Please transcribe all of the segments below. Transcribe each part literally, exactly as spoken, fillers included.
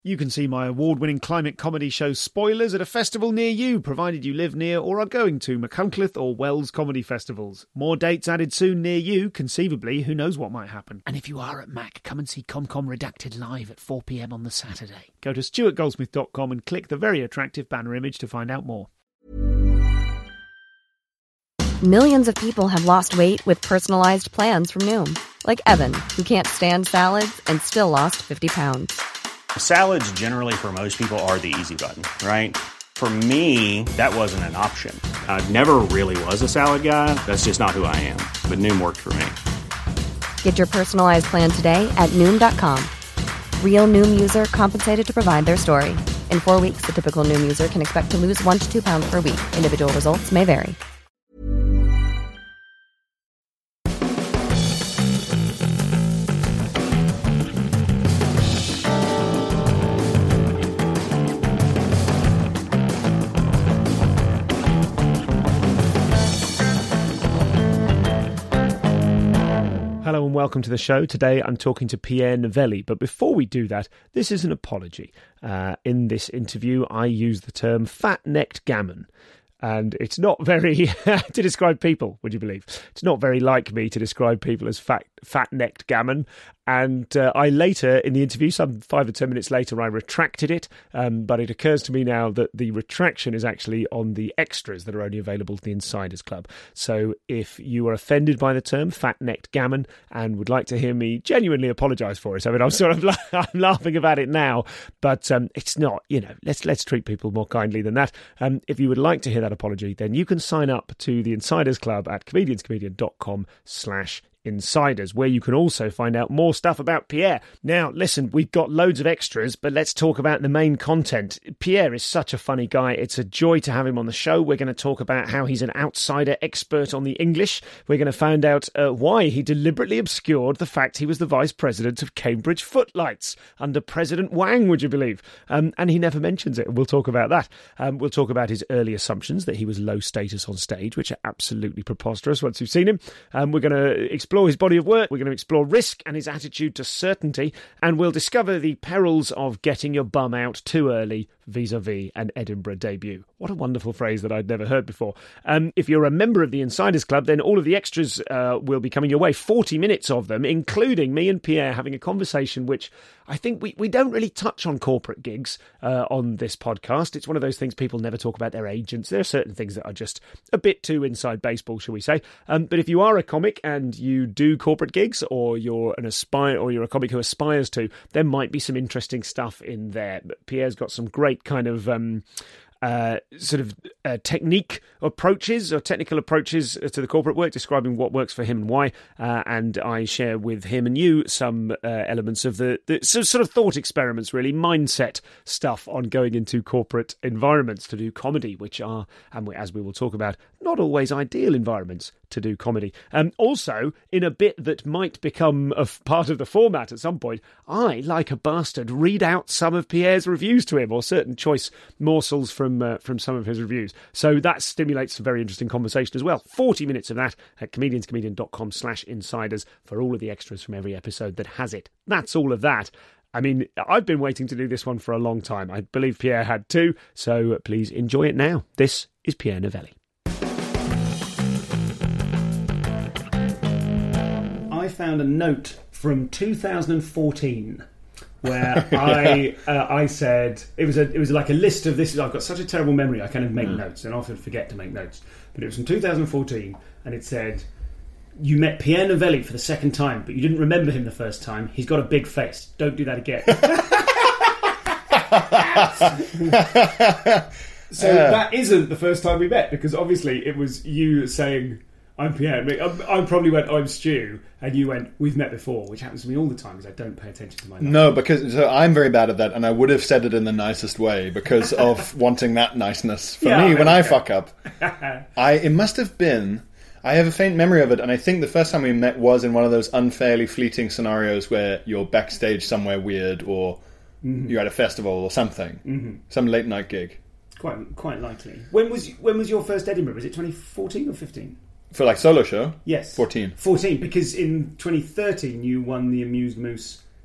You can see my award-winning climate comedy show Spoilers at a festival near you, provided you live near or are going to Machynlleth or Wells comedy festivals. More dates added soon near you. Conceivably, who knows what might happen. And if you are at Mac, come and see ComCom Redacted live at four p.m. on the Saturday. Go to stuart goldsmith dot com and click the very attractive banner image to find out more. Millions of people have lost weight with personalized plans from Noom. Like Evan, who can't stand salads and still lost fifty pounds. Salads generally for most people are the easy button, right? For me, that wasn't an option. I never really was a salad guy. That's just not who I am. But Noom worked for me. Get your personalized plan today at Noom dot com. Real Noom user compensated to provide their story. In four weeks, the typical Noom user can expect to lose one to two pounds per week. Individual results may vary. Hello and welcome to the show. Today I'm talking to Pierre Novelli, but before we do that, this is an apology. Uh, in this interview, I use the term fat-necked gammon. And it's not very, to describe people, would you believe? It's not very like me to describe people as fat, fat-necked gammon. And uh, I later, in the interview, some five or ten minutes later, I retracted it. Um, but it occurs to me now that the retraction is actually on the extras that are only available to the Insiders Club. So if you are offended by the term fat-necked gammon and would like to hear me genuinely apologise for it, I mean, I'm sort of I'm laughing about it now, but um, it's not, you know, let's let's treat people more kindly than that. Um, if you would like to hear that apology, then you can sign up to the Insiders Club at comedianscomedian dot com slash Insiders, where you can also find out more stuff about Pierre. Now, listen, we've got loads of extras, but let's talk about the main content. Pierre is such a funny guy. It's a joy to have him on the show. We're going to talk about how he's an outsider expert on the English. We're going to find out uh, why he deliberately obscured the fact he was the vice president of Cambridge Footlights under President Wang, would you believe? Um, and he never mentions it. We'll talk about that. Um, we'll talk about his early assumptions that he was low status on stage, which are absolutely preposterous once you've seen him. Um, we're going to explore explore his body of work, we're going to explore risk and his attitude to certainty, and we'll discover the perils of getting your bum out too early vis-a-vis an Edinburgh debut. What a wonderful phrase that I'd never heard before. Um, if you're a member of the Insiders Club, then all of the extras uh, will be coming your way, forty minutes of them, including me and Pierre having a conversation which I think we, we don't really touch on corporate gigs uh, on this podcast. It's one of those things people never talk about their agents. There are certain things that are just a bit too inside baseball, shall we say. Um, but if you are a comic and you do corporate gigs, or you're an aspire, or you're a comic who aspires to, there might be some interesting stuff in there. But Pierre's got some great kind of um, uh, sort of uh, technique approaches or technical approaches to the corporate work, describing what works for him and why. Uh, and I share with him and you some uh, elements of the, the so, sort of thought experiments, really, mindset stuff on going into corporate environments to do comedy, which are, and we, as we will talk about, not always ideal environments to do comedy. Um, also, in a bit that might become a f- part of the format at some point, I, like a bastard, read out some of Pierre's reviews to him, or certain choice morsels from uh, from some of his reviews. So that stimulates a very interesting conversation as well. forty minutes of that at comedianscomedian dot com slash insiders for all of the extras from every episode that has it. That's all of that. I mean, I've been waiting to do this one for a long time. I believe Pierre had too, so please enjoy it now. This is Pierre Novelli. I found a note from two thousand fourteen where I uh, I said it was a it was like a list of this. I've got such a terrible memory. I kind of make mm. notes and often forget to make notes. But it was from two thousand fourteen, and it said, "You met Pierre Novelli for the second time, but you didn't remember him the first time. He's got a big face. Don't do that again." So uh. that isn't the first time we met, because obviously it was you saying, "I'm Pierre." I, I probably went, "I'm Stu," and you went, "We've met before," which happens to me all the time because I don't pay attention to my life. No, because so I'm very bad at that, and I would have said it in the nicest way because of wanting that niceness for yeah, me when okay. I fuck up. I it must have been. I have a faint memory of it, and I think the first time we met was in one of those unfairly fleeting scenarios where you're backstage somewhere weird, or mm-hmm. you're at a festival or something, mm-hmm. some late night gig. Quite, quite likely. When was when was your first Edinburgh? Was it twenty fourteen or fifteen? For like solo show? Yes. fourteen. fourteen, because in twenty thirteen you won the Amused Moose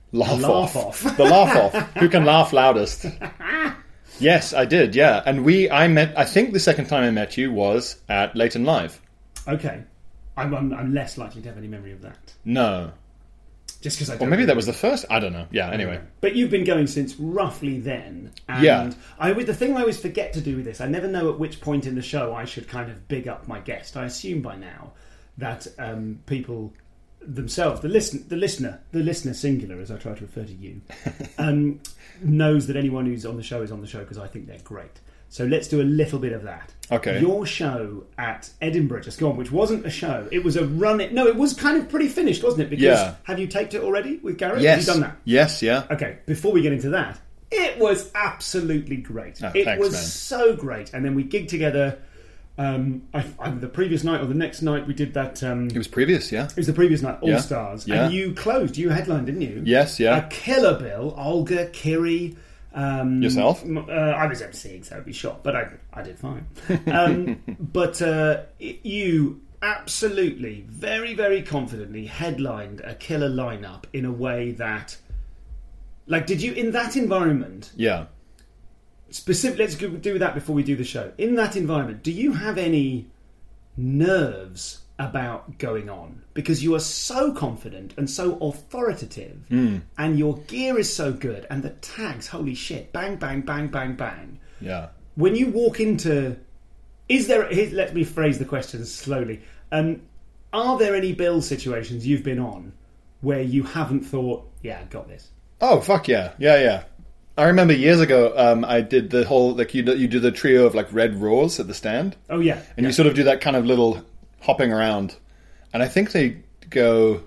Laugh, laugh off. off. The laugh off. Who can laugh loudest? Yes, I did, yeah. And we, I met, I think the second time I met you was at Leighton Live. Okay. I'm, I'm, I'm less likely to have any memory of that. No. Just because I don't Or maybe really that was the first, I don't know. Yeah, anyway. But you've been going since roughly then. And Yeah. I would, the thing I always forget to do with this, I never know at which point in the show I should kind of big up my guest. I assume by now that um, people themselves, the listen, the listener, the listener singular, as I try to refer to you, um, knows that anyone who's on the show is on the show because I think they're great. So let's do a little bit of that. Okay. Your show at Edinburgh just gone, which wasn't a show, it was a run. It no, it was kind of pretty finished, wasn't it? Because Yeah. have you taped it already with Garrett? Yes. Have you done that? Yes, yeah. Okay, before we get into that, it was absolutely great. Oh, it thanks, was man. so great. And then we gigged together um, I, I, the previous night or the next night we did that. Um, It was previous, yeah. it was the previous night, All Yeah. Stars. Yeah. And you closed, you headlined, didn't you? Yes, yeah. A killer bill. Olga, Kiri. Um, Yourself? m- Uh, I was emceeing, so I'd be shot, but I, I did fine. Um, but uh, it- you absolutely, very, very confidently headlined a killer lineup in a way that, like, did you, in that environment, Yeah. specific, let's go- do that before we do the show. In that environment, do you have any nerves about going on? Because you are so confident and so authoritative, and your gear is so good, and the tags, holy shit, bang, bang, bang, bang, bang. Yeah. When you walk into, is there? Here, let me phrase the question slowly. Um, are there any bill situations you've been on where you haven't thought, "Yeah, I got this"? Oh, fuck yeah. Yeah, yeah. I remember years ago, um, I did the whole, like, you do, you do the trio of, like, red roars at the stand. Oh yeah, And you sort of do that kind of little hopping around. And I think they go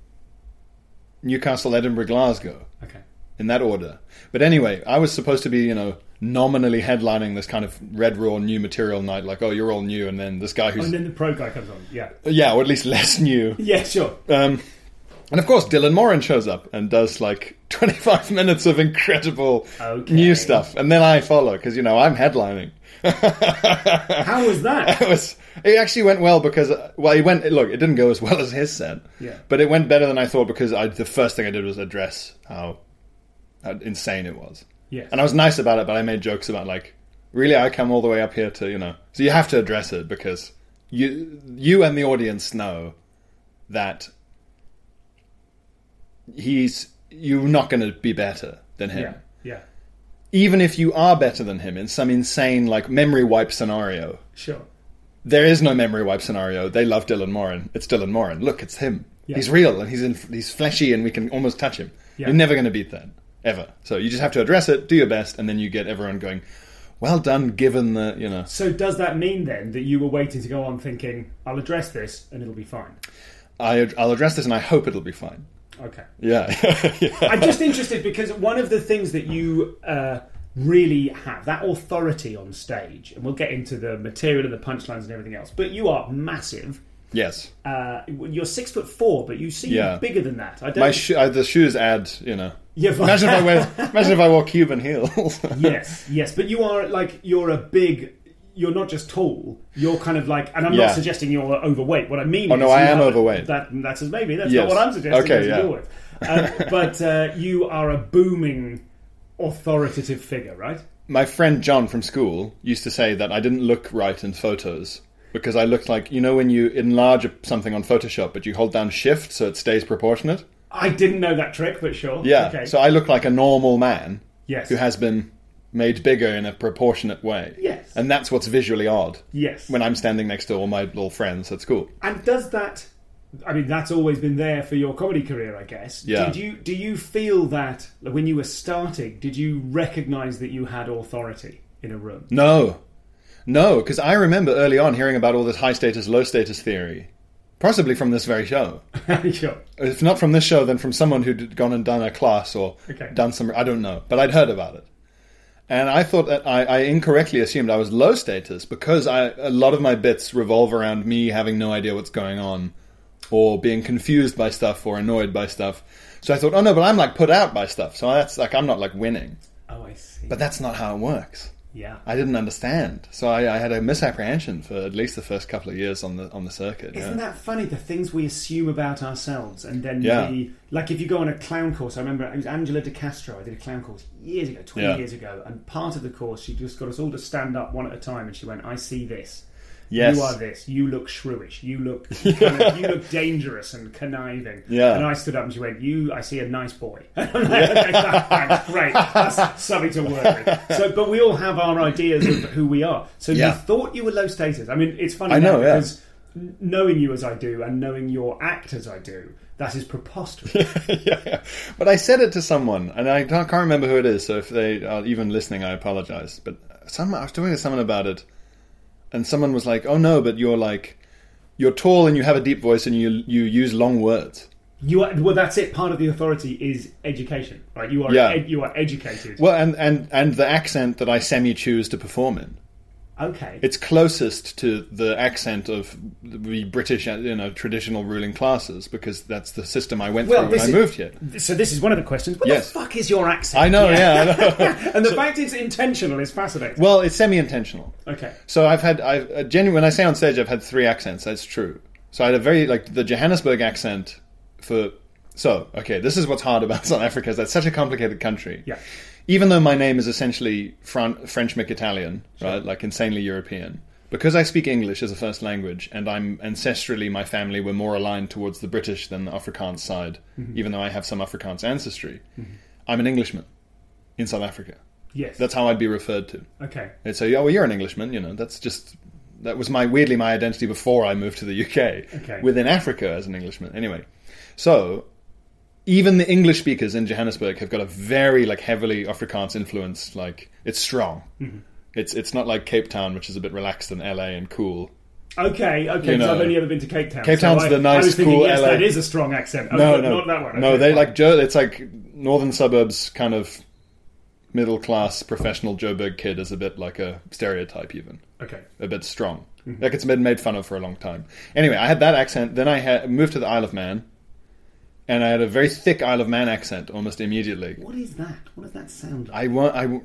Newcastle, Edinburgh, Glasgow, okay. in that order. But anyway, I was supposed to be, you know, nominally headlining this kind of red raw new material night, like, oh, you're all new, and then this guy Oh, who's... and then the pro guy comes on. Yeah, yeah, or at least less new. yeah, sure. Um, and of course, Dylan Moran shows up and does like twenty-five minutes of incredible Okay. new stuff, and then I follow because you know I'm headlining. How was that? It was. It actually went well because well, it went. Look, it didn't go as well as his set, Yeah. but it went better than I thought because I, the first thing I did was address how, how insane it was. Yes. And I was nice about it, but I made jokes about like, really, I come all the way up here to you know. So you have to address it because you you and the audience know that he's you're not going to be better than him. Yeah, yeah, Even if you are better than him in some insane like memory wipe scenario. sure. There is no memory wipe scenario. They love Dylan Moran. It's Dylan Moran. Look, it's him. Yeah. He's real and he's in, he's fleshy and we can almost touch him. Yeah. You're never going to beat that ever. So you just have to address it, do your best, and then you get everyone going, well done, given the you know. So does that mean then that you were waiting to go on thinking, I'll address this and it'll be fine? I, I'll address this and I hope it'll be fine. Okay. Yeah. yeah. I'm just interested because one of the things that you uh, really have, that authority on stage, and we'll get into the material and the punchlines and everything else, but you are massive. Yes. Uh, you're six foot four, but you seem Yeah. bigger than that. I don't. My sho- uh, the shoes add, you know. Yeah, fine. Imagine if I wear, imagine if I wore Cuban heels. Yes, yes, but you are like you're a big. You're not just tall. You're kind of like, and I'm Yeah. not suggesting you're overweight. What I mean, Oh, is no, I you am have- overweight. That that's as maybe that's Yes. not what I'm suggesting. Okay, as yeah. you're with. Um, but uh, you are a booming, authoritative figure, right? My friend John from school used to say that I didn't look right in photos because I looked like, you know, when you enlarge something on Photoshop, but you hold down Shift so it stays proportionate. I didn't know that trick, but sure. Yeah. Okay. So I look like a normal man yes. who has been made bigger in a proportionate way. Yes. And that's what's visually odd Yes. when I'm standing next to all my little friends at school. And does that? I mean, that's always been there for your comedy career, I guess. Yeah. Did you do you feel that like, when you were starting? Did you recognise that you had authority in a room? No. No, because I remember early on hearing about all this high status, low status theory. Possibly from this very show. Sure. If not from this show, then from someone who'd gone and done a class or Okay. done some... I don't know. But I'd heard about it. And I thought that I, I incorrectly assumed I was low status because I, a lot of my bits revolve around me having no idea what's going on or being confused by stuff or annoyed by stuff. So I thought, oh no, but I'm like put out by stuff. So that's like, I'm not like winning. Oh, I see. But that's not how it works. Yeah. I didn't understand. So I, I had a misapprehension for at least the first couple of years on the on the circuit. Isn't yeah. that funny, the things we assume about ourselves, and then Yeah. the, like if you go on a clown course, I remember it was Angela De Castro, I did a clown course years ago, twenty Yeah. years ago, and part of the course she just got us all to stand up one at a time, and she went, I see this. Yes. You are this. You look shrewish. You look kind of, you look dangerous and conniving. Yeah. And I stood up and she went, "You, I see a nice boy." And I'm like, okay, thanks, great. That's something to work with. So, but we all have our ideas of who we are. So Yeah. you thought you were low status. I mean, it's funny I know, now yeah. because knowing you as I do and knowing your act as I do, that is preposterous. yeah, yeah. But I said it to someone, and I can't can't remember who it is. So if they are even listening, I apologize. But some, I was talking to someone about it. And someone was like, "Oh no, but you're like, you're tall and you have a deep voice and you you use long words." You are, well, that's it. Part of the authority is education, right? You are Yeah. ed, you are educated. Well, and, and, and the accent that I semi-choose to perform in. Okay. It's closest to the accent of the British, you know, traditional ruling classes, because that's the system I went Well, through when this I is- moved here. So this is one of the questions. What Yes. the fuck is your accent? I know, yeah, I know. And the fact it's intentional is fascinating. Well, it's semi-intentional. Okay. So I've had, I've uh, genuine. When I say on stage, I've had three accents. That's true. So I had a very like the Johannesburg accent for. So okay, this is what's hard about South Africa is that's such a complicated country. Yeah. Even though my name is essentially Fran- French Mick-Italian, right, like insanely European, because I speak English as a first language, and I'm ancestrally, my family were more aligned towards the British than the Afrikaans side, Mm-hmm. even though I have some Afrikaans ancestry. Mm-hmm. I'm an Englishman in South Africa. Yes. That's how I'd be referred to. Okay. They'd say, "Oh, well, you're an Englishman." You know, that's just that was my weirdly my identity before I moved to the U K. Okay. Within Africa as an Englishman, anyway. So even the English speakers in Johannesburg have got a very like heavily Afrikaans influence. Like it's strong. Mm-hmm. It's it's not like Cape Town, which is a bit relaxed than L A and cool. Okay, okay, You because know. I've only ever been to Cape Town. Cape so Town's I, the nice, I was thinking, cool yes, L A. that is a strong accent. Oh, No, but no, not that one. no. Okay, They fine. like Joe. It's like northern suburbs, kind of middle class, professional Joburg kid is a bit like a stereotype, even. Okay. A bit strong. Mm-hmm. Like it's been made fun of for a long time. Anyway, I had that accent. Then I had moved to the Isle of Man, and I had a very thick Isle of Man accent almost immediately. What is that? What does that sound like? I want. I.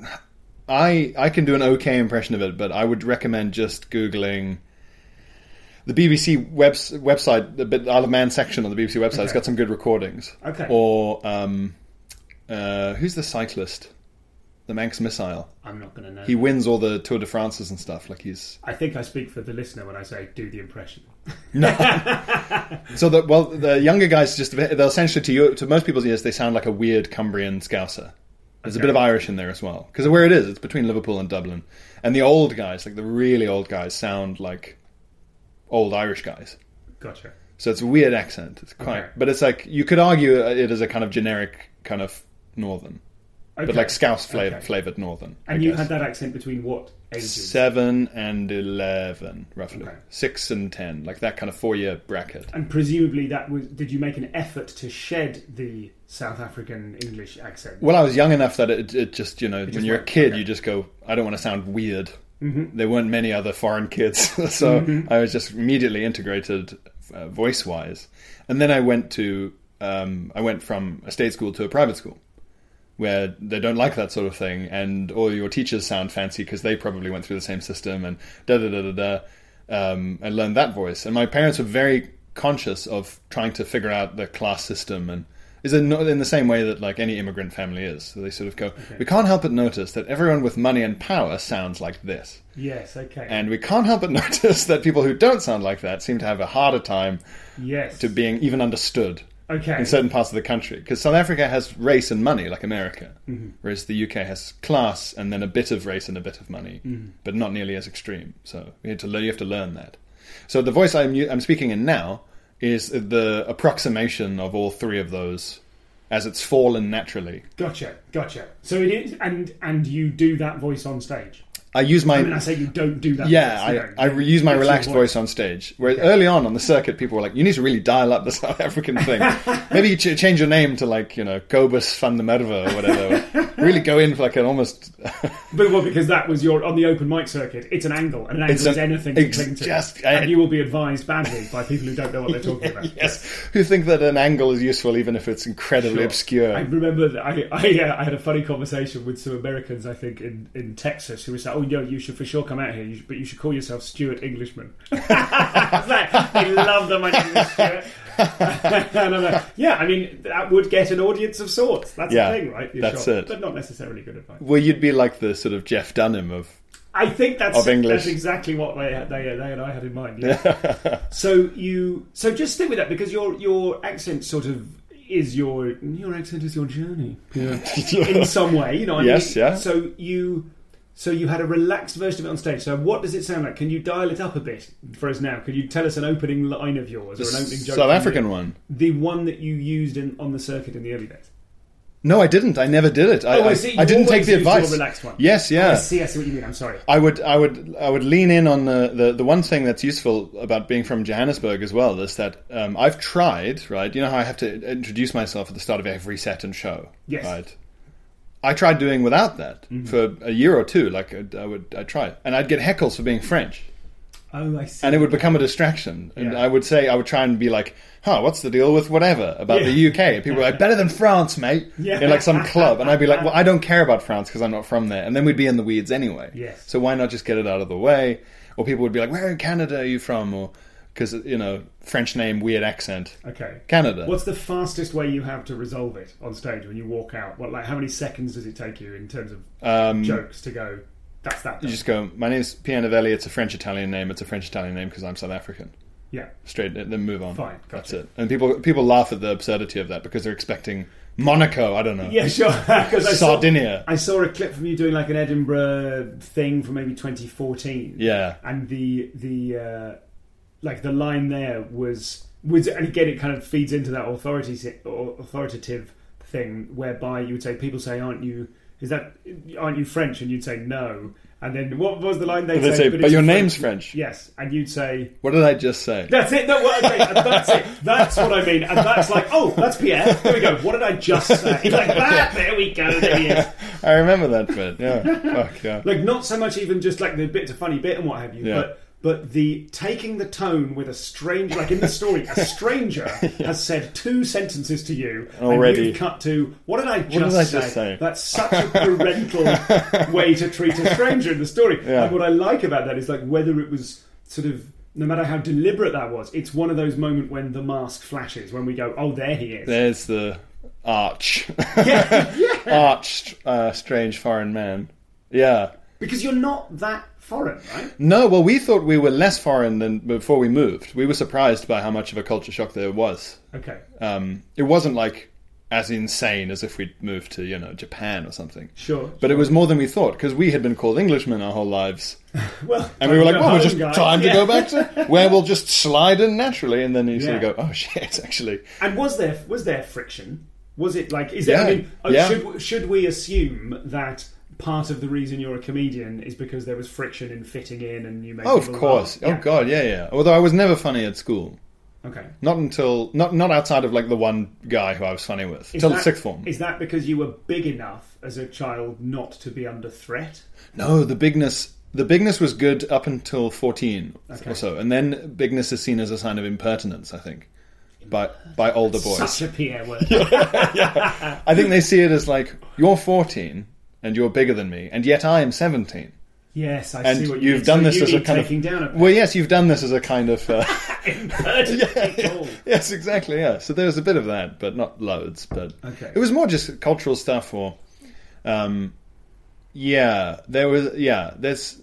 I. I can do an okay impression of it, but I would recommend just googling the B B C webs, website, the bit- Isle of Man section on the B B C website. It's Okay. got some good recordings. Okay. Or um, uh, who's the cyclist? The Manx Missile. I'm not going to know. He wins all the Tour de France's and stuff. Like he's. I think I speak for the listener when I say do the impression. So the well, the younger guys just they'll essentially to you to most people's ears they sound like a weird Cumbrian Scouser. There's a Okay. bit of Irish in there as well because of where it is. It's between Liverpool and Dublin, and the old guys, like the really old guys, sound like old Irish guys. Gotcha. So it's a weird accent. It's quite, Okay. but it's like you could argue it as a kind of generic kind of northern, Okay. but like Scouse flavor, Okay. flavored northern. And I you guess. had that accent between what ages? Seven and eleven, roughly. Okay. Six and ten, like that kind of four-year bracket. And presumably that was... Did you make an effort to shed the South African English accent? Well, I was young enough that it, it just, you know, when just you're a went, kid, okay. you just go, I don't want to sound weird. Mm-hmm. There weren't many other foreign kids, so Mm-hmm. I was just immediately integrated uh, voice-wise. And then I went to, um, I went from a state school to a private school, where they don't like that sort of thing, and all your teachers sound fancy because they probably went through the same system, and da da da da da. Um, I learned that voice, and my parents were very conscious of trying to figure out the class system, and is in, in the same way that like any immigrant family is. So they sort of go, we can't help but notice that everyone with money and power sounds like this, Yes, okay. and we can't help but notice that people who don't sound like that seem to have a harder time yes. to being even understood. Okay. In certain parts of the country, because South Africa has race and money like America, Mm-hmm. whereas the U K has class and then a bit of race and a bit of money, Mm-hmm. but not nearly as extreme. So you have to learn, you have to learn that. So the voice I'm u- I'm speaking in now is the approximation of all three of those as it's fallen naturally. Gotcha, gotcha. So it is... And, and you do that voice on stage? I use my I mean, I say you don't do that. yeah, voice, you know, I, I use my it's your relaxed voice on stage. Whereas early on on the circuit, people were like, "You need to really dial up the South African thing. Maybe you ch- change your name to like you know Cobus van der Merwe or whatever. Really go in for like an almost." But well, because that was your on the open mic circuit. It's an angle, and an angle It's is an- anything to ex- cling to, just- and I- you will be advised badly by people who don't know what they're talking about. Yes, who think that an angle is useful even if it's incredibly Sure. obscure. I remember that I I, uh, I had a funny conversation with some Americans, I think in, in Texas, who were saying, oh, no, you should for sure come out here, you should, but you should call yourself Stuart Englishman. Like, they love the money from Stuart. I don't know. Yeah, I mean, that would get an audience of sorts. That's yeah, the thing, right? You're that's sure. it. But not necessarily good advice. Well, you'd be like the sort of Jeff Dunham of I think that's, of English. That's exactly what they, they they and I had in mind. Yeah. so you so just stick with that because your your accent sort of is your your accent is your journey. Yeah. In some way, you know. What yes, I mean? yeah. So you so you had a relaxed version of it on stage. So what does it sound like? Can you dial it up a bit for us now? Can you tell us an opening line of yours or an opening joke? South African one. The one that you used in, on the circuit in the early days. No, I didn't. I never did it. I, oh, I see. You I didn't take the used advice. Your relaxed one. Yes, yeah. Oh, I see. I see what you mean. I'm sorry. I would, I would, I would lean in on the, the, the one thing that's useful about being from Johannesburg as well is that um, I've tried. Right, you know how I have to introduce myself at the start of every set and show. Yes. Right. I tried doing without that mm-hmm. for a year or two. Like I, I would, I try, and I'd get heckles for being French. Oh, I see. And it would become a distraction. And yeah. I would say, I would try and be like, huh, what's the deal with whatever about yeah. the U K? And people were like, better than France, mate. Yeah. In like some club. And I'd be like, well, I don't care about France because I'm not from there. And then we'd be in the weeds anyway. Yes. So why not just get it out of the way? Or people would be like, where in Canada are you from? Or, because, you know, French name, weird accent. Okay. Canada. What's the fastest way you have to resolve it on stage when you walk out? What, like, how many seconds does it take you in terms of um, jokes to go... That's that. You just go, my name's Pierre Novelli, it's a French-Italian name, it's a French-Italian name because I'm South African. Yeah. Straight, then move on. Fine, gotcha. That's it. And people people laugh at the absurdity of that because they're expecting Monaco, I don't know. Yeah, sure. I Sardinia. Saw, I saw a clip from you doing like an Edinburgh thing from maybe twenty fourteen. Yeah. And the, the uh, like the line there was, was, and again it kind of feeds into that authority, authoritative thing whereby you would say, people say, aren't you... Is that aren't you French? And you'd say no. And then what was the line they'd say? say? But, but your name's French. Yes, and you'd say. What did I just say? That's it. No, what I mean, and that's it. That's what I mean. And that's like, oh, that's Pierre. There we go. What did I just say? It's like that. There we go. There he is. I remember that bit. Yeah. Fuck yeah. Like not so much even just like the bit's a funny bit and what have you, yeah. but. But the taking the tone with a stranger, like in the story, a stranger yeah. has said two sentences to you, already. And you've cut to what did I just, what did I say? just say? That's such a parental way to treat a stranger in the story. Yeah. And what I like about that is like whether it was sort of, no matter how deliberate that was, it's one of those moments when the mask flashes, when we go, oh, there he is. There's the arch, yeah, yeah. arch, uh, strange foreign man. Yeah, because you're not that. Foreign, right? No, well, we thought we were less foreign than before we moved. We were surprised by how much of a culture shock there was. Okay. Um, it wasn't like as insane as if we'd moved to, you know, Japan or something. Sure. But sure. it was more than we thought, because we had been called Englishmen our whole lives. Well, and we were like, well, we're just guys. time yeah. to go back to where we'll just slide in naturally. And then you sort yeah. of go, oh, shit, actually. And was there was there friction? Was it like, is there, yeah. I mean, yeah. should, should we assume that part of the reason you're a comedian is because there was friction in fitting in and you made oh of course laugh. oh yeah. god yeah yeah although I was never funny at school. Okay. Not until not not outside of like the one guy who I was funny with is till that, sixth form. Is that because you were big enough as a child not to be under threat? No, the bigness the bigness was good up until fourteen okay. or so, and then bigness is seen as a sign of impertinence, I think, by by older boys. Such a Pierre word. yeah, yeah. I think they see it as like, you're fourteen and you're bigger than me, and yet I am seventeen. Yes, I and see what you you've mean. done so this you as a kind taking of down a well, yes, you've done this as a kind of uh, yeah, yeah, yes, exactly, yeah. So there was a bit of that, but not loads. But okay. It was more just cultural stuff, or um, yeah, there was yeah. There's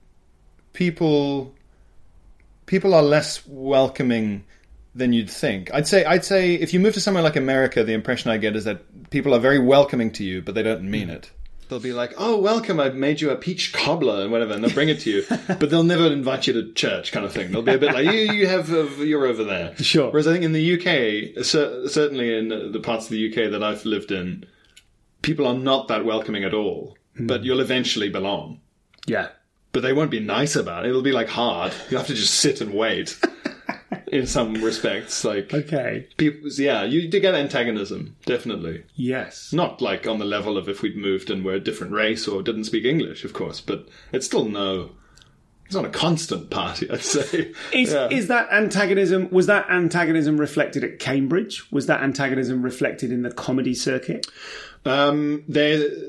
people. People are less welcoming than you'd think. I'd say I'd say if you move to somewhere like America, the impression I get is that people are very welcoming to you, but they don't mean it. They'll be like, oh, welcome, I've made you a peach cobbler and whatever, and they'll bring it to you. But they'll never invite you to church kind of thing. They'll be a bit like, you, you have, uh, you're over there. Sure. Whereas I think in the U K, cer- certainly in the parts of the U K that I've lived in, people are not that welcoming at all. Mm. But you'll eventually belong. Yeah. But they won't be nice about it. It'll be like hard. You have to just sit and wait. In some respects, like okay, people, yeah, you do get antagonism, definitely. Yes, not like on the level of if we'd moved and we're a different race or didn't speak English, of course, but it's still no. It's not a constant party, I'd say. Is yeah. is that antagonism? Was that antagonism reflected at Cambridge? Was that antagonism reflected in the comedy circuit? Um, there,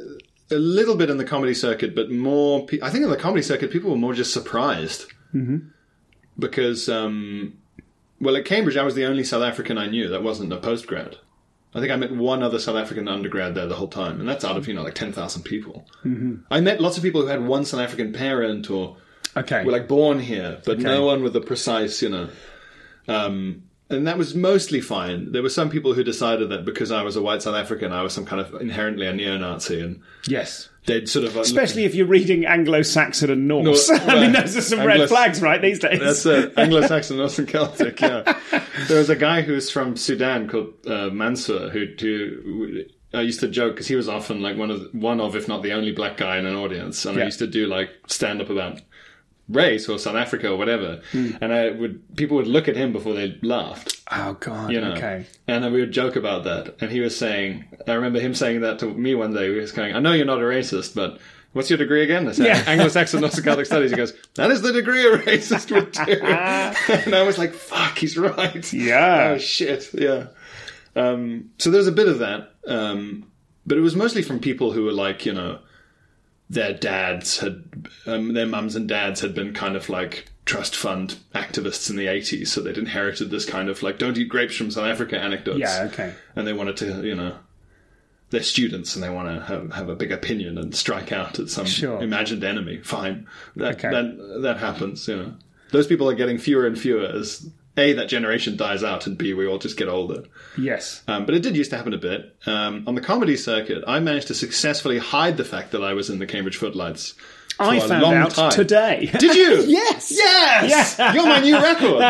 a little bit in the comedy circuit, but more... Pe- I think in the comedy circuit, people were more just surprised. Mm-hmm. Because, um, well, at Cambridge, I was the only South African I knew that wasn't a postgrad. I think I met one other South African undergrad there the whole time, and that's out of, you know, like ten thousand people. Mm-hmm. I met lots of people who had one South African parent or okay. were, like, born here, but okay. no one with a precise, you know... Um, and that was mostly fine. There were some people who decided that because I was a white South African, I was some kind of inherently a neo-Nazi, and... Yes. They'd sort of... Uh, Especially if you're reading Anglo-Saxon and Norse. North, I mean, those are some Anglo- red flags, right, these days? That's it. Anglo-Saxon, Norse and Celtic, yeah. There was a guy who's from Sudan called uh, Mansour, who, who I used to joke, because he was often like one of, one of, if not the only black guy in an audience, and yeah. I used to do like stand-up about race or South Africa or whatever, mm. and I would people would look at him before they laughed. Oh God! You know? Okay. And then we would joke about that, and he was saying, I remember him saying that to me one day. He was going, "I know you're not a racist, but what's your degree again?" I said, yeah. "Anglo-Saxon, Norse and Celtic Studies." He goes, "That is the degree a racist would do." And I was like, "Fuck, he's right." Yeah. Oh shit. Yeah. Um, so there's a bit of that, um, but it was mostly from people who were like, you know. Their dads had, um, their mums and dads had been kind of like trust fund activists in the eighties, so they'd inherited this kind of like, don't eat grapes from South Africa anecdotes. Yeah, okay. And they wanted to, you know, they're students and they want to have, have a big opinion and strike out at some sure. imagined enemy. Fine. That, okay. that, that happens, you know. Those people are getting fewer and fewer as... A, that generation dies out, and B, we all just get older. Yes. Um, but it did used to happen a bit. Um, on the comedy circuit, I managed to successfully hide the fact that I was in the Cambridge Footlights for I a found long out time. today. Did you? Yes! Yes! Yeah. You're my new record!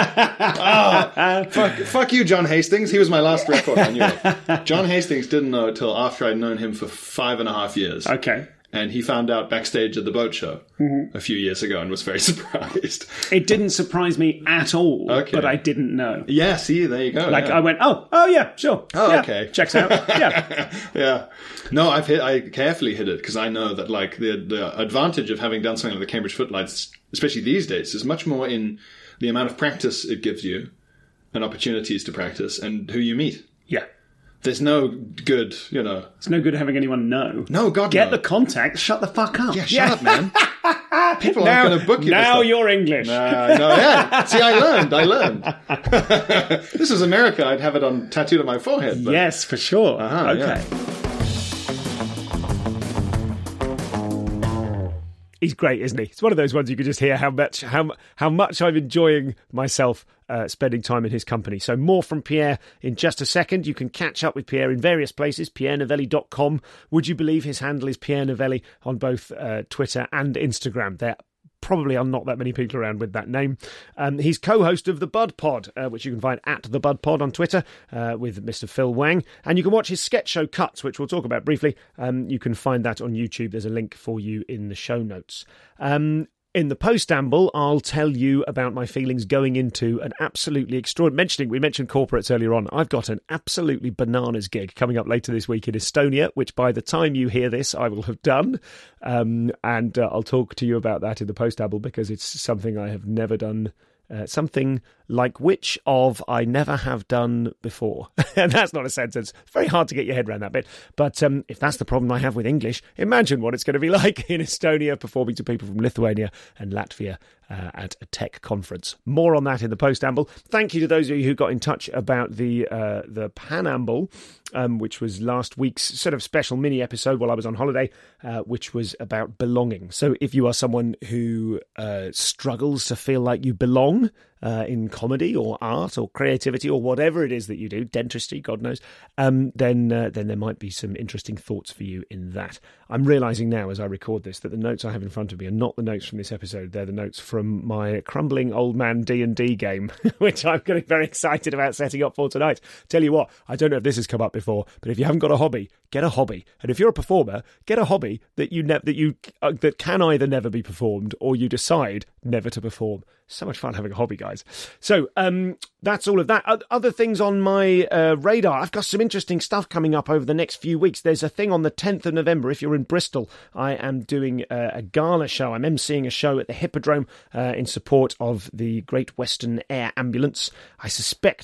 Oh, fuck, fuck you, John Hastings. He was my last record, I knew it. John Hastings didn't know it till after I'd known him for five and a half years. Okay. And he found out backstage at the boat show mm-hmm. a few years ago and was very surprised. It didn't surprise me at all, okay. but I didn't know. Yeah, see, there you go. Like, yeah. I went, oh, oh yeah, sure. Oh, yeah, okay. Checks out. Yeah. Yeah. No, I've hit, I carefully hid it because I know that, like, the, the advantage of having done something like the Cambridge Footlights, especially these days, is much more in the amount of practice it gives you and opportunities to practice and who you meet. Yeah. There's no good, you know... It's no good having anyone know. No, God, Get no. the contact, shut the fuck up. Yeah, shut yeah. up, man. People now, aren't going to book you. Now you're English. Nah, no, yeah. See, I learned, I learned. This was America, I'd have it on tattooed on my forehead. But... Yes, for sure. Uh-huh, okay. Yeah. He's great, isn't he? It's one of those ones you can just hear how much how how much I'm enjoying myself uh, spending time in his company. So more from Pierre in just a second. You can catch up with Pierre in various places, pierre novelli dot com. Would you believe his handle is Pierre Novelli on both uh, Twitter and Instagram? There probably are not that many people around with that name. Um, he's co-host of The Bud Pod, uh, which you can find at The Bud Pod on Twitter uh, with Mister Phil Wang. And you can watch his sketch show Cuts, which we'll talk about briefly. Um, you can find that on YouTube. There's a link for you in the show notes. Um, in the postamble, I'll tell you about my feelings going into an absolutely extraordinary... Mentioning, we mentioned corporates earlier on. I've got an absolutely bananas gig coming up later this week in Estonia, which by the time you hear this, I will have done. Um, and uh, I'll talk to you about that in the postamble because it's something I have never done... Uh, something like which of I never have done before. And that's not a sentence. It's very hard to get your head around that bit. But um, if that's the problem I have with English, imagine what it's going to be like in Estonia performing to people from Lithuania and Latvia uh, at a tech conference. More on that in the postamble. Thank you to those of you who got in touch about the uh, the Panamble, um, which was last week's sort of special mini episode while I was on holiday, uh, which was about belonging. So if you are someone who uh, struggles to feel like you belong, Uh, in comedy or art or creativity or whatever it is that you do, dentistry, God knows, um, then uh, then there might be some interesting thoughts for you in that. I'm realising now as I record this that the notes I have in front of me are not the notes from this episode. They're the notes from my crumbling old man D and D game, which I'm getting very excited about setting up for tonight. Tell you what, I don't know if this has come up before, but if you haven't got a hobby, get a hobby. And if you're a performer, get a hobby that you ne- that you uh, that can either never be performed or you decide never to perform. So much fun having a hobby, guys. So um, that's all of that. Other things on my uh, radar. I've got some interesting stuff coming up over the next few weeks. There's a thing on the tenth of November. If you're in Bristol, I am doing a, a gala show. I'm emceeing a show at the Hippodrome uh, in support of the Great Western Air Ambulance. I suspect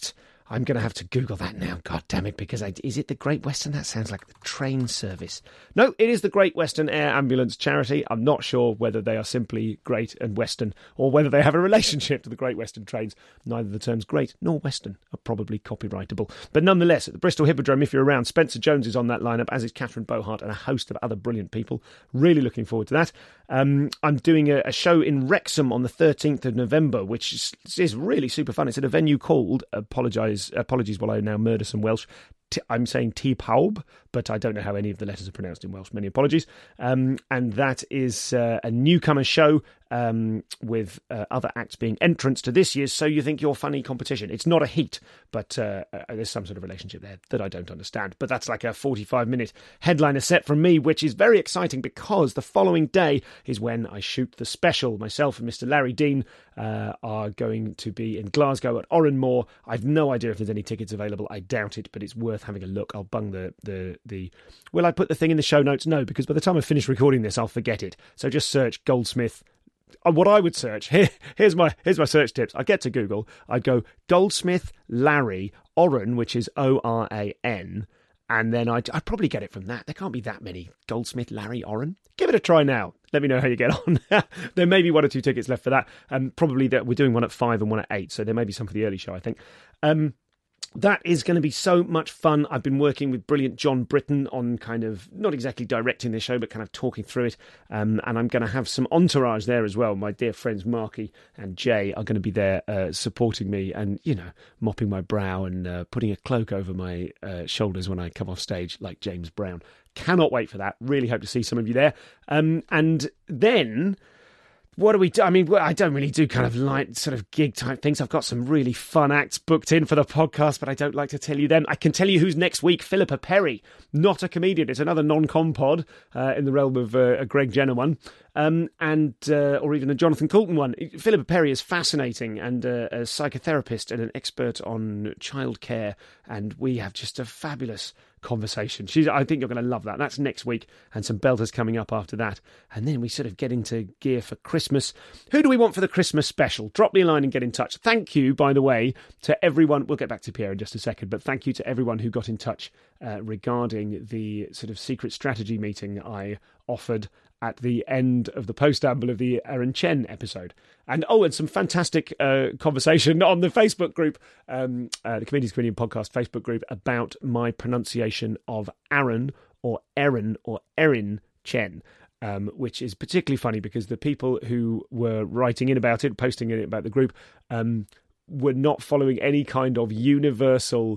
I'm going to have to Google that now, god damn it, because I, is it the Great Western? That sounds like the train service. No, it is the Great Western Air Ambulance Charity. I'm not sure whether they are simply great and Western or whether they have a relationship to the Great Western trains. Neither the terms great nor Western are probably copyrightable. But nonetheless, at the Bristol Hippodrome, if you're around, Spencer Jones is on that lineup, as is Catherine Bohart and a host of other brilliant people. Really looking forward to that. Um, I'm doing a, a show in Wrexham on the thirteenth of November, which is, is really super fun. It's at a venue called, apologise, apologies while I now murder some Welsh, T- I'm saying T Pawb, but I don't know how any of the letters are pronounced in Welsh. Many apologies. Um, and that is uh, a newcomer show um, with uh, other acts being entrants to this year's So You Think You're Funny competition. It's not a heat, but uh, uh, there's some sort of relationship there that I don't understand. But that's like a forty-five minute headliner set from me, which is very exciting because the following day is when I shoot the special. Myself and Mister Larry Dean uh, are going to be in Glasgow at Oranmore. I've no idea if there's any tickets available. I doubt it, but it's worth having a look. I'll bung the, the, the... Will I put the thing in the show notes? No, because by the time I finish recording this, I'll forget it. So just search Goldsmith. What I would search, here, here's my here's my search tips. I'd get to Google. I'd go Goldsmith Larry Oran, which is O R A N, and then I'd, I'd probably get it from that. There can't be that many Goldsmith Larry Oran. Give it a try now. Let me know how you get on. There may be one or two tickets left for that. Um, probably that we're doing one at five and one at eight, so there may be some for the early show, I think. Um, That is going to be so much fun. I've been working with brilliant John Britton on kind of, not exactly directing the show, but kind of talking through it. Um, and I'm going to have some entourage there as well. My dear friends Marky and Jay are going to be there uh, supporting me and, you know, mopping my brow and uh, putting a cloak over my uh, shoulders when I come off stage like James Brown. Cannot wait for that. Really hope to see some of you there. Um, and then... What do we do? I mean, I don't really do kind of light sort of gig type things. I've got some really fun acts booked in for the podcast, but I don't like to tell you them. I can tell you who's next week. Philippa Perry, not a comedian. It's another non-com pod uh, in the realm of uh, a Greg Jenner one. Um, and uh, or even a Jonathan Coulton one. Philippa Perry is fascinating and uh, a psychotherapist and an expert on childcare, and we have just a fabulous conversation. She's, I think you're going to love that. That's next week, and some belters coming up after that. And then we sort of get into gear for Christmas. Who do we want for the Christmas special? Drop me a line and get in touch. Thank you, by the way, to everyone. We'll get back to Pierre in just a second, but thank you to everyone who got in touch uh, regarding the sort of secret strategy meeting I offered at the end of the post-amble of the Aaron Chen episode. And, oh, and some fantastic uh, conversation on the Facebook group, um, uh, the Comedians Comedian Podcast Facebook group, about my pronunciation of Aaron or Erin or Erin Chen, um, which is particularly funny because the people who were writing in about it, posting in about the group, um, were not following any kind of universal...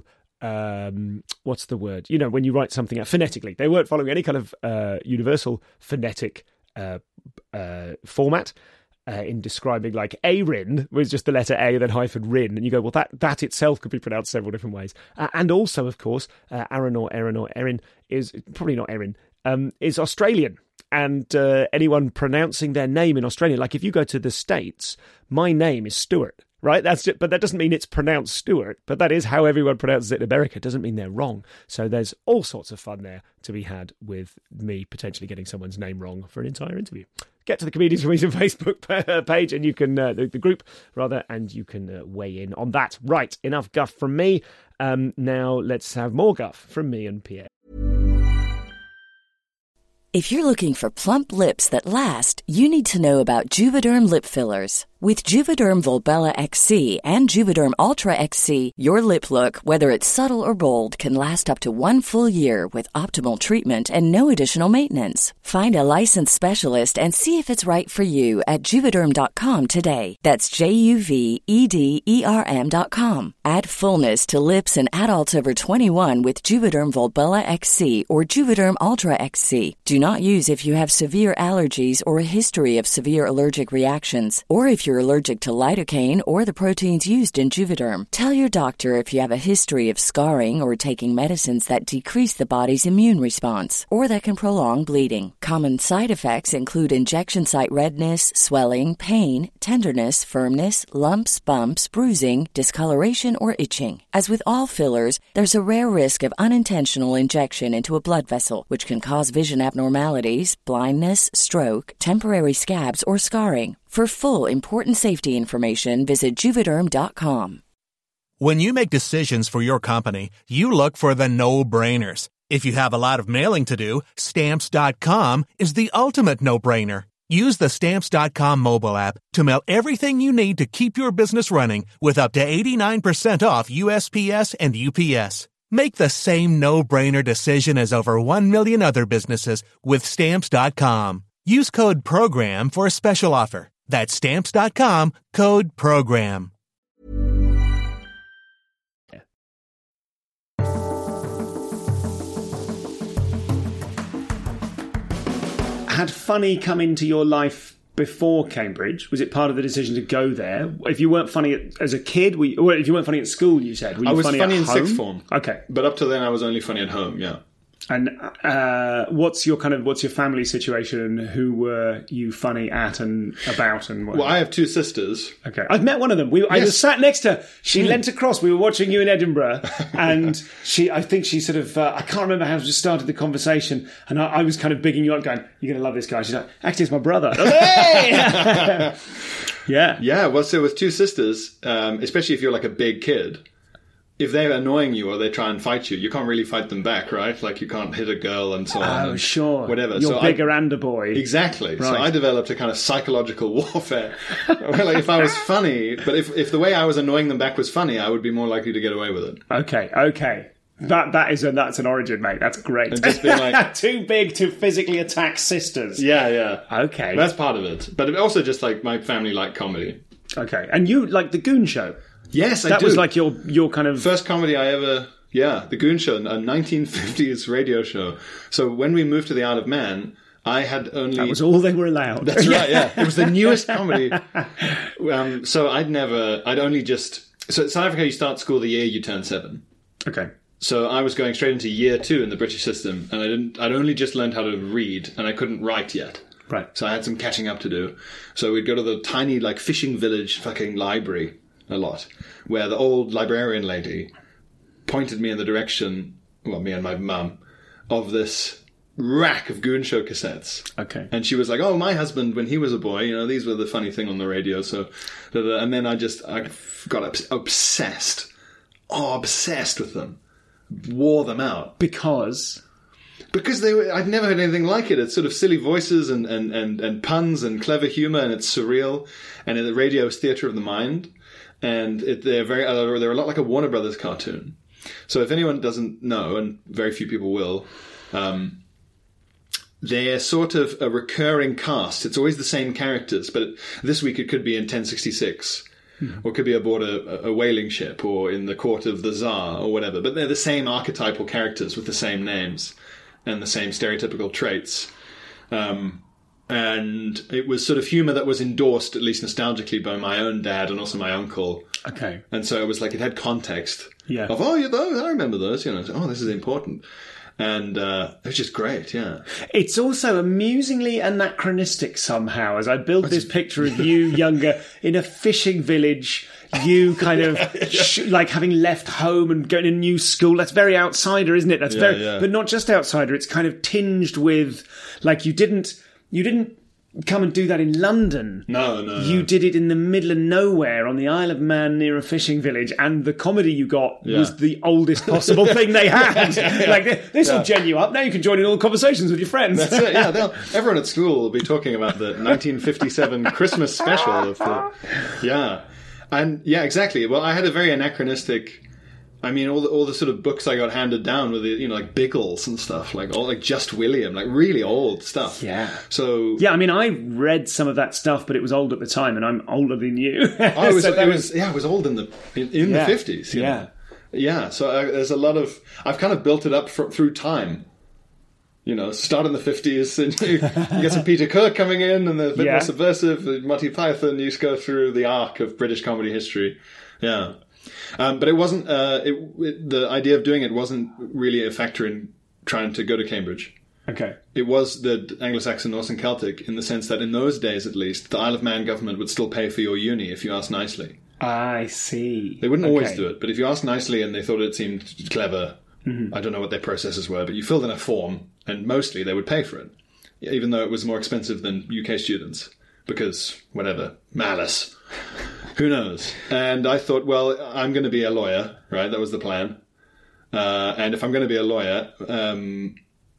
Um, what's the word? You know, when you write something out phonetically, they weren't following any kind of uh, universal phonetic uh, uh, format uh, in describing, like Arin was just the letter A then hyphen Rin, and you go, well, that that itself could be pronounced several different ways. Uh, and also, of course, uh, Aaron or Erin or Erin is probably not Erin, um, is Australian. And uh, anyone pronouncing their name in Australia, like if you go to the States, my name is Stuart. Right, that's it. But that doesn't mean it's pronounced Stuart. But that is how everyone pronounces it in America. It doesn't mean they're wrong. So there's all sorts of fun there to be had with me potentially getting someone's name wrong for an entire interview. Get to the Comedians for Reason Facebook page, and you can uh, the, the group rather, and you can uh, weigh in on that. Right, enough guff from me. Um, now let's have more guff from me and Pierre. If you're looking for plump lips that last, you need to know about Juvederm lip fillers. With Juvederm Volbella X C and Juvederm Ultra X C, your lip look, whether it's subtle or bold, can last up to one full year with optimal treatment and no additional maintenance. Find a licensed specialist and see if it's right for you at Juvederm dot com today. That's J U V E D E R M dot com. Add fullness to lips in adults over twenty-one with Juvederm Volbella X C or Juvederm Ultra X C. Do not use if you have severe allergies or a history of severe allergic reactions, or if you're allergic to lidocaine or the proteins used in Juvederm. Tell your doctor if you have a history of scarring or taking medicines that decrease the body's immune response or that can prolong bleeding. Common side effects include injection site redness, swelling, pain, tenderness, firmness, lumps, bumps, bruising, discoloration, or itching. As with all fillers, there's a rare risk of unintentional injection into a blood vessel, which can cause vision abnormalities, blindness, stroke, temporary scabs, or scarring. For full, important safety information, visit Juvederm dot com. When you make decisions for your company, you look for the no-brainers. If you have a lot of mailing to do, Stamps dot com is the ultimate no-brainer. Use the Stamps dot com mobile app to mail everything you need to keep your business running with up to eighty-nine percent off U S P S and U P S. Make the same no-brainer decision as over one million other businesses with Stamps dot com. Use code PROGRAM for a special offer. That's Stamps dot com, code PROGRAM. Had funny come into your life before Cambridge? Was it part of the decision to go there? If you weren't funny at, as a kid, were you, or if you weren't funny at school, you said, were you I was funny, funny at in home? sixth form. Okay. But up to then, I was only funny at home, yeah. And uh, what's your kind of what's your family situation? Who were you funny at and about? And what? Well, I have two sisters. Okay, I've met one of them. We, I Yes. was sat next to her. She Mm. leant across. We were watching you in Edinburgh, and she, I think she sort of, uh, I can't remember how she started the conversation, and I, I was kind of bigging you up, going, "You're going to love this guy." She's like, "Actually, it's my brother." I was like, "Hey!" Yeah, Yeah, well, so with two sisters, um, especially if you're like a big kid, if they're annoying you or they try and fight you, you can't really fight them back, right? Like you can't hit a girl and so on. Oh, and sure. Whatever. You're so bigger I, and a boy. Exactly. So Right. I developed a kind of psychological warfare. Where, like if I was funny, but if, if the way I was annoying them back was funny, I would be more likely to get away with it. Okay, okay. That that is a that's an origin, mate. That's great. And just being like- too big to physically attack sisters. Yeah, yeah. Okay. That's part of it. But also just like my family liked comedy. Okay. And you like the Goon Show? Yes, I That do. was like your your kind of First comedy I ever, yeah, The Goon Show, a nineteen fifties radio show. So when we moved to the Isle of Man, I had only... that was all they were allowed. That's right, yeah. It was the newest comedy. Um, so I'd never, I'd only just... So in South Africa, you start school the year you turn seven. Okay. So I was going straight into year two in the British system, and I didn't, I'd only just learned how to read, and I couldn't write yet. Right. So I had some catching up to do. So we'd go to the tiny, like, fishing village fucking library a lot, where the old librarian lady pointed me in the direction, well, me and my mum, of this rack of Goon Show cassettes. Okay. And she was like, oh, my husband, when he was a boy, you know, these were the funny thing on the radio. So, da, da, and then I just, I got obs- obsessed. Oh, obsessed with them. Wore them out. Because Because they were, I'd never heard anything like it. It's sort of silly voices and, and, and, and puns and clever humour, and it's surreal. And the radio is theatre of the mind. And it, they're very, uh, they're a lot like a Warner Brothers cartoon. So if anyone doesn't know, and very few people will, um, they're sort of a recurring cast. It's always the same characters, but this week it could be in ten sixty-six. Or it could be aboard a, a whaling ship, or in the court of the Tsar, or whatever. But they're the same archetypal characters with the same names and the same stereotypical traits. Um, and it was sort of humour that was endorsed, at least nostalgically, by my own dad and also my uncle. okay. And so it was like it had context. Yeah. Of, oh, yeah, those, I remember those. You know, oh, this is important. And uh, it was just great, yeah. It's also amusingly anachronistic somehow, as I build this picture of you younger in a fishing village, you kind of sh- like having left home and going to a new school. That's very outsider, isn't it? That's Yeah, very, yeah. but not just outsider. It's kind of tinged with, like, you didn't, you didn't come and do that in London. No, no, You no. did it in the middle of nowhere on the Isle of Man near a fishing village, and the comedy you got Yeah. was the oldest possible thing they had. Like, this will gen you up. Now you can join in all conversations with your friends. That's it, yeah. They'll, everyone at school will be talking about the nineteen fifty-seven Christmas special of the... Yeah. And, yeah, exactly. Well, I had a very anachronistic... I mean, all the all the sort of books I got handed down were the, you know, like Biggles and stuff, like all like Just William, like really old stuff. Yeah. So Yeah, I mean, I read some of that stuff, but it was old at the time, and I'm older than you. oh, it was, So that it was yeah, it was old in the in, in Yeah. the fifties. You Yeah. know? Yeah. So I, there's a lot of I've kind of built it up fr- through time. You know, start in the fifties, and you, you get some Peter Kirk coming in, and they're a bit Yeah. more subversive. the Monty Python, you just go through the arc of British comedy history. Yeah. Um, but it wasn't, uh, it, it, the idea of doing it wasn't really a factor in trying to go to Cambridge. Okay. It was the Anglo-Saxon, Norse and Celtic in the sense that in those days, at least, the Isle of Man government would still pay for your uni if you asked nicely. I see. They wouldn't always Okay. do it, but if you asked nicely and they thought it seemed clever, Mm-hmm. I don't know what their processes were, but you filled in a form, and mostly they would pay for it, even though it was more expensive than U K students, because, whatever, malice. Who knows? And I thought, well, I'm going to be a lawyer, right? That was the plan. Uh, and if I'm going to be a lawyer, um,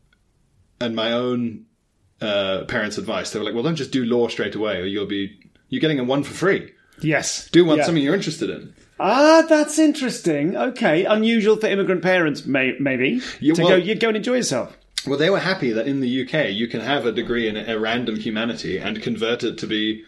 and my own uh, parents' advice, they were like, well, don't just do law straight away, or you'll be you're getting a one for free. Yes. Do one Yeah. something you're interested in. Ah, that's interesting. Okay, unusual for immigrant parents, may- maybe Yeah, to well- go. You go and enjoy yourself. Well, they were happy that in the U K you can have a degree in a random humanity and convert it to be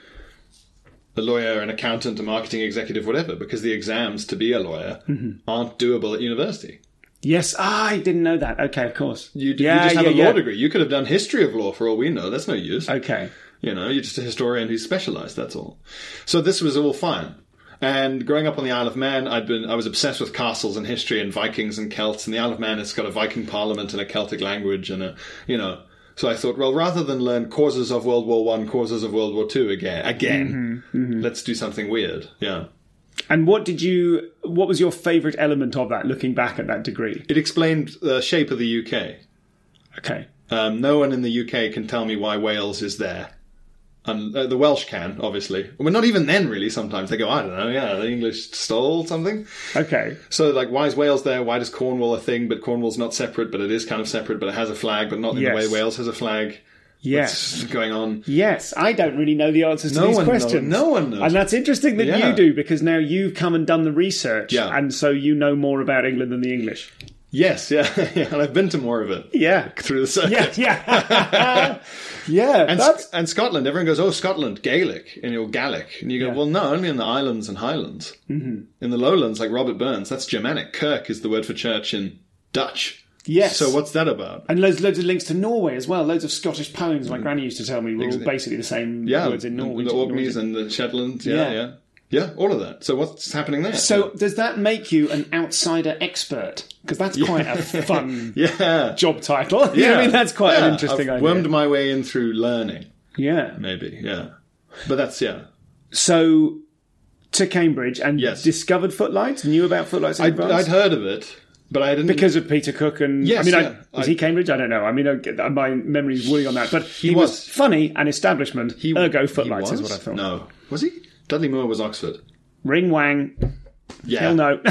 a lawyer, an accountant, a marketing executive, whatever, because the exams to be a lawyer Mm-hmm. aren't doable at university. Yes, ah, I didn't know that. Okay, of course. You, yeah, you just have yeah, a law yeah. degree. You could have done history of law for all we know. That's no use. Okay. You know, you're just a historian who's specialised, that's all. So this was all fine. And growing up on the Isle of Man, I'd been I was obsessed with castles and history and Vikings and Celts. And the Isle of Man has got a Viking parliament and a Celtic language and a, you know. So I thought, well, rather than learn causes of World War One, causes of World War Two again, again, Mm-hmm, mm-hmm. let's do something weird. Yeah. And what did you? What was your favourite element of that? Looking back at that degree. It explained the shape of the U K. Okay. Um, no one in the U K can tell me why Wales is there. And uh, the Welsh can, obviously. Well, not even then, really, sometimes. They go, I don't know, yeah, the English stole something. Okay. So, like, why is Wales there? Why does Cornwall a thing, but Cornwall's not separate, but it is kind of separate, but it has a flag, but not in Yes. the way Wales has a flag? Yes. What's going on? Yes, I don't really know the answers to No these one knows- questions. no one knows. And that's interesting that Yeah. you do, because now you've come and done the research, Yeah. and so you know more about England than the English. Yes, yeah, yeah, and I've been to more of it. Yeah. Through the circuit. Yeah, yeah. yeah, And, that's... and Scotland, everyone goes, oh, Scotland, Gaelic, and you're Gaelic. And you go, Yeah. well, no, only in the islands and highlands. Mm-hmm. In the lowlands, like Robert Burns, that's Germanic. Kirk is the word for church in Dutch. Yes. So what's that about? And loads, loads of links to Norway as well. Loads of Scottish poems, my granny used to tell me, were all Exa- basically the same Yeah, words in Norway. the Orkneys and the Shetlands, yeah, Yeah. yeah. Yeah, all of that. So what's happening there? So does that make you an outsider expert? Because that's quite a fun yeah. job title. You know Yeah. what I mean, that's quite Yeah, an interesting I've idea. wormed my way in through learning, Yeah. maybe, yeah. But that's, yeah. So to Cambridge and Yes. discovered Footlights, knew about Footlights in I'd, advance? I'd heard of it, but I didn't... Because of Peter Cook and... Yes, I mean, yeah. I, was I- he Cambridge? I don't know. I mean, I, my memory's woolly on that. But he, He was. was. funny and establishment, He- ergo he Footlights is was? what I thought. No. Was he? Dudley Moore was Oxford. Ring wang. Yeah. Hell no.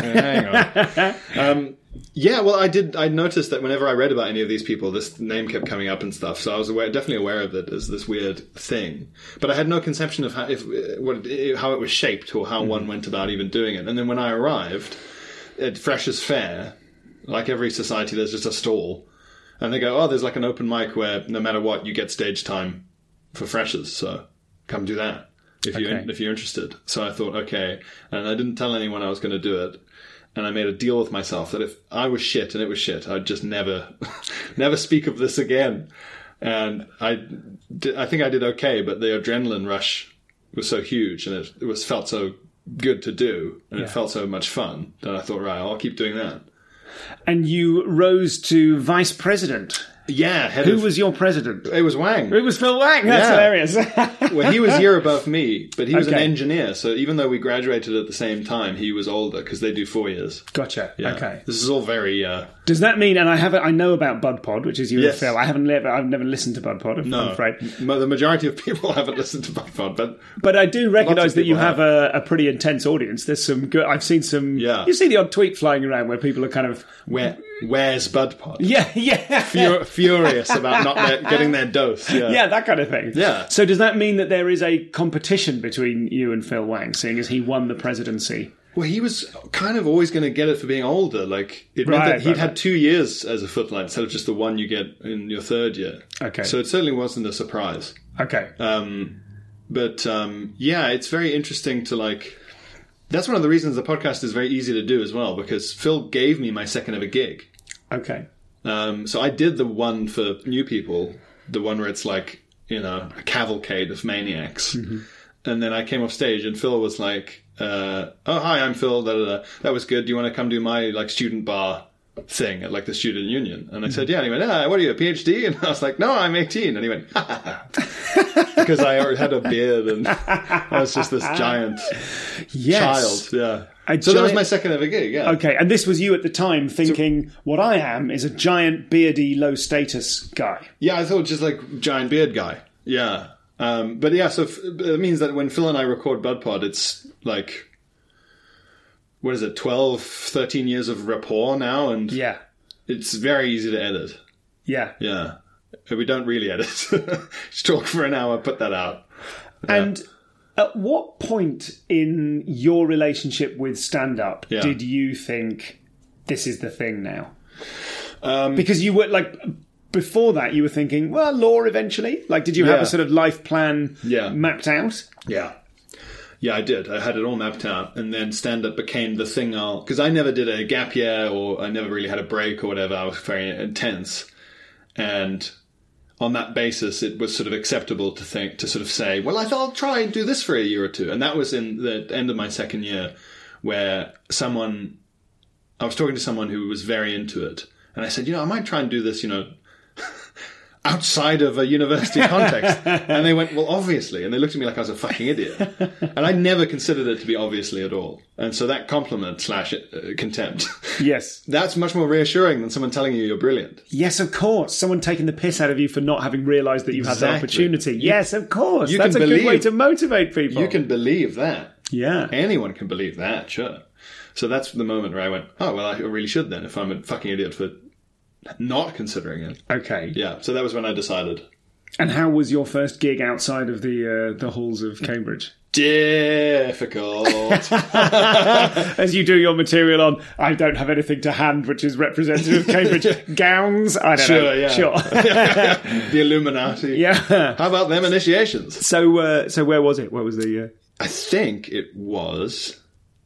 Hang on. Um, yeah, well, I did. I noticed that whenever I read about any of these people, this name kept coming up and stuff. So I was aware, definitely aware of it as this weird thing. But I had no conception of how, if, what, it- how it was shaped or how one went about even doing it. And then when I arrived at Freshers' Fair, like every society, there's just a stall, and they go, "Oh, there's like an open mic where no matter what, you get stage time for freshers. So come do that." If you Okay. if you're interested. So I thought, okay, and I didn't tell anyone I was going to do it, and I made a deal with myself that if I was shit and it was shit, I'd just never, never speak of this again. And I, did, I think I did okay, but the adrenaline rush was so huge, and it, it was felt so good to do, and Yeah. it felt so much fun that I thought, right, I'll keep doing that. And you rose to vice president. Yeah, head Who of, was your president? it was Wang. It was Phil Wang. That's Yeah. hilarious. Well, he was a year above me, but he was an Okay. engineer. So even though we graduated at the same time, he was older because they do four years. Gotcha. Yeah. Okay. This is all very. Uh, Does that mean? And I haven't. I know about Bud Pod, which is you Yes. and Phil. I haven't. Li- I've never listened to Bud Pod. I'm no, afraid. M- the majority of people haven't listened to Bud Pod, but But I do recognise that you people have, have. a, a pretty intense audience. There's some good. I've seen some. Yeah. You see the odd tweet flying around where people are kind of. where where's Bud Pod? Yeah. Yeah. Fur- furious about not their, getting their dose. Yeah. Yeah, that kind of thing. Yeah. So does that mean that there is a competition between you and Phil Wang, seeing as he won the presidency? Well, he was kind of always going to get it for being older. Like it meant Right, that he'd right, had right. two years as a footlight instead of just the one you get in your third year. Okay. So it certainly wasn't a surprise. Okay. Um, but um, yeah, it's very interesting to like. That's one of the reasons the podcast is very easy to do as well, because Phil gave me my second ever gig. Okay. Um, so I did the one for new people, the one where it's like, you know, a cavalcade of maniacs. Mm-hmm. And then I came off stage and Phil was like, uh, oh, hi, I'm Phil. Da, da, da. That was good. Do you want to come do my like student bar thing at like the student union? And I said, yeah. And he went, ah, what are you, a PhD? And I was like, no, I'm eighteen. And he went, ha, ha, ha. Because I already had a beard and I was just this giant Yes. child. Yeah. A So that was giant- my second ever gig. Yeah. Okay, and this was you at the time thinking, what I am is a giant, beardy, low-status guy. Yeah, I thought just like giant beard guy. Yeah. Um, but yeah, so f- it means that when Phil and I record Bud Pod, it's like, what is it, twelve, thirteen years of rapport now, and Yeah. it's very easy to edit. Yeah. Yeah. We don't really edit. Just talk for an hour, put that out. Yeah. And at what point in your relationship with stand-up Yeah. did you think, this is the thing now? Um, Because you were, like, before that, you were thinking, well, law eventually? Like, did you have Yeah. a sort of life plan Yeah. mapped out? Yeah. Yeah, I did. I had it all mapped out. And then stand-up became the thing I'll... Because I never did a gap year, or I never really had a break or whatever. I was very intense. And on that basis, it was sort of acceptable to think, to sort of say, well, I thought I'll try and do this for a year or two. And that was in the end of my second year, where someone... I was talking to someone who was very into it. And I said, you know, I might try and do this, you know... outside of a university context. And they went, well, obviously. And they looked at me like I was a fucking idiot. And I never considered it to be obviously at all. And so that compliment slash uh, contempt, Yes. that's much more reassuring than someone telling you you're brilliant. Yes, of course. Someone taking the piss out of you for not having realised that you had that Exactly. opportunity. You- yes, of course. you That's a can good way believe- to motivate people. You can believe that. Yeah. Anyone can believe that, sure. So that's the moment where I went, oh, well, I really should then, if I'm a fucking idiot for not considering it. Okay. Yeah, so that was when I decided. And how was your first gig outside of the uh, the halls of Cambridge? Difficult. As you do your material on, I don't have anything to hand, which is representative of Cambridge. Gowns? I don't Sure, know. yeah. Sure. The Illuminati. Yeah. How about them initiations? So, uh, so where was it? Where was the... Uh... I think it was...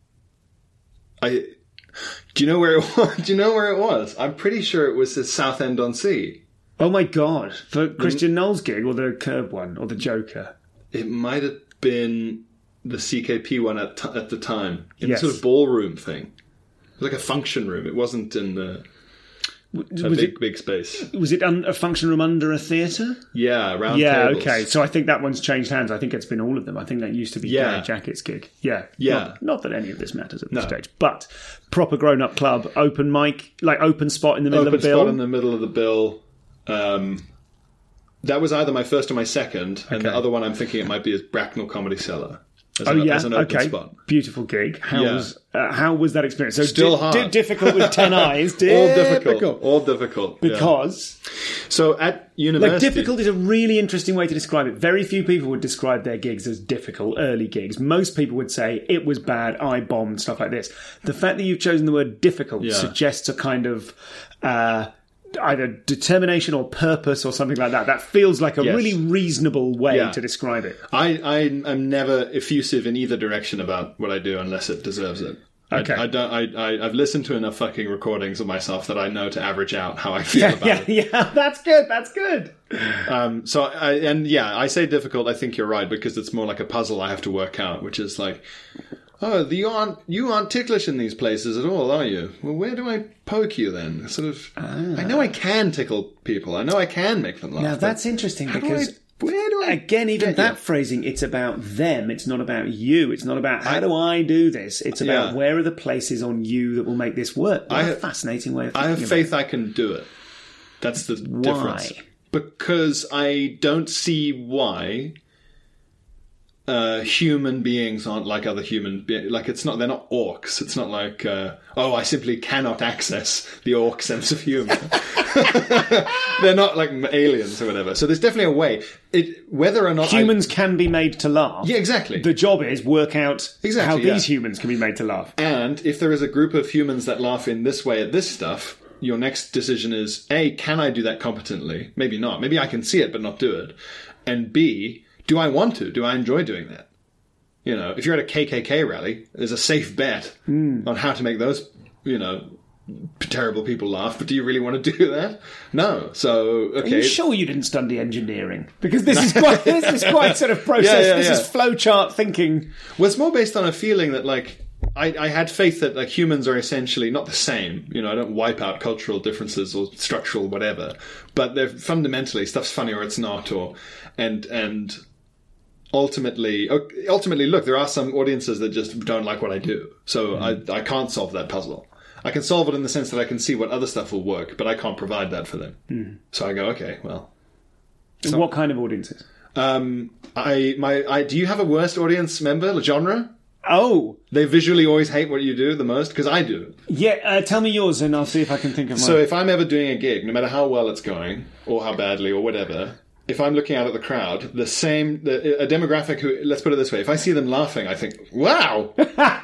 I... Do you know where it was? Do you know where it was? I'm pretty sure it was the Southend-on-Sea. Oh my God. For Christian Knowles' gig, or the Curb one, or the Joker? It might have been the C K P one at t- at the time. In Yes. the sort of ballroom thing. It was like a function room. It wasn't in the, a Was big, it, big space. was it un- a function room under a theatre? Yeah, round Yeah, tables. okay. So I think that one's changed hands. I think it's been all of them. I think that used to be Yeah. Gary Jackett's gig. Yeah. Yeah. Not, not that any of this matters at this No. stage. But proper grown-up club, open mic, like open spot in the middle Open of a bill. spot in the middle of the bill. Um, that was either my first or my second, and the Okay. other one I'm thinking it might be is Bracknell Comedy Cellar. As Oh an, yeah, as an open okay. spot. Beautiful gig. How Yeah. was uh, how was that experience? So Still di- hard. di- difficult with ten eyes. All Difficult. difficult. All difficult. yeah. Because So at university... like difficult is a really interesting way to describe it. Very few people would describe their gigs as difficult, early gigs. Most people would say it was bad, I bombed, stuff like this. The fact that you've chosen the word difficult Yeah. suggests a kind of uh, either determination or purpose or something like that. That feels like a Yes. really reasonable way Yeah. to describe it. I, I am never effusive in either direction about what I do unless it deserves it. I- Okay. I, don't. I, I I've listened to enough fucking recordings of myself that I know to average out how I feel about Yeah, it. yeah, that's good. That's good. Um, so I and yeah, I say difficult. I think you're right because it's more like a puzzle I have to work out, which is like, oh, the, you aren't you aren't ticklish in these places at all, are you? Well, where do I poke you then? Sort of. I know I can tickle people. I know I can make them laugh. Now but that's interesting how do because I- where do I again, even get that you? phrasing, it's about them. It's not about you. It's not about how do I do this. It's about Yeah. where are the places on you that will make this work. What I a have- fascinating way of I thinking have about faith I can do it. That's the difference. Why? Because I don't see why uh, human beings aren't like other human beings. Like it's not, they're not orcs. It's not like, uh, oh, I simply cannot access the orc sense of humor. They're not like aliens or whatever. So there's definitely a way. It, whether or not I- Humans can be made to laugh. yeah, exactly. The job is work out Exactly, how yeah. these humans can be made to laugh. And if there is a group of humans that laugh in this way at this stuff, your next decision is, A, can I do that competently? Maybe not. Maybe I can see it but not do it. And B, do I want to? Do I enjoy doing that? You know, if you're at a K K K rally, there's a safe bet Hmm. on how to make those, you know, terrible people laugh. But do you really want to do that? No. So, Are okay. you sure you didn't study engineering? Because this is quite this is quite sort of process. Yeah, yeah, this yeah. is flowchart thinking. Well, it's more based on a feeling that, like, I, I had faith that, like, humans are essentially not the same. You know, I don't wipe out cultural differences or structural whatever, but they're fundamentally stuff's funny or it's not, or and and ultimately, ultimately, look, there are some audiences that just don't like what I do, so Mm. I I can't solve that puzzle. I can solve it in the sense that I can see what other stuff will work, but I can't provide that for them. Mm. So I go, okay, well. What kind of audiences? Um, I my I do you have a worst audience member genre? Oh, They visually always hate what you do the most, because I do. yeah. Uh, tell me yours, and I'll see if I can think of mine. So if I'm ever doing a gig, no matter how well it's going, or how badly, or whatever, if I'm looking out at the crowd, the same, the, a demographic who, let's put it this way, if I see them laughing, I think, wow!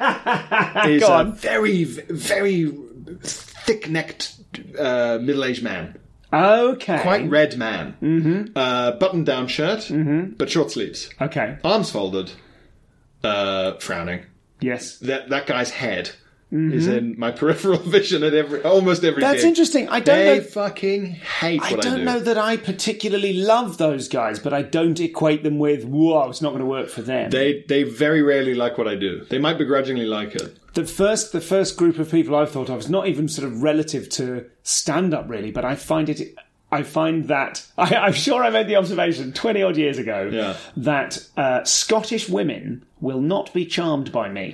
is Go a on. very, very thick-necked uh, middle-aged man. Okay. Quite red man. Mm-hmm. Uh, button-down shirt, mm-hmm. but short sleeves. Okay. Arms folded, uh, frowning. Yes. That that guy's head is in my peripheral vision at every almost every That's gig. interesting. I don't they know. fucking hate I what I don't do. know that I particularly love those guys, but I don't equate them with, whoa, it's not going to work for them. They they very rarely like what I do. They might begrudgingly like it. The first, the first group of people I've thought of is not even sort of relative to stand-up, really, but I find it... I find that... I, I'm sure I made the observation twenty odd years ago Yeah. that uh, Scottish women will not be charmed by me.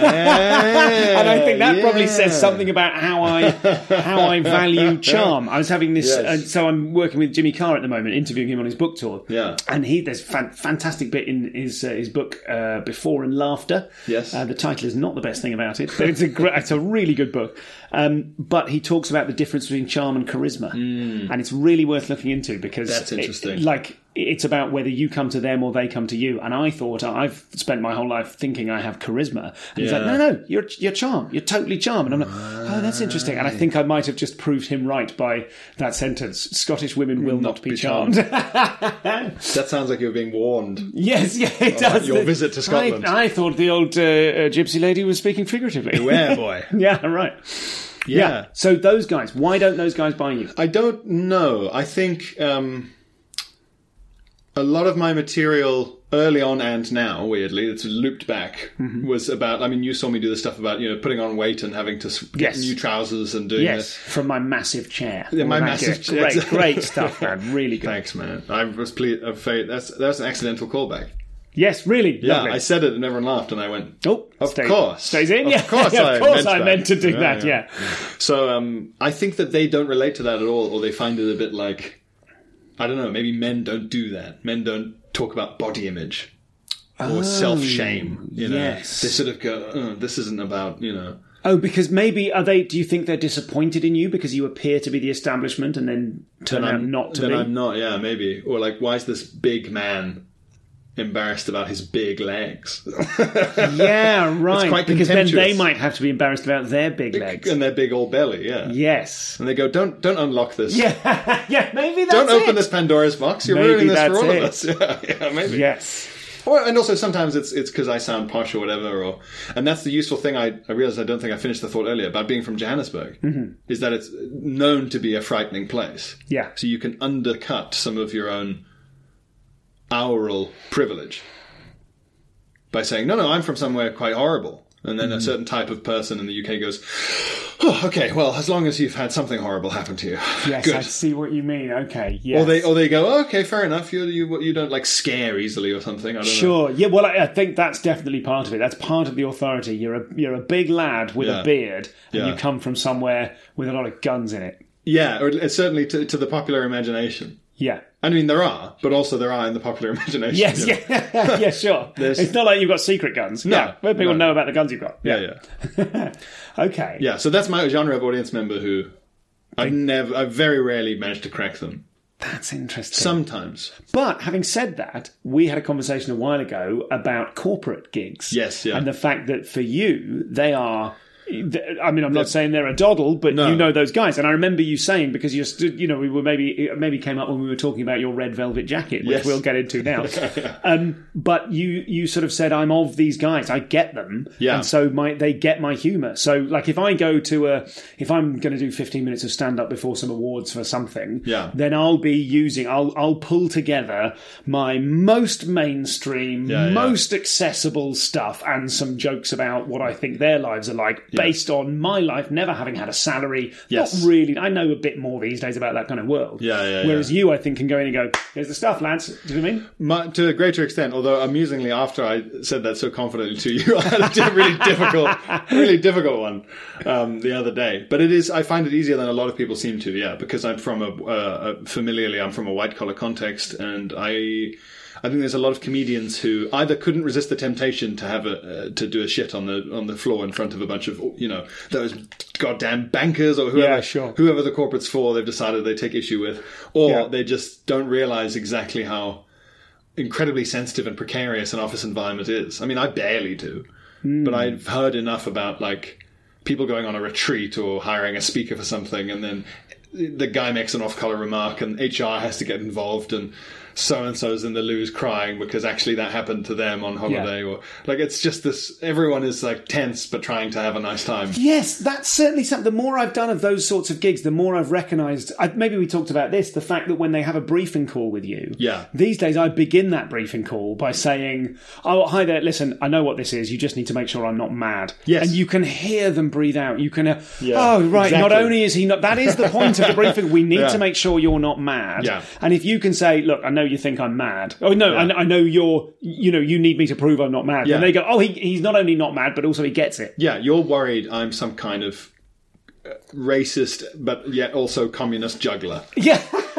and And I think that probably says something about how I how I value charm. I was having this, Yes. uh, so I'm working with Jimmy Carr at the moment, interviewing him on his book tour. Yeah. And he there's a fan, fantastic bit in his uh, his book uh, Before and Laughter. Yes. Uh, the title is not the best thing about it, but it's a great, it's a really good book. Um, but he talks about the difference between charm and charisma, and it's really worth looking into because That's it- interesting. like. It's about whether you come to them or they come to you. And I thought, I've spent my whole life thinking I have charisma. And he's like, no, no, you're you're charm. You're totally charm. And I'm like, oh, that's interesting. And I think I might have just proved him right by that sentence. Scottish women will not, be, be charmed. That sounds like you're being warned. Yes, yeah, it does. your visit to Scotland. I, I thought the old uh, uh, gypsy lady was speaking figuratively. Beware, boy. Yeah, right. Yeah. So those guys, why don't those guys buy you? I don't know. I think um, a lot of my material early on and now, weirdly, it's looped back, Mm-hmm. was about, I mean, you saw me do the stuff about, you know, putting on weight and having to s- get Yes. new trousers and doing Yes, the... from my massive chair. Yeah, my All that massive good. chair. Great, great stuff, man. Really good. Thanks, man. I was pleased. That's, that's an accidental callback. Yes, really. Yeah, lovely. I said it and everyone laughed and I went, Oh, of stay- course. stays in. Of Yeah, course of I course meant I that. meant to do Yeah, that. yeah. Yeah. So um, I think that they don't relate to that at all, or they find it a bit like, I don't know, maybe men don't do that. Men don't talk about body image or self-shame. You know? yes. They sort of go, oh, this isn't about, you know... Oh, because maybe are they? Do you think they're disappointed in you because you appear to be the establishment and then turn then out I'm, not to then be? I'm not, yeah, maybe. Or like, why is this big man embarrassed about his big legs? Yeah, right. quite because then they contemptuous. might have to be embarrassed about their big legs. And their big old belly, yeah. Yes. And they go, don't don't unlock this. Yeah, yeah. Maybe that's Don't open it. this Pandora's box. You're Maybe ruining this that's for all it. of us. Yeah, yeah, maybe. Yes. Or, and also sometimes it's it's because I sound posh or whatever, or and that's the useful thing. I, I realized I don't think I finished the thought earlier about being from Johannesburg, Mm-hmm. is that it's known to be a frightening place. Yeah. So you can undercut some of your own aural privilege by saying, no, no, I'm from somewhere quite horrible. And then a certain type of person in the U K goes, oh, okay, well, as long as you've had something horrible happen to you. Yes, Good. I see what you mean. Okay. Yes. Or they, or they go, oh, okay, fair enough. You, you, you don't like scare easily or something. I don't know. Sure. Yeah. Well, I, I think that's definitely part of it. That's part of the authority. You're a you're a big lad with Yeah. a beard, and Yeah. you come from somewhere with a lot of guns in it. Yeah, or it's certainly to, to the popular imagination. Yeah. I mean, there are, but also there are in the popular imagination. Yes. you know. Yeah. Yeah. Sure. There's- It's not like you've got secret guns. No, Yeah. Where people no. know about the guns you've got. Yeah, yeah, Okay. yeah. So that's my genre of audience member who I've never, I've very rarely managed to crack them. That's interesting. Sometimes, But having said that, we had a conversation a while ago about corporate gigs. Yes, yeah. And the fact that for you, they are. I mean, I'm not saying they're a doddle, but No. you know those guys. And I remember you saying, because you're, stu- you know, we were maybe it maybe came up when we were talking about your red velvet jacket, which Yes. we'll get into now. um, but you you sort of said, I'm of these guys. I get them, Yeah. and so my they get my humour. So, like, if I go to a, if I'm going to do fifteen minutes of stand up before some awards for something, Yeah. then I'll be using, I'll I'll pull together my most mainstream, Yeah, yeah. most accessible stuff and some jokes about what I think their lives are like based on my life, never having had a salary. Yes. Not really. I know a bit more these days about that kind of world. Yeah, yeah, Whereas yeah. you, I think, can go in and go, here's the stuff, lads. Do you know what I mean? my, to a greater extent, although amusingly, after I said that so confidently to you, I had a di- really difficult, really difficult one um, the other day. But it is, I find it easier than a lot of people seem to, yeah, because I'm from a, uh, a familiarly, I'm from a white collar context, and I. I think there's a lot of comedians who either couldn't resist the temptation to have a uh, to do a shit on the on the floor in front of a bunch of, you know, those goddamn bankers or whoever Yeah, sure. whoever the corporate's for, they've decided they take issue with, or Yeah. they just don't realize exactly how incredibly sensitive and precarious an office environment is. I mean, I barely do, Hmm. but I've heard enough about like people going on a retreat or hiring a speaker for something, and then the guy makes an off-color remark and H R has to get involved, and so-and-so's in the loos crying because actually that happened to them on holiday. Yeah. Or like, it's just this, everyone is like tense but trying to have a nice time. Yes, that's certainly something. The more I've done of those sorts of gigs, the more I've recognised, I, maybe we talked about this, the fact that when they have a briefing call with you, Yeah. these days I begin that briefing call by saying, oh, hi there, listen, I know what this is, you just need to make sure I'm not mad. Yes. And you can hear them breathe out. You can, uh, Yeah, oh, right, not exactly. only is he not, that is the point of the briefing, we need Yeah. to make sure you're not mad. Yeah. And if you can say, look, I know you think I'm mad. Oh, no, Yeah. I, I know you're, you know, you need me to prove I'm not mad. Yeah. And they go, oh, he, he's not only not mad, but also he gets it. Yeah, you're worried I'm some kind of uh, racist but yet also communist juggler. Yeah.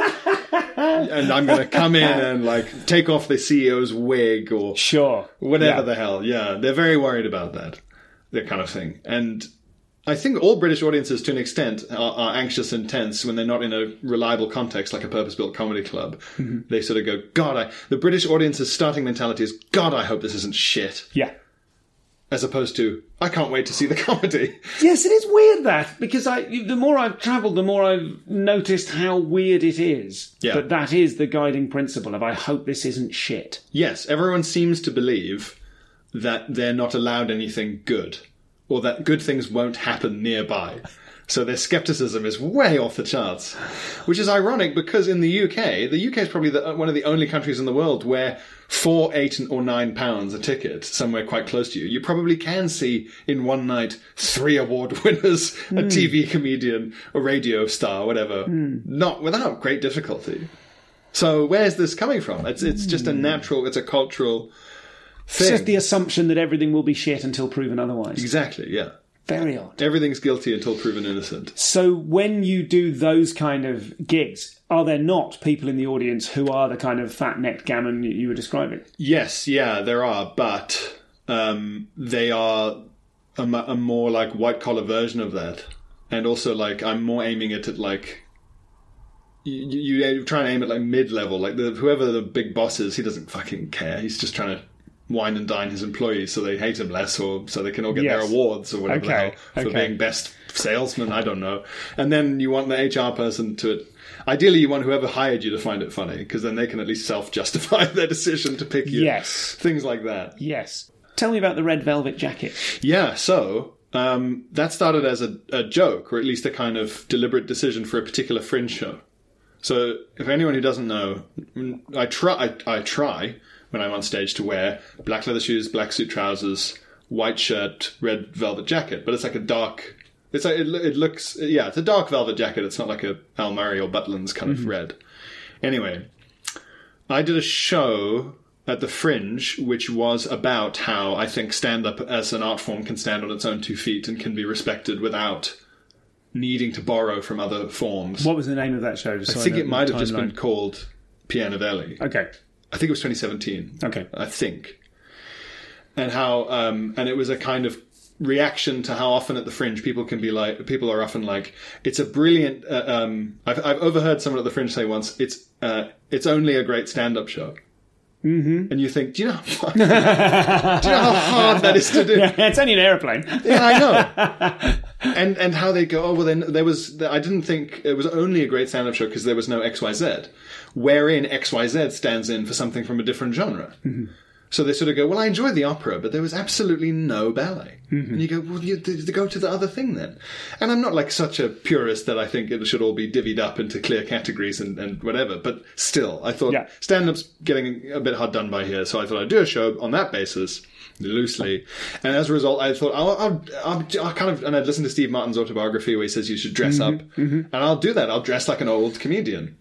And I'm going to come in and like take off the C E O's wig or Sure. whatever Yeah. the hell. Yeah, they're very worried about that, that kind of thing. And I think all British audiences, to an extent, are, are anxious and tense when they're not in a reliable context like a purpose-built comedy club. Mm-hmm. They sort of go, God, I... The British audience's starting mentality is, God, I hope this isn't shit. Yeah. As opposed to, I can't wait to see the comedy. Yes, it is weird that, because I, the more I've travelled, the more I've noticed how weird it is. Yeah. But that is the guiding principle of, I hope this isn't shit. Yes, everyone seems to believe that they're not allowed anything good, or that good things won't happen nearby. So their skepticism is way off the charts, which is ironic because in the U K, the U K is probably the, one of the only countries in the world where for eight or nine pounds a ticket, somewhere quite close to you, you probably can see in one night three award winners, Mm. a T V comedian, a radio star, whatever, not without great difficulty. So where's this coming from? It's it's just a natural, it's a cultural It's thing. just the assumption that everything will be shit until proven otherwise. Exactly, yeah. Very odd. Everything's guilty until proven innocent. So when you do those kind of gigs, are there not people in the audience who are the kind of fat-necked gammon you were describing? Yes, yeah, there are, but um, they are a, m- a more like white-collar version of that. And also, like, I'm more aiming it at, like, you, you, you try and aim at, like, mid-level. Like, the, whoever the big boss is, he doesn't fucking care. He's just trying to wine and dine his employees so they hate him less, or so they can all get Yes. their awards or whatever the Okay, hell for okay. being best salesman. I don't know. And then you want the H R person to it. Ideally, you want whoever hired you to find it funny, because then they can at least self-justify their decision to pick you. Yes. Things like that. Yes. Tell me about the red velvet jacket. Yeah, so um, that started as a, a joke, or at least a kind of deliberate decision for a particular fringe show. So if anyone who doesn't know, I try, I, I try when I'm on stage to wear black leather shoes, black suit trousers, white shirt, red velvet jacket. But it's like a dark... It's like, it, it looks... Yeah, it's a dark velvet jacket. It's not like a Al Murray or Butlin's kind of red. Anyway, I did a show at the Fringe, which was about how I think stand-up as an art form can stand on its own two feet and can be respected without needing to borrow from other forms. What was the name of that show? Just I so think know it might the have just timeline. been called Pianovelli. Okay. I think it was twenty seventeen. Okay. I think. And how, um, and it was a kind of reaction to how often at the Fringe people can be like, people are often like, it's a brilliant, uh, um, I've, I've overheard someone at the Fringe say once, it's, uh, it's only a great stand-up show. Mm-hmm. And you think, do you know how, do you know how hard that is to do? Yeah, it's only an aeroplane. Yeah, I know. And and how they go, oh, well, then there was, I didn't think it was only a great stand-up show because there was no X Y Z, wherein X Y Z stands in for something from a different genre. Mm-hmm. So they sort of go, well, I enjoyed the opera, but there was absolutely no ballet. Mm-hmm. And you go, well, you th- go to the other thing then. And I'm not like such a purist that I think it should all be divvied up into clear categories and, and whatever, but still, I thought Yeah. stand-up's getting a bit hard done by here, so I thought I'd do a show on that basis, loosely. And as a result, I thought, I'll, I'll, I'll, I'll kind of, and I'd listen to Steve Martin's autobiography where he says you should dress Mm-hmm, up, and I'll do that. I'll dress like an old comedian.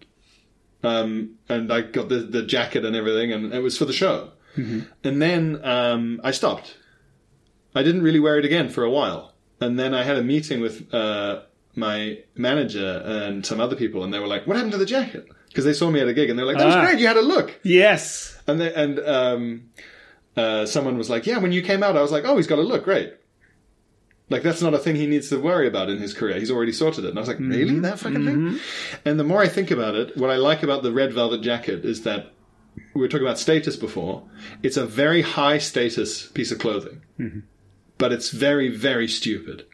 Um, and I got the, the jacket and everything, and it was for the show. Mm-hmm. And then um, I stopped. I didn't really wear it again for a while. And then I had a meeting with uh, my manager and some other people, and they were like, what happened to the jacket? because they saw me at a gig and they're like, that was Ah. great, you had a look. Yes. And they, and um, uh, someone was like, yeah, when you came out, I was like, oh, he's got a look, great. Like, that's not a thing he needs to worry about in his career. He's already sorted it. And I was like, really? That fucking Mm-hmm. thing? And the more I think about it, what I like about the red velvet jacket is that we were talking about status before. It's a very high status piece of clothing. Mm-hmm. But it's very, very stupid.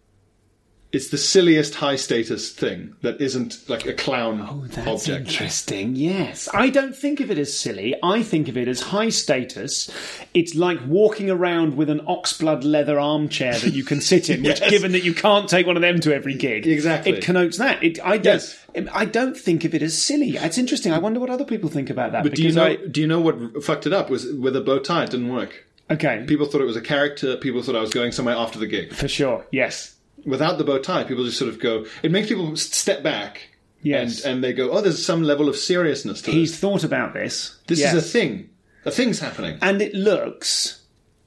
It's the silliest high status thing that isn't like a clown Oh, that's object. interesting. Yes. I don't think of it as silly. I think of it as high status. It's like walking around with an oxblood leather armchair that you can sit in, which, Yes. given that you can't take one of them to every gig, Exactly. it connotes that. It, I don't. Yes. I don't think of it as silly. It's interesting. I wonder what other people think about that. But do you because know? I, Do you know what fucked it up? Was with a bow tie, it didn't work. okay, People thought it was a character. People thought I was going somewhere after the gig. for sure. Yes. Without the bow tie, people just sort of go. It makes people s- step back. Yes. And, and they go, oh, there's some level of seriousness to He's this. thought about this. This Yes. is a thing. A thing's happening. And it looks,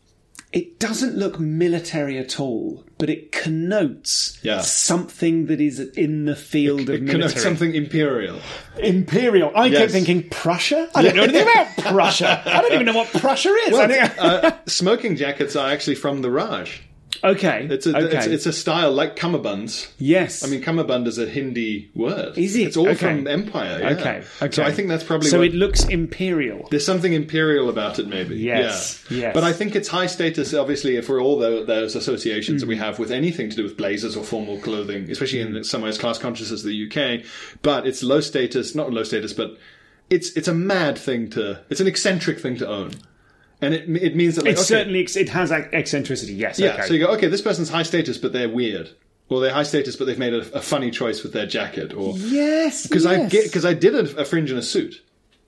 it doesn't look military at all, but it connotes Yeah. something that is in the field of It military. connotes something imperial. Imperial. I Yes. kept thinking Prussia? I don't know anything about Prussia. I don't even know what Prussia is. I think- uh, smoking jackets are actually from the Raj. okay. It's a, okay. it's, it's a style like cummerbunds. yes. I mean, cummerbund is a Hindi word. Is it? It's all Okay. from Empire. Yeah. okay. Okay. So I think that's probably So what, it looks imperial. there's something imperial about it, maybe. Yes, Yeah. yes. But I think it's high status, obviously, for all the, those associations Mm. that we have with anything to do with blazers or formal clothing, especially in somewhere as class conscious as the U K. But it's low status, not low status, but it's it's a mad thing to, it's an eccentric thing to own. And it it means that, like, It's okay, certainly, it has eccentricity, yes. yeah, okay. so you go, okay, this person's high status, but they're weird. Or they're high status, but they've made a, a funny choice with their jacket. Or yes. because I yes. get because I did a, a fringe in a suit,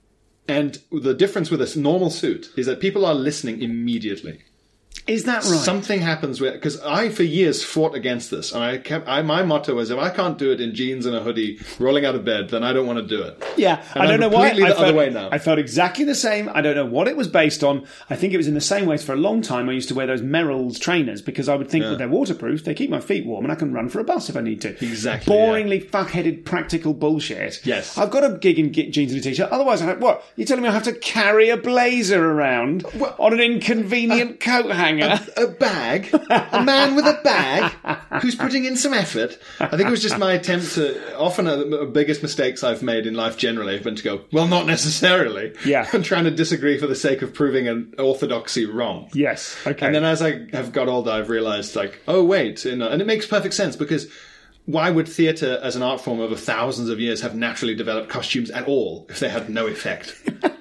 and the difference with a normal suit is that people are listening immediately. Is that right? Something happens where, because I for years fought against this, and I kept I, my motto was, if I can't do it in jeans and a hoodie, rolling out of bed, then I don't want to do it. Yeah, And I don't I'm know why. completely I the felt, other way now. I felt exactly the same. I don't know what it was based on. I think it was in the same ways for a long time. I used to wear those Merrell's trainers because I would think, well, they're waterproof, they keep my feet warm, and I can run for a bus if I need to. Exactly, Boringly fuck-headed practical bullshit. Yes. I've got a gig in ge- jeans and a t-shirt. Otherwise, I have, what? You're telling me I have to carry a blazer around Well, on an inconvenient coat hanger? A bag, a man with a bag who's putting in some effort. I think it was just my attempt to. Often, the biggest mistakes I've made in life generally have been to go, well, not necessarily. Yeah. I'm trying to disagree for the sake of proving an orthodoxy wrong. Yes. Okay. And then as I have got older, I've realised, like, oh, wait. You know, and it makes perfect sense because why would theatre as an art form over thousands of years have naturally developed costumes at all if they had no effect?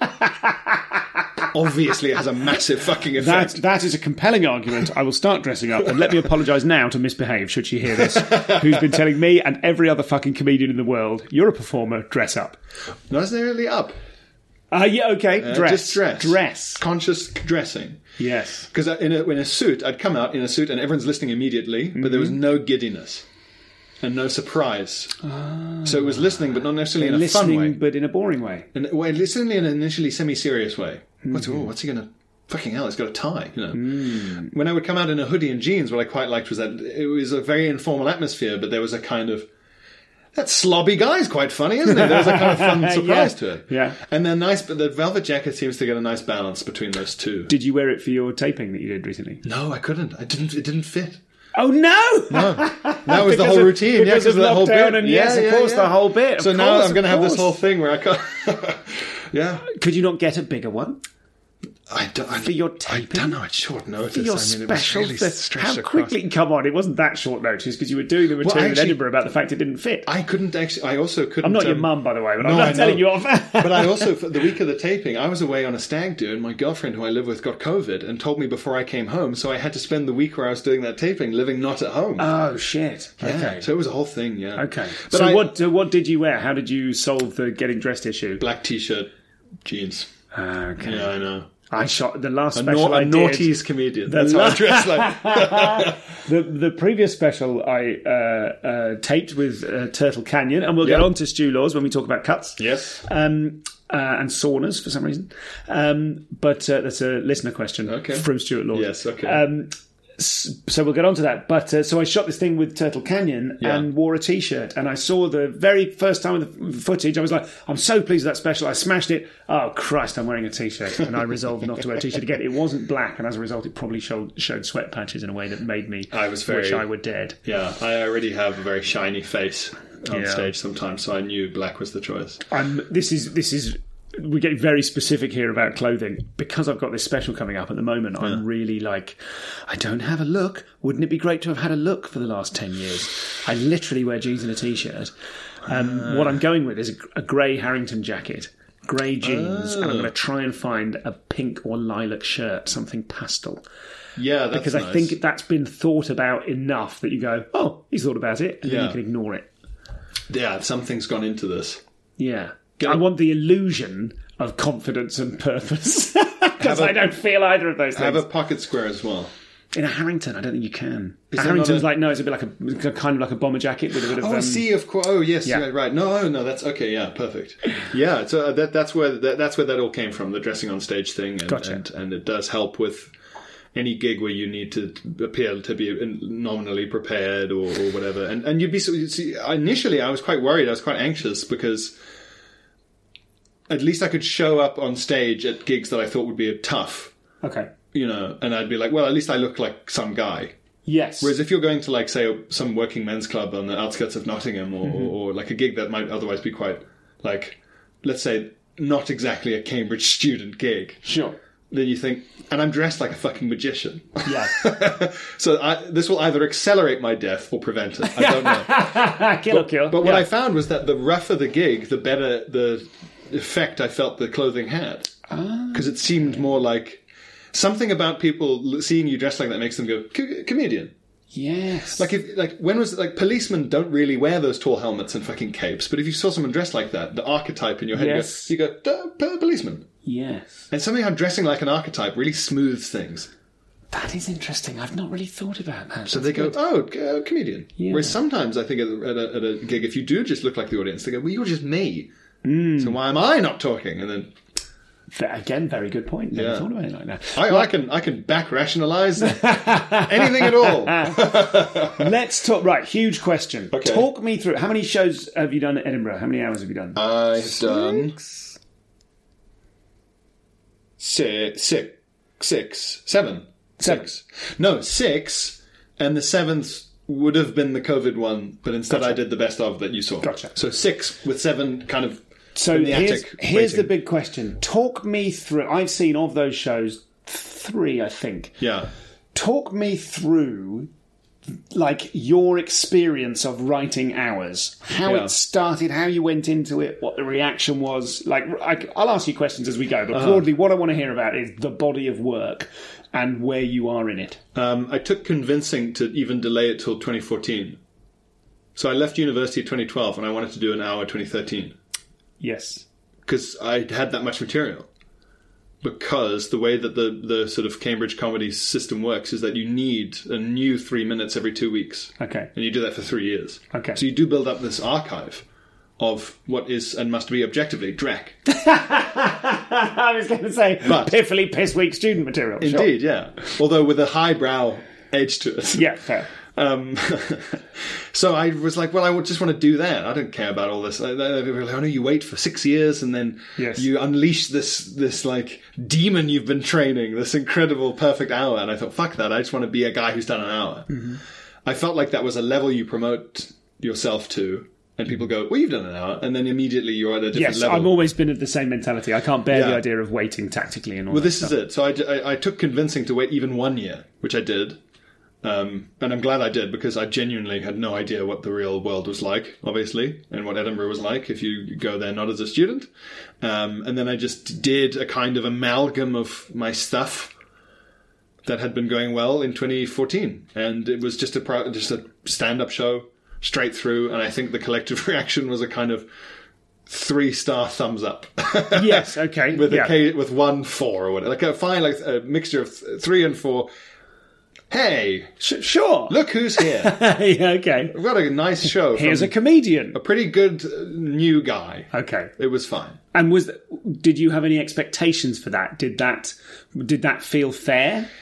Obviously, it has a massive fucking That, effect. that is a compelling argument. I will start dressing up, and let me apologise now to Misbehave, should she hear this, who's been telling me and every other fucking comedian in the world, you're a performer, dress up. Not necessarily up. Uh, yeah, okay, Uh, dress. Just dress. Dress. Conscious dressing. Yes. Because in a, in a suit, I'd come out in a suit and everyone's listening immediately, but there was Mm-hmm. no giddiness and no surprise. So it was listening, but not necessarily in a Listening, fun way. but in a boring way. And, well, listening in an initially semi-serious way. What's, Mm-hmm. oh, what's he going to... Fucking hell, it's got a tie, you know. Mm. When I would come out in a hoodie and jeans, what I quite liked was that it was a very informal atmosphere, but there was a kind of... That slobby guy's quite funny, isn't it? There was a kind of fun surprise Yeah. to it. Yeah. And they're nice, but the velvet jacket seems to get a nice balance between those two. Did you wear it for your taping that you did recently? No, I couldn't. I didn't. It didn't fit. Oh, no! No, that was the Because whole of- routine. because yeah, of the whole lockdown bit. and yes, yeah, of yeah, course, yeah. the whole bit. Of So now course, I'm going to of have this course. whole thing where I can't. Yeah, Could you not get a bigger one? I don't. I, For your I taping? don't know. It's short notice. For your I mean, it was special... really th- stretched how across. quickly... Come on, it wasn't that short notice because you were doing the material in actually- Edinburgh about the fact it didn't fit. I couldn't actually. I also couldn't. I'm not your um, mum, by the way, but no, I'm I not telling know. you off. But I also, for the week of the taping, I was away on a stag do, and my girlfriend, who I live with, got COVID and told me before I came home. So I had to spend the week where I was doing that taping living not at home. Oh, shit. Yeah, Okay. So it was a whole thing. Yeah. Okay. But so I- what so what did you wear? How did you solve the getting dressed issue? Black t-shirt, jeans. Ah, okay. Yeah, I know. I shot the last A, special nau- I a did. naughties comedian. The That's la- how I dress like. The the previous special I uh, uh, taped with uh, Turtle Canyon, and we'll get Yeah. on to Stu Laws when we talk about cuts. Yes. Um, uh, and saunas for some reason. Um, but uh, that's a listener question Okay. from Stuart Laws. Yes, okay. Um, So we'll get on to that. But uh, so I shot this thing with Turtle Canyon Yeah. and wore a T-shirt. And I saw the very first time of the footage, I was like, I'm so pleased with that special. I smashed it. Oh, Christ, I'm wearing a T-shirt. And I resolved not to wear a T-shirt again. It wasn't black. And as a result, it probably showed, showed sweat patches in a way that made me I was very- wish I were dead. Yeah, I already have a very shiny face on Yeah. stage sometimes, so I knew black was the choice. I'm, this is... This is we're getting very specific here about clothing. Because I've got this special coming up at the moment, I'm really like, I don't have a look. Wouldn't it be great to have had a look for the last ten years? I literally wear jeans and a T-shirt. Um, uh. What I'm going with is a, a grey Harrington jacket, grey jeans, oh. and I'm going to try and find a pink or lilac shirt, something pastel. Yeah, that's Because nice. I think that's been thought about enough that you go, oh, he's thought about it, and yeah. then you can ignore it. Yeah, something's gone into this. Yeah. I want the illusion of confidence and purpose because I don't feel either of those things. Have a pocket square as well. In a Harrington, I don't think you can. Is a Harrington's a... like no, it's a bit like a kind of like a bomber jacket with a bit of. Oh, um... see, of course. Oh, yes, yeah. yeah, right. No, no, that's okay. Yeah, perfect. Yeah, so that that's where that, that's where that all came from. The dressing on stage thing, and, gotcha. and and it does help with any gig where you need to appear to be nominally prepared or, or whatever. And and you'd be so. See, initially, I was quite worried. I was quite anxious because. At least I could show up on stage at gigs that I thought would be tough. Okay. You know, and I'd be like, well, at least I look like some guy. Yes. Whereas if you're going to, like, say, some working men's club on the outskirts of Nottingham or, mm-hmm. or, or like a gig that might otherwise be quite, like, let's say, not exactly a Cambridge student gig. Sure. Then you think, and I'm dressed like a fucking magician. Yeah. So I, this will either accelerate my death or prevent it. I don't know. kill but, or kill. But what yeah. I found was that the rougher the gig, the better the effect I felt the clothing had. Because ah. it seemed more like something about people seeing you dressed like that makes them go, comedian. Yes. Like, if, like when was like policemen don't really wear those tall helmets and fucking capes, but if you saw someone dressed like that, the archetype in your head, yes. you go, you go policeman. Yes. And something about dressing like an archetype really smooths things. That is interesting. I've not really thought about that. So That's they go, good. oh, uh, comedian. Yeah. Whereas sometimes I think at a, at a gig, if you do just look like the audience, they go, well, you're just me. Mm. So why am I not talking? And then... Again, very good point. Never yeah. thought about it like that. I, I can I can back rationalise anything at all. Let's talk. Right, huge question. Okay. Talk me through. How many shows have you done at Edinburgh? How many hours have you done? I've six. done six, six, six, seven, seven. six. No, six, and the seventh would have been the COVID one, but instead gotcha. I did the best of that you saw. Gotcha. So six with seven kind of. So in the here's, attic here's the waiting. big question. Talk me through. I've seen of those shows three, I think. Yeah. Talk me through, like, your experience of writing Hours. How Yeah. it started, how you went into it, what the reaction was. Like, I, I'll ask you questions as we go, but Uh-huh. broadly, what I want to hear about is the body of work and where you are in it. Um, I took convincing to even delay it till twenty fourteen. So I left university twenty twelve, and I wanted to do an hour twenty thirteen. Yes. Because I had that much material. Because the way that the, the sort of Cambridge comedy system works is that you need a new three minutes every two weeks. Okay. And you do that for three years. Okay. So you do build up this archive of what is and must be objectively dreck. I was going to say, But- piffly, piss-weak student material. Sure. Indeed, yeah. Although with a highbrow edge to it. Yeah, fair. Um, so I was like, well, I would just want to do that. I don't care about all this. I, I, I know you wait for six years and then Yes. you unleash this, this like demon you've been training, this incredible perfect hour. And I thought, fuck that. I just want to be a guy who's done an hour. Mm-hmm. I felt like that was a level you promote yourself to. And people go, well, you've done an hour. And then immediately you're at a different Yes, level. I've always been of the same mentality. I can't bear Yeah. the idea of waiting tactically and all Well, that this stuff. is it. So I, I, I took convincing to wait even one year, which I did. Um, and I'm glad I did, because I genuinely had no idea what the real world was like, obviously, and what Edinburgh was like if you go there not as a student. Um, and then I just did a kind of amalgam of my stuff that had been going well in twenty fourteen. And it was just a pro- just a stand-up show straight through, and I think the collective reaction was a kind of three-star thumbs up. Yes, okay. with yeah. a K, with one four or whatever, like a fine, like a mixture of th- three and four. Hey, Sh- sure. look who's here! yeah, okay. We've got a nice show. Here's a from comedian. a pretty good uh, new guy. Okay. It was fine. And was did you have any expectations for that? Did that did that feel fair?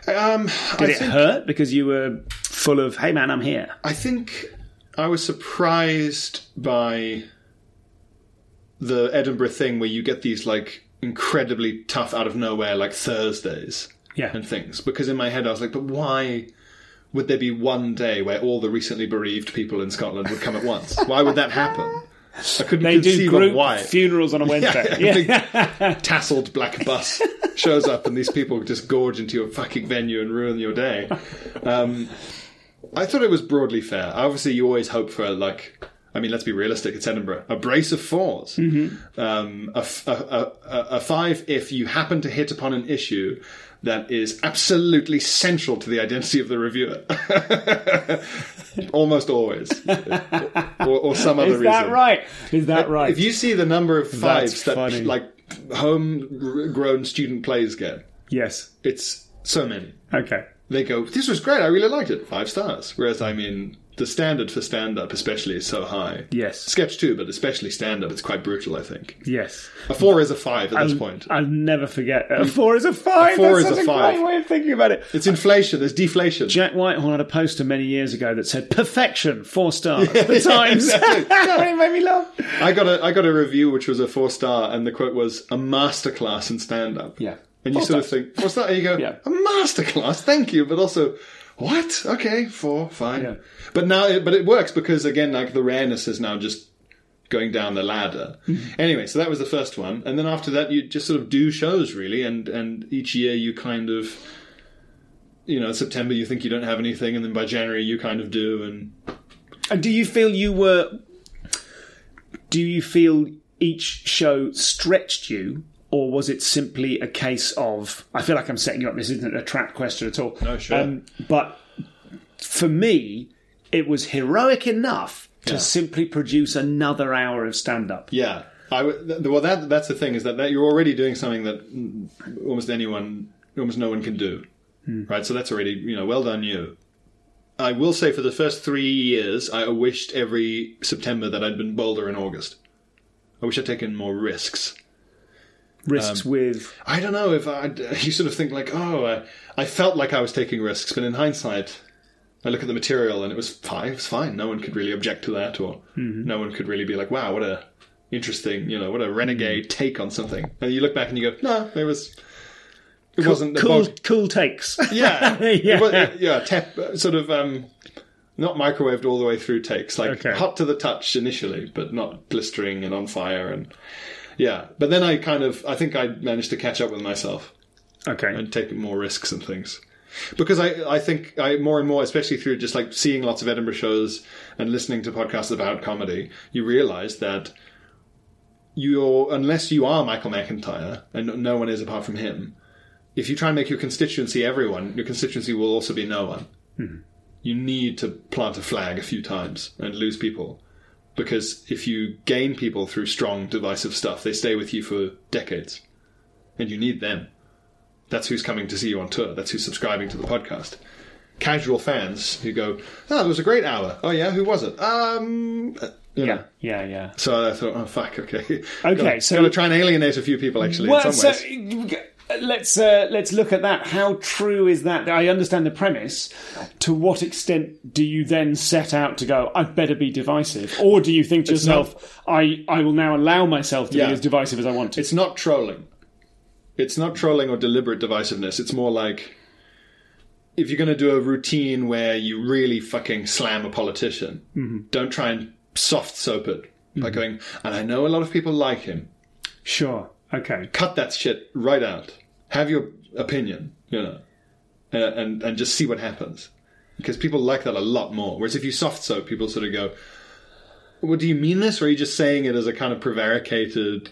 Um, Did I it think, hurt because you were full of, hey man, I'm here? I think I was surprised by the Edinburgh thing where you get these like incredibly tough out of nowhere like Thursdays Yeah. and things. Because in my head I was like, but why would there be one day where all the recently bereaved people in Scotland would come at once? Why would that happen? I couldn't They do conceive group of why. funerals on a Wednesday. Yeah, Yeah. a big tasseled black bus shows up and these people just gorge into your fucking venue and ruin your day. Um, I thought it was broadly fair. Obviously, you always hope for, like, I mean, let's be realistic, it's Edinburgh. A brace of fours. Mm-hmm. Um, a, a, a, a five if you happen to hit upon an issue that is absolutely central to the identity of the reviewer. Almost always. Or, or some other Is reason. that right? Is that right? If you see the number of fives That's that funny. like homegrown student plays get, Yes. it's so many. Okay. They go, this was great, I really liked it, five stars. Whereas, I mean, the standard for stand-up especially is so high. Yes. Sketch too, but especially stand-up, it's quite brutal, I think. Yes. A four is a five at this I'll, point. I'll never forget. A four is a five. A four That's is such a five. great way of thinking about it. It's inflation, there's deflation. Jack Whitehall had a poster many years ago that said "Perfection, four stars." The Times. exactly. It made me laugh. I got a I got a review which was a four star, and the quote was a masterclass in stand-up. Yeah. And you Four sort stars. of think, four star, and you go, Yeah. a masterclass, thank you, but also, what? Okay, four, fine. Yeah. But now, it, but it works because again, like the rareness is now just going down the ladder. Mm-hmm. Anyway, so that was the first one, and then after that, you just sort of do shows really, and and each year you kind of, you know, September you think you don't have anything, and then by January you kind of do, and And do you feel you were? Do you feel each show stretched you, or was it simply a case of? I feel like I'm setting you up. This isn't a trap question at all. No, sure. Um, but for me, it was heroic enough to Yeah. simply produce another hour of stand-up. yeah. I w- th- well, that that's the thing is that, that you're already doing something that mm, almost anyone, almost no one can do, right? So that's already, you know, well done you. I will say for the first three years, I wished every September that I'd been bolder in August. I wish I'd taken more risks. Risks Um, with I don't know if I. You sort of think like, oh, I, I felt like I was taking risks, but in hindsight, I look at the material and it was fine. It was fine. No one could really object to that, or no one could really be like, wow, what a interesting, you know, what a renegade take on something. And you look back and you go, no, it was. It cool, wasn't the cool, bog- cool takes. Yeah, Yeah. It was- it- yeah. Tep, sort of um, not microwaved all the way through takes, like Okay. hot to the touch initially, but not blistering and on fire, and yeah. But then I kind of, I think I managed to catch up with myself Okay. and take more risks and things, because I, I think I more and more, especially through just like seeing lots of Edinburgh shows and listening to podcasts about comedy, you realise that you're, unless you are Michael McIntyre, and no one is apart from him. If you try and make your constituency everyone, your constituency will also be no one. Mm-hmm. You need to plant a flag a few times and lose people. Because if you gain people through strong, divisive stuff, they stay with you for decades. And you need them. That's who's coming to see you on tour. That's who's subscribing to the podcast. Casual fans who go, oh, it was a great hour. Oh, yeah? Who was it? Um... You know. Yeah, yeah, yeah. So I thought, oh, fuck, okay. Okay, gotta, so- Gotta try and alienate a few people, actually, Well, in some so ways. let's uh, let's look at that. How true is that? I understand the premise. To what extent do you then set out to go, I'd better be divisive? Or do you think to It's yourself, I, I will now allow myself to Yeah. be as divisive as I want to? It's not trolling. It's not trolling or deliberate divisiveness. It's more like, if you're going to do a routine where you really fucking slam a politician, Mm-hmm. don't try and soft soap it by going, and I know a lot of people like him. Sure. Okay. Cut that shit right out. Have your opinion, you know, and, and, and just see what happens. Because people like that a lot more. Whereas if you soft soap, people sort of go, well, do you mean this? Or are you just saying it as a kind of prevaricated,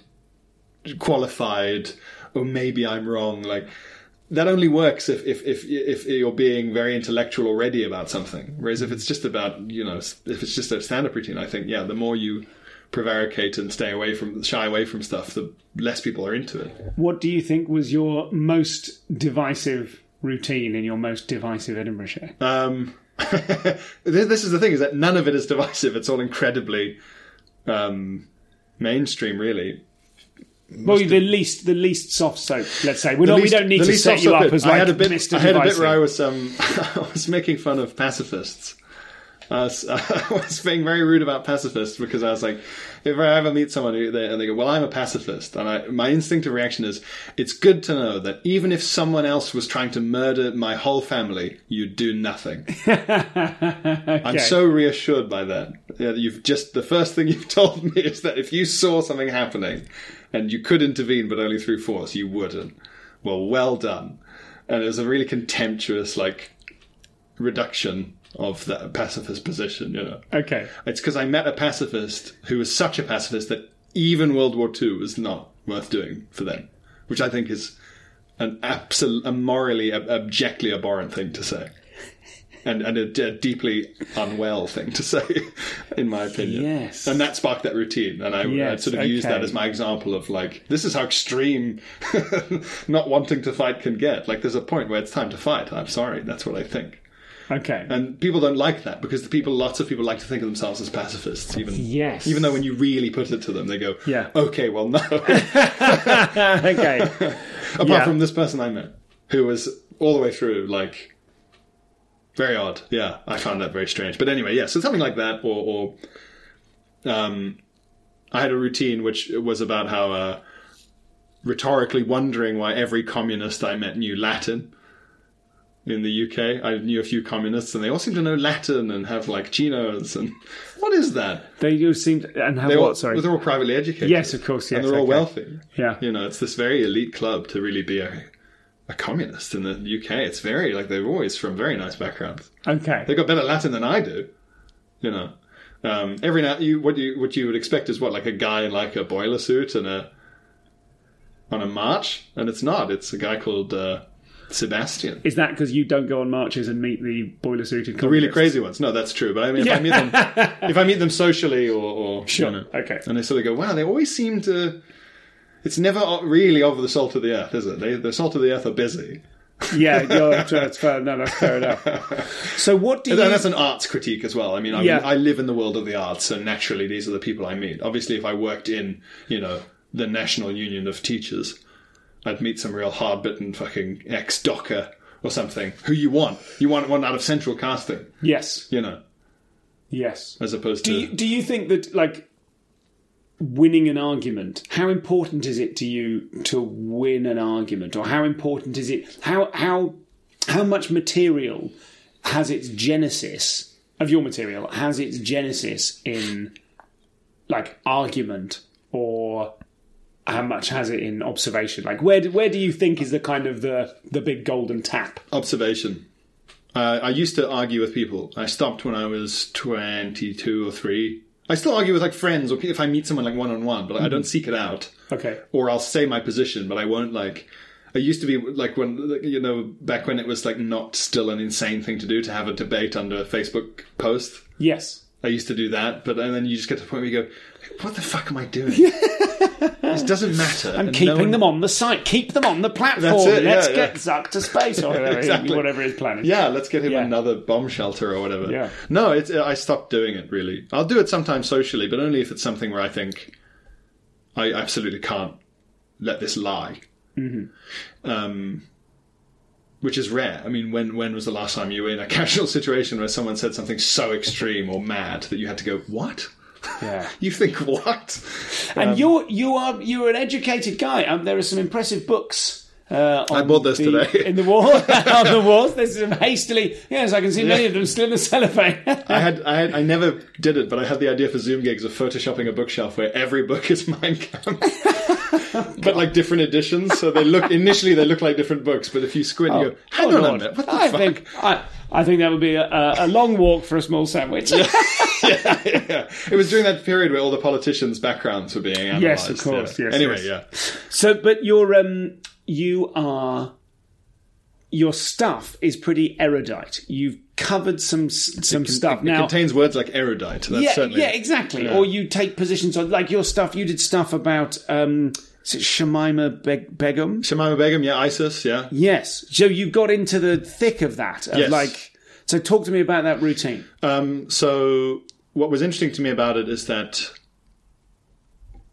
qualified, or maybe I'm wrong? Like, that only works if, if, if, if you're being very intellectual already about something. Whereas if it's just about, you know, if it's just a stand-up routine, I think, yeah, the more you prevaricate and stay away from, shy away from stuff, the less people are into it. What do you think was your most divisive routine in your most divisive Edinburgh show? Um, this is the thing, is that none of it is divisive. It's all incredibly um, mainstream, really. Well, the least, the least soft soap. Let's say we're not. least, we don't need to set you up bit. as like I had a bit. Mister I had a bit Divisive. where I was, um, I was making fun of pacifists. I was, I was being very rude about pacifists because I was like, if I ever meet someone who they, and they go, "Well, I'm a pacifist," and I, my instinctive reaction is, "It's good to know that even if someone else was trying to murder my whole family, you'd do nothing." Okay. I'm so reassured by that. Yeah, you've just the first thing you've told me is that if you saw something happening and you could intervene, but only through force, you wouldn't. Well, well done. And it was a really contemptuous, like, reduction of that pacifist position, you know. Okay. It's because I met a pacifist who was such a pacifist that even World War Two was not worth doing for them, which I think is an absolute, a morally, ab- abjectly abhorrent thing to say. And, and a, a deeply unwell thing to say, in my opinion. Yes. And that sparked that routine. And I, Yes, I sort of used okay. that as my example of, like, this is how extreme not wanting to fight can get. Like, there's a point where it's time to fight. I'm sorry. That's what I think. Okay. And people don't like that because the people, lots of people like to think of themselves as pacifists. Even, Yes. even though when you really put it to them, they go, Yeah. okay, well, no. Okay. Apart Yeah. from this person I met, who was all the way through, like, very odd. Yeah, I found that very strange. But anyway, yeah, so something like that, or, or um, I had a routine which was about how uh, rhetorically wondering why every communist I met knew Latin. In the U K, I knew a few communists, and they all seem to know Latin and have, like, chinos. And what is that? They do seem to, and have They what? all, sorry. They're all privately educated. Yes, of course. Yes, and they're all okay. wealthy. Yeah. You know, it's this very elite club to really be a, a communist in the U K. It's very, like, they're always from very nice backgrounds. Okay. They got better Latin than I do. You know, um, every now you what you what you would expect is what, like a guy in like a boiler suit and a on a march, and it's not. It's a guy called uh, Sebastian. Is that because you don't go on marches and meet the boiler suited The really crazy ones. No, that's true. But I mean, if Yeah. I meet them, if I meet them socially, or, or Sure. you know, Okay. and they sort of go, wow, they always seem to. It's never really over the salt of the earth, is it? They, the salt of the earth are busy. Yeah, you're, that's fair. No, that's fair enough. So, what do And you? that's an arts critique as well. I mean, I, Yeah. mean, I live in the world of the arts, so naturally these are the people I meet. Obviously, if I worked in, you know, the National Union of Teachers, I'd meet some real hard-bitten fucking ex-docker or something. Who you want? You want one out of central casting, Yes. you know, Yes. as opposed Do to... you, do you think that, like, winning an argument, how important is it to you to win an argument? Or how important is it, how how how much material has its genesis, of your material, has its genesis in, like, argument, or how much has it in observation? Like, where do, where do you think is the kind of the, the big golden tap? Observation. Uh, I used to argue with people. I stopped when I was twenty-two or three. I still argue with, like, friends, or if I meet someone, like, one-on-one, but I don't seek it out. Okay. Or I'll say my position, but I won't, like... I used to be, like, when, you know, back when it was, like, not still an insane thing to do to have a debate under a Facebook post. Yes. I used to do that, but and then you just get to the point where you go, what the fuck am I doing? This doesn't matter. I'm And keeping no one- them on the site. Keep them on the platform. That's it, Let's yeah, get yeah. Zuck to space, or whatever, Exactly. whatever his plan is. Yeah, let's get him Yeah. another bomb shelter or whatever. Yeah. No, it's, I stopped doing it, really. I'll do it sometimes socially, but only if it's something where I think I absolutely can't let this lie. Mm-hmm. Um, which is rare. I mean, when when was the last time you were in a casual situation where someone said something so extreme or mad that you had to go, what? Yeah. You think what? And Um, you're you are you're an educated guy. Um, there are some impressive books. Uh, on I bought those the, today. in the wall on the walls. There's some hastily. Yes, I can see many of them still in the cellophane. I had, I had, I never did it, but I had the idea for Zoom gigs of photoshopping a bookshelf where every book is Mein Kampf, but like different editions. So they look initially they look like different books, but if you squint, you go, hang Oh, on a Lord. minute, what the I fuck? think I, I think that would be a, a, a long walk for a small sandwich. yeah, yeah. It was during that period where all the politicians' backgrounds were being analysed. Yes, of course, Yeah. yes, Anyway, yes. yeah. So, but you're um, you are your stuff is pretty erudite. You've covered some some stuff It now. contains words like erudite. That's yeah, certainly yeah, exactly. Yeah. Or you take positions on, like, your stuff. You did stuff about um, is it Shamima Be- Begum? Shamima Begum, yeah, ISIS, yeah. Yes. So you got into the thick of that. Of Yes. Like, so talk to me about that routine. Um, so what was interesting to me about it is that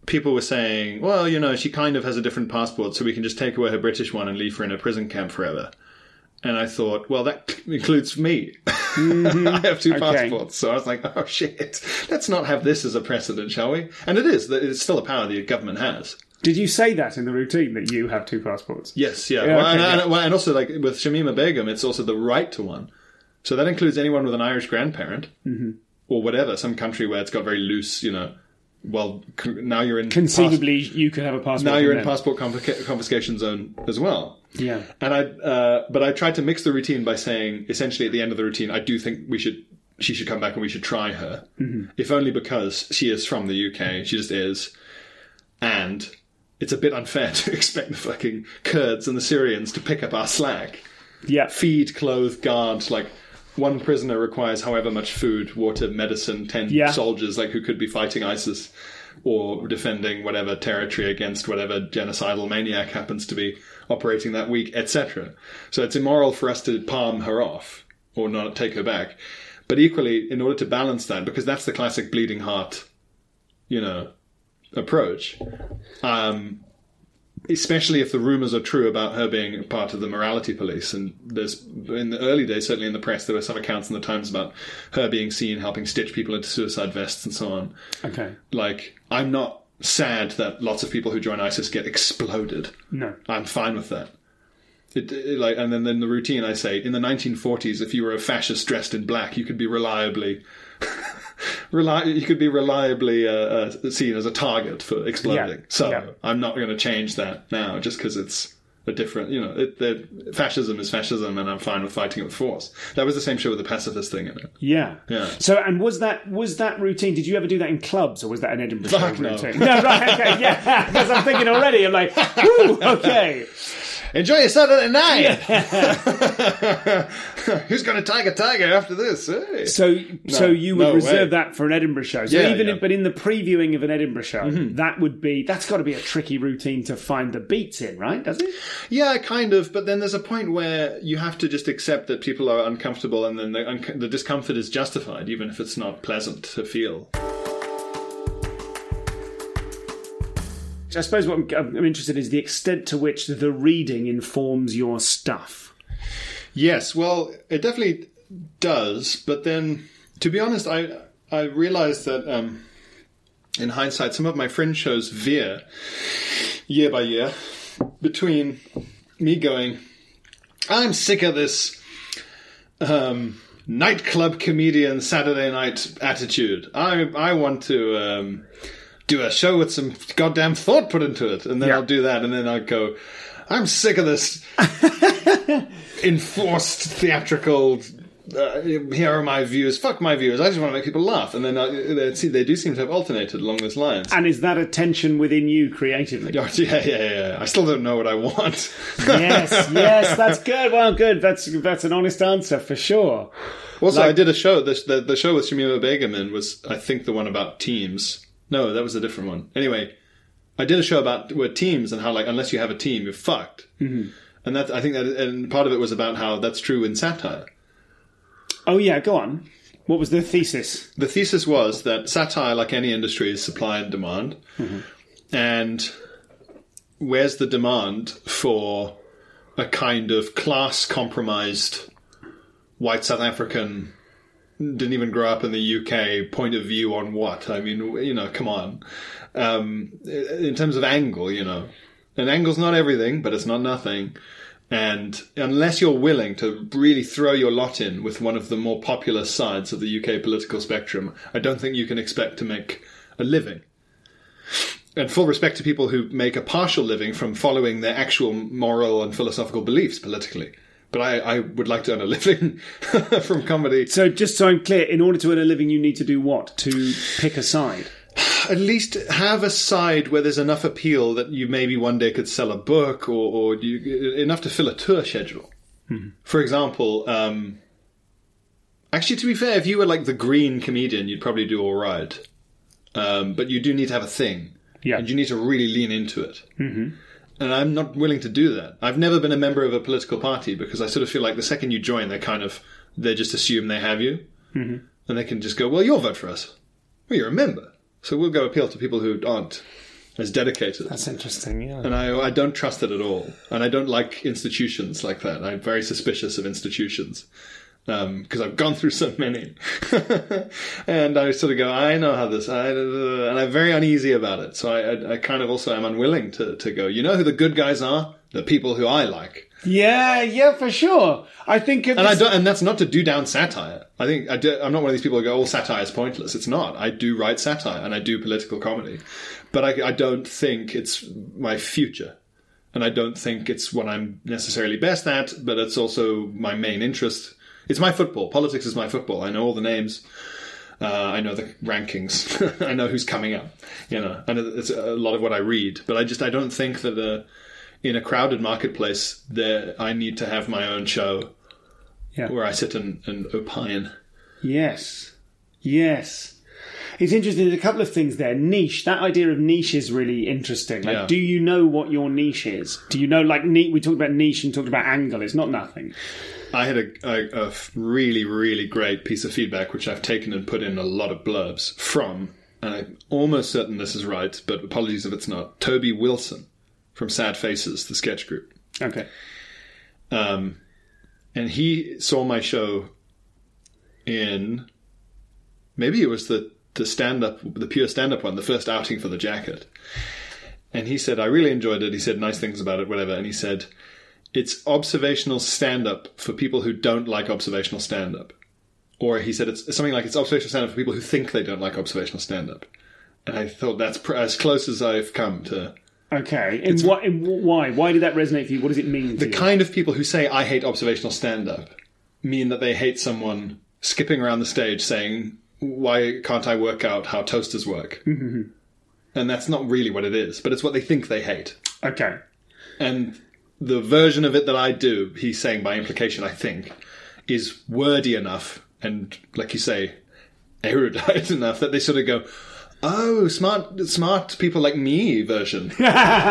people were saying, well, you know, she kind of has a different passport, so we can just take away her British one and leave her in a prison camp forever. And I thought, well, that includes me. Mm-hmm. I have two okay. passports. So I was like, oh, shit. Let's not have this as a precedent, shall we? And it is. It's still a power the government has. Did you say that in the routine, that you have two passports? Yes, yeah. yeah, well, okay, and, yeah. And, and also, like, with Shamima Begum, it's also the right to one. So that includes anyone with an Irish grandparent mm-hmm. or whatever, some country where it's got very loose, you know, well, now you're in... Conceivably, pas- you could have a passport. Now you're in them. passport confisc- confiscation zone as well. Yeah. And I, uh, but I tried to mix the routine by saying, essentially at the end of the routine, I do think we should, she should come back and we should try her. Mm-hmm. If only because she is from the U K. She just is. And it's a bit unfair to expect the fucking Kurds and the Syrians to pick up our slack. Yeah. Feed, clothe, guard, like... One prisoner requires however much food, water, medicine, ten yeah. soldiers like who could be fighting ISIS or defending whatever territory against whatever genocidal maniac happens to be operating that week, et cetera. So it's immoral for us to palm her off or not take her back. But equally, in order to balance that, because that's the classic bleeding heart, you know, approach, um... especially if the rumours are true about her being part of the morality police. And there's, in the early days, certainly in the press, there were some accounts in the Times about her being seen helping stitch people into suicide vests and so on. Okay. Like, I'm not sad that lots of people who join ISIS get exploded. No. I'm fine with that. It, it, like, and then in the routine I say, in the nineteen forties, if you were a fascist dressed in black, you could be reliably... Reli- you could be reliably uh, uh, seen as a target for exploding. Yeah. So yeah. I'm not going to change that now just because it's a different, you know, it, it, fascism is fascism and I'm fine with fighting it with force. That was the same show with the pacifist thing in it. Yeah. Yeah. So, and was that was that routine, did you ever do that in clubs or was that an Edinburgh show Fuck no. routine? No, right, okay, yeah. Because I'm thinking already, I'm like, woo, okay. Enjoy your Saturday night. Yeah. Who's going to tiger tiger after this? Hey. So, no, so you would no reserve way. that for an Edinburgh show. So yeah, even, yeah. in, but in the previewing of an Edinburgh show, mm-hmm. that would be that's got to be a tricky routine to find the beats in, right? Does it? Yeah, kind of. But then there's a point where you have to just accept that people are uncomfortable, and then the, un- the discomfort is justified, even if it's not pleasant to feel. I suppose what I'm, I'm interested in is the extent to which the reading informs your stuff. Yes, well, it definitely does. But then, to be honest, I I realised that um, in hindsight, some of my fringe shows veer year by year between me going, I'm sick of this um, nightclub comedian Saturday night attitude. I I want to... Um, do a show with some goddamn thought put into it. And then yeah. I'll do that. And then I'll go, I'm sick of this enforced theatrical, uh, here are my views. Fuck my views. I just want to make people laugh. And then I, they, see, they do seem to have alternated along those lines. And is that a tension within you creatively? Yeah, yeah, yeah. yeah. I still don't know what I want. yes, yes, that's good. Well, good. That's that's an honest answer for sure. Also, like, I did a show. The, the, the show with Shamima Begum in was, I think, the one about teams. No, that was a different one. Anyway, I did a show about where teams and how, like, unless you have a team, you're fucked. Mm-hmm. And that I think that, and part of it was about how that's true in satire. Oh yeah, go on. What was the thesis? The thesis was that satire, like any industry, is supply and demand. Mm-hmm. And where's the demand for a kind of class-compromised white South African... didn't even grow up in the U K, point of view on what? I mean, you know, come on. Um, in terms of angle, you know. And angle's not everything, but it's not nothing. And unless you're willing to really throw your lot in with one of the more popular sides of the U K political spectrum, I don't think you can expect to make a living. And full respect to people who make a partial living from following their actual moral and philosophical beliefs politically. But I, I would like to earn a living from comedy. So just so I'm clear, in order to earn a living, you need to do what? To pick a side? At least have a side where there's enough appeal that you maybe one day could sell a book or, or you, enough to fill a tour schedule. Mm-hmm. For example, um, actually, to be fair, if you were like the green comedian, you'd probably do all right. Um, but you do need to have a thing. Yeah. And you need to really lean into it. Mm-hmm. And I'm not willing to do that. I've never been a member of a political party because I sort of feel like the second you join, they kind of, they just assume they have you. Mm-hmm. And they can just go, well, you'll vote for us. Well, you're a member. So we'll go appeal to people who aren't as dedicated. That's interesting, yeah. And I, I don't trust it at all. And I don't like institutions like that. I'm very suspicious of institutions. Because um, I've gone through so many. And I sort of go, I know how this... I, uh, and I'm very uneasy about it. So I, I, I kind of also am unwilling to, to go, you know who the good guys are? The people who I like. Yeah, yeah, for sure. I think... And I don't, and that's not to do down satire. I think... I do, I'm not one of these people who go, oh, satire is pointless. It's not. I do write satire and I do political comedy. But I, I don't think it's my future. And I don't think it's what I'm necessarily best at, but it's also my main interest. It's my football. Politics is my football. I know all the names. Uh, I know the rankings. I know who's coming up. You know, and it's a lot of what I read. But I just I don't think that uh, in a crowded marketplace, there I need to have my own show yeah. where I sit and, and opine. Yes, yes. It's interesting. There's a couple of things there. Niche. That idea of niche is really interesting. Like, yeah. do you know what your niche is? Do you know, like, we talked about niche and talked about angle. It's not nothing. I had a, a, a really, really great piece of feedback, which I've taken and put in a lot of blurbs from, and I'm almost certain this is right, but apologies if it's not, Toby Wilson from Sad Faces, the sketch group. Okay. Um, and he saw my show in, maybe it was the, the stand-up, the pure stand-up one, the first outing for the jacket. And he said, I really enjoyed it. He said nice things about it, whatever. And he said... it's observational stand-up for people who don't like observational stand-up. Or he said it's something like it's observational stand-up for people who think they don't like observational stand-up. And I thought that's pr- as close as I've come to... Okay. In what, in why? Why did that resonate for you? What does it mean to the you? The kind of people who say, I hate observational stand-up, mean that they hate someone skipping around the stage saying, why can't I work out how toasters work? Mm-hmm. And that's not really what it is, but it's what they think they hate. Okay. And... the version of it that I do, he's saying by implication, I think, is wordy enough and, like you say, erudite enough that they sort of go, oh, smart smart people like me version. And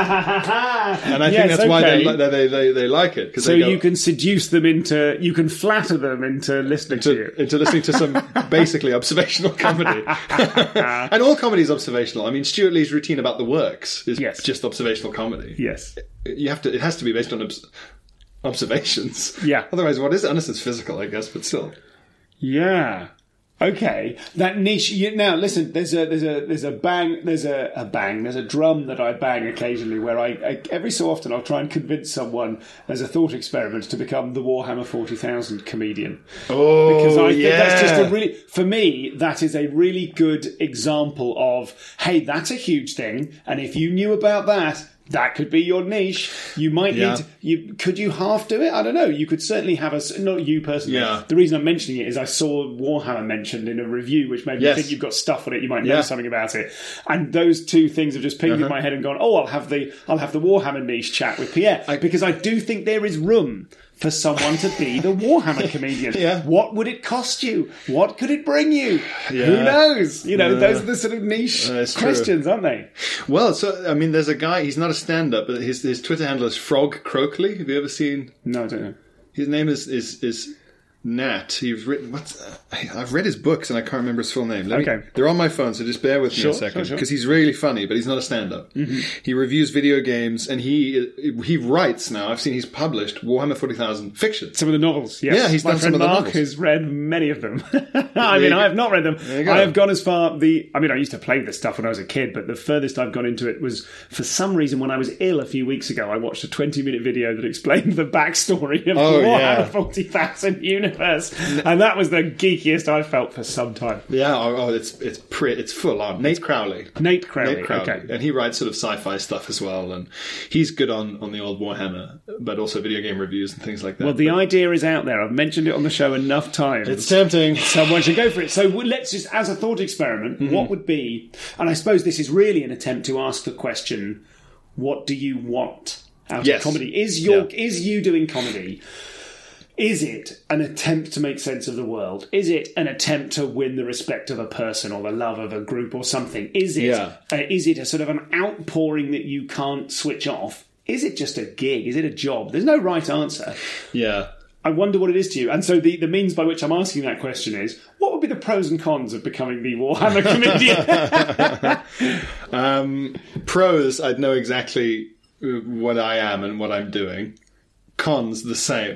I yes, think that's okay. why they, they, they, they like it. So they go, you can seduce them into, you can flatter them into listening into, to you. Into listening to some basically observational comedy. And all comedy is observational. I mean, Stuart Lee's routine about the works is yes. just observational comedy. Yes. You have to. It has to be based on obs- observations. Yeah. Otherwise, what is it? Unless it's physical, I guess, but still. Yeah. Okay. That niche. You, now, listen. There's a there's a there's a bang. There's a, a bang. There's a drum that I bang occasionally. Where I, I every so often I'll try and convince someone as a thought experiment to become the Warhammer forty thousand comedian. Oh, because I think yeah. that's just a really, for me, that is a really good example of, hey, that's a huge thing, and if you knew about that. That could be your niche. You might yeah. need to, you could you half do it? I don't know. You could certainly have a, not you personally. Yeah. The reason I'm mentioning it is I saw Warhammer mentioned in a review, which made yes. me think you've got stuff on it. You might know yeah. something about it. And those two things have just pinged uh-huh. in my head and gone, oh, I'll have the I'll have the Warhammer niche chat with Pierre I, because I do think there is room for someone to be the Warhammer comedian. Yeah. What would it cost you? What could it bring you? Yeah. Who knows? You know, uh, those are the sort of niche uh, questions, true. aren't they? Well, so, I mean, there's a guy, he's not a stand-up, but his his Twitter handle is Frog Croakley. Have you ever seen? No, I don't know. His name is is, is Nat. He's written, what's, uh, I've read his books and I can't remember his full name. Let okay. Me, they're on my phone, so just bear with sure, me a second. Because sure, sure. he's really funny, but he's not a stand-up. Mm-hmm. He reviews video games and he he writes now, I've seen he's published Warhammer forty thousand fiction. Some of the novels, yes. Yeah, he's My done friend some of the Mark novels. has read many of them. I mean, I have not read them. I have gone as far, the, I mean, I used to play this stuff when I was a kid, but the furthest I've gone into it was, for some reason, when I was ill a few weeks ago, I watched a twenty-minute video that explained the backstory of oh, the Warhammer yeah. forty thousand universe. And that was the geekiest I've felt for some time. Yeah, oh, oh it's it's pre- it's full on. Nate Crowley. Nate Crowley, Nate Crowley. okay. And he writes sort of sci-fi stuff as well, and he's good on, on the old Warhammer, but also video game reviews and things like that. Well, the but idea is out there. I've mentioned it on the show enough times. it's tempting. Someone should go for it. So let's just, as a thought experiment, mm-hmm. what would be, and I suppose this is really an attempt to ask the question, what do you want out yes. of comedy? Is your yeah. is you doing comedy? Is it an attempt to make sense of the world? Is it an attempt to win the respect of a person or the love of a group or something? Is it yeah. uh, is it a sort of an outpouring that you can't switch off? Is it just a gig? Is it a job? There's no right answer. Yeah. I wonder what it is to you. And so the, the means by which I'm asking that question is, what would be the pros and cons of becoming the Warhammer comedian? um, pros, I'd know exactly what I am and what I'm doing. Cons, the same.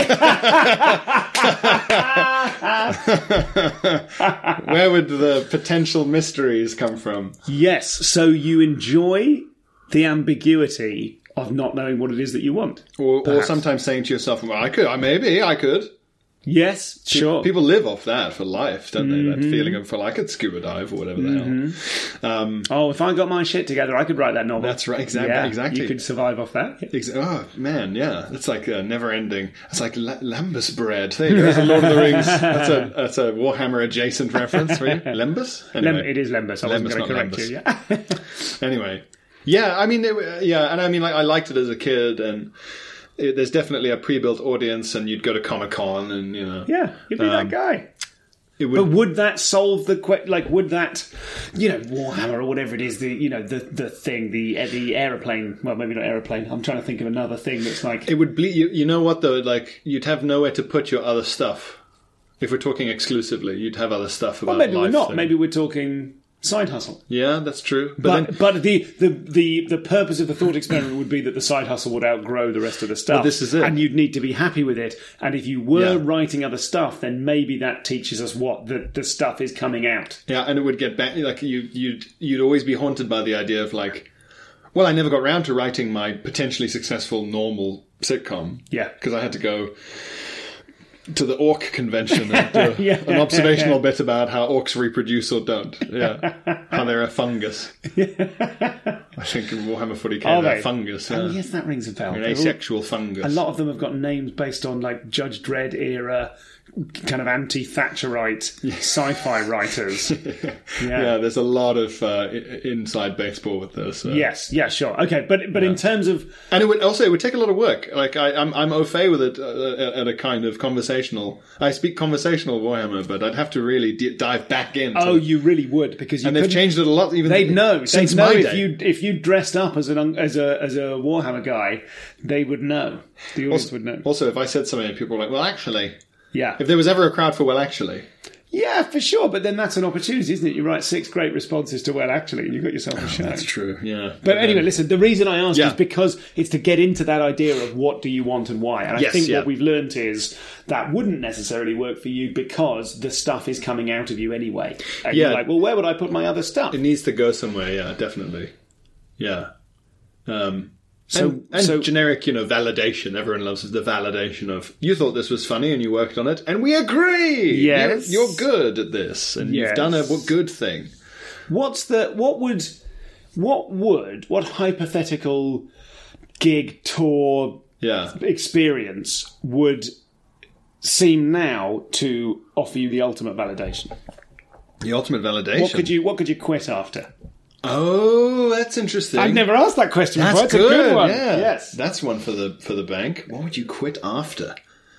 Where would the potential mysteries come from? Yes, so you enjoy the ambiguity of not knowing what it is that you want. Or, or sometimes saying to yourself, well, I could, I maybe, I could. Yes, sure. People live off that for life, don't they? Mm-hmm. That feeling of, well, I could scuba dive or whatever the mm-hmm. hell. Um, oh, if I got my shit together, I could write that novel. That's right, exactly. Yeah, exactly. You could survive off that. Ex- oh, man, yeah. It's like a never-ending... It's like La- Lambus bread. There you go. There's a Lord of the Rings. That's a, that's a Warhammer-adjacent reference for you. Lembus? Anyway. Lem- it is Lembus. I wasn't going to correct Lembus. you. Yeah. Anyway. Yeah, I mean, it, yeah, and I mean, like, I liked it as a kid, and... It, there's definitely a pre-built audience, and you'd go to Comic-Con, and you know, yeah, you'd be um, that guy. It would, but would that solve the que- like? Would that, you know, Warhammer or whatever it is, the you know the the thing, the the aeroplane? Well, maybe not aeroplane. I'm trying to think of another thing that's like it would bleed. You, you know what though? Like you'd have nowhere to put your other stuff. If we're talking exclusively, you'd have other stuff about. Well, maybe life we're not. Thing. Maybe we're talking. Side hustle. Yeah, that's true. But but, then, but the, the, the, the purpose of the thought experiment would be that the side hustle would outgrow the rest of the stuff. Well, this is it. And you'd need to be happy with it. And if you were Yeah. writing other stuff, then maybe that teaches us what the, the stuff is coming out. yeah, and it would get back. Like you, you'd you'd always be haunted by the idea of like, well, I never got round to writing my potentially successful normal sitcom. Yeah, because I had to go to the orc convention and do yeah, an observational yeah. bit about how orcs reproduce or don't. Yeah, how they're a fungus. I think in Warhammer forty K Are they're they? a fungus. Yeah. Oh, yes, that rings a bell. An They're all- asexual fungus. A lot of them have got names based on like Judge Dredd era kind of anti-Thatcherite sci-fi writers. yeah. Yeah. there's a lot of uh, i- inside baseball with this. Uh, Yes, yeah, sure. Okay, but but in terms of And it would also it would take a lot of work. Like I, I'm I'm au fait with it uh, at a kind of conversational. I speak conversational Warhammer, but I'd have to really d- dive back into. oh, you really would because you and they've couldn't- changed it a lot. Even They'd know. since They'd know my if day. you if you dressed up as an as a as a Warhammer guy, they would know. The audience also, would know. also, if I said something, and people were like, "Well, actually," Yeah, if there was ever a crowd for "Well, actually," yeah, for sure. But then that's an opportunity, isn't it? You write six great responses to well, actually, and you've got yourself a show. that's true. Yeah, But anyway, listen, the reason I ask Yeah. is because it's to get into that idea of what do you want and why. And I Yes, think yeah. what we've learnt is that wouldn't necessarily work for you because the stuff is coming out of you anyway. And Yeah. you're like, well, where would I put my other stuff? it needs to go somewhere. Yeah, definitely. Yeah. Um, So- and, and so- generic, you know, validation. Everyone loves the validation of you thought this was funny and you worked on it, and we agree. Yes. you're, you're good at this, and Yes. you've done a w- good thing. What's the what would what would what hypothetical gig tour Yeah. experience would seem now to offer you the ultimate validation? The ultimate validation. What could you what could you quit after? Oh, that's interesting. I've never asked that question That's before. It's good. a good one. Yeah. Yes. That's one for the for the bank. What would you quit after?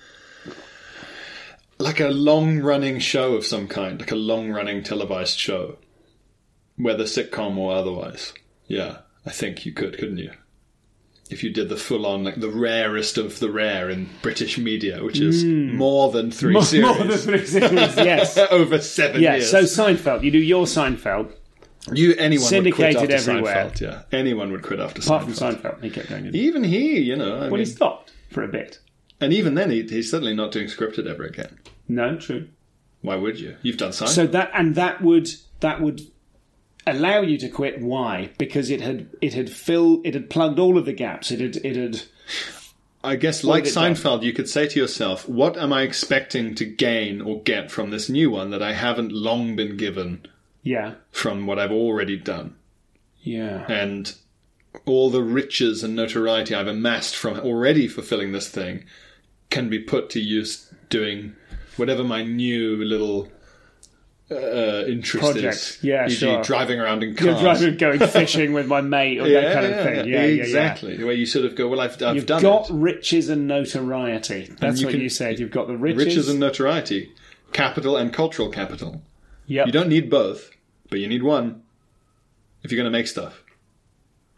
Like a long-running show of some kind, like a long-running televised show, whether sitcom or otherwise. Yeah, I think you could, couldn't you? If you did the full-on, like the rarest of the rare in British media, which is more than three more, series. more than three series, yes. Over seven Yeah, years. so Seinfeld, you do your Seinfeld, you anyone syndicated would quit after everywhere. Seinfeld, yeah. Anyone would quit after apart Seinfeld. from Seinfeld. He kept going. didn't he? Even he, you know. I Well, mean, he stopped for a bit. and even then, he, he's certainly not doing scripted ever again. No, true. Why would you? You've done Seinfeld. So that and that would that would allow you to quit. Why? Because it had it had filled it had plugged all of the gaps. It had it had. I guess, What like had it done? Seinfeld, you could say to yourself, what am I expecting to gain or get from this new one that I haven't long been given Yeah, from what I've already done? yeah. And all the riches and notoriety I've amassed from already fulfilling this thing can be put to use doing whatever my new little uh, interest Project. is. Yeah, for example, sure. driving around in You're cars. driving, going fishing with my mate, or that kind of thing. Yeah, yeah, yeah. exactly. Where you sort of go, well, I've, I've You've done got it. riches and notoriety. That's you what can- you said. You've got the riches. Riches and notoriety, capital and cultural capital. Yep. You don't need both, but you need one if you're going to make stuff.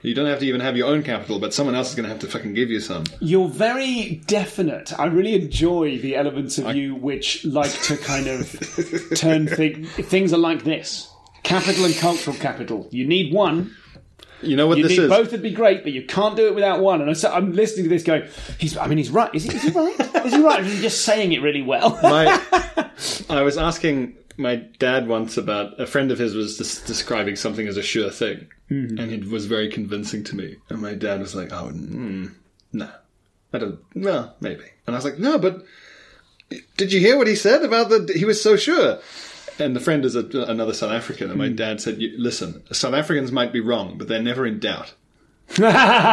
You don't have to even have your own capital, but someone else is going to have to fucking give you some. You're very definite. I really enjoy the elements of I... you which like to kind of turn things... Things are like this. Capital and cultural capital. You need one. You know what you this need, is? Both would be great, but you can't do it without one. And I, I'm listening to this going, he's, I mean, he's right. Is he, is he right? Is he right? He's just saying it really well. My, I was asking my dad once about... A friend of his was des- describing something as a sure thing. Mm-hmm. And it was very convincing to me. And my dad was like, oh, mm, no. I don't... Well, maybe. And I was like, no, but... Did you hear what he said about the... He was so sure. And the friend is a, another South African, and my mm. dad said, listen, South Africans might be wrong, but they're never in doubt. And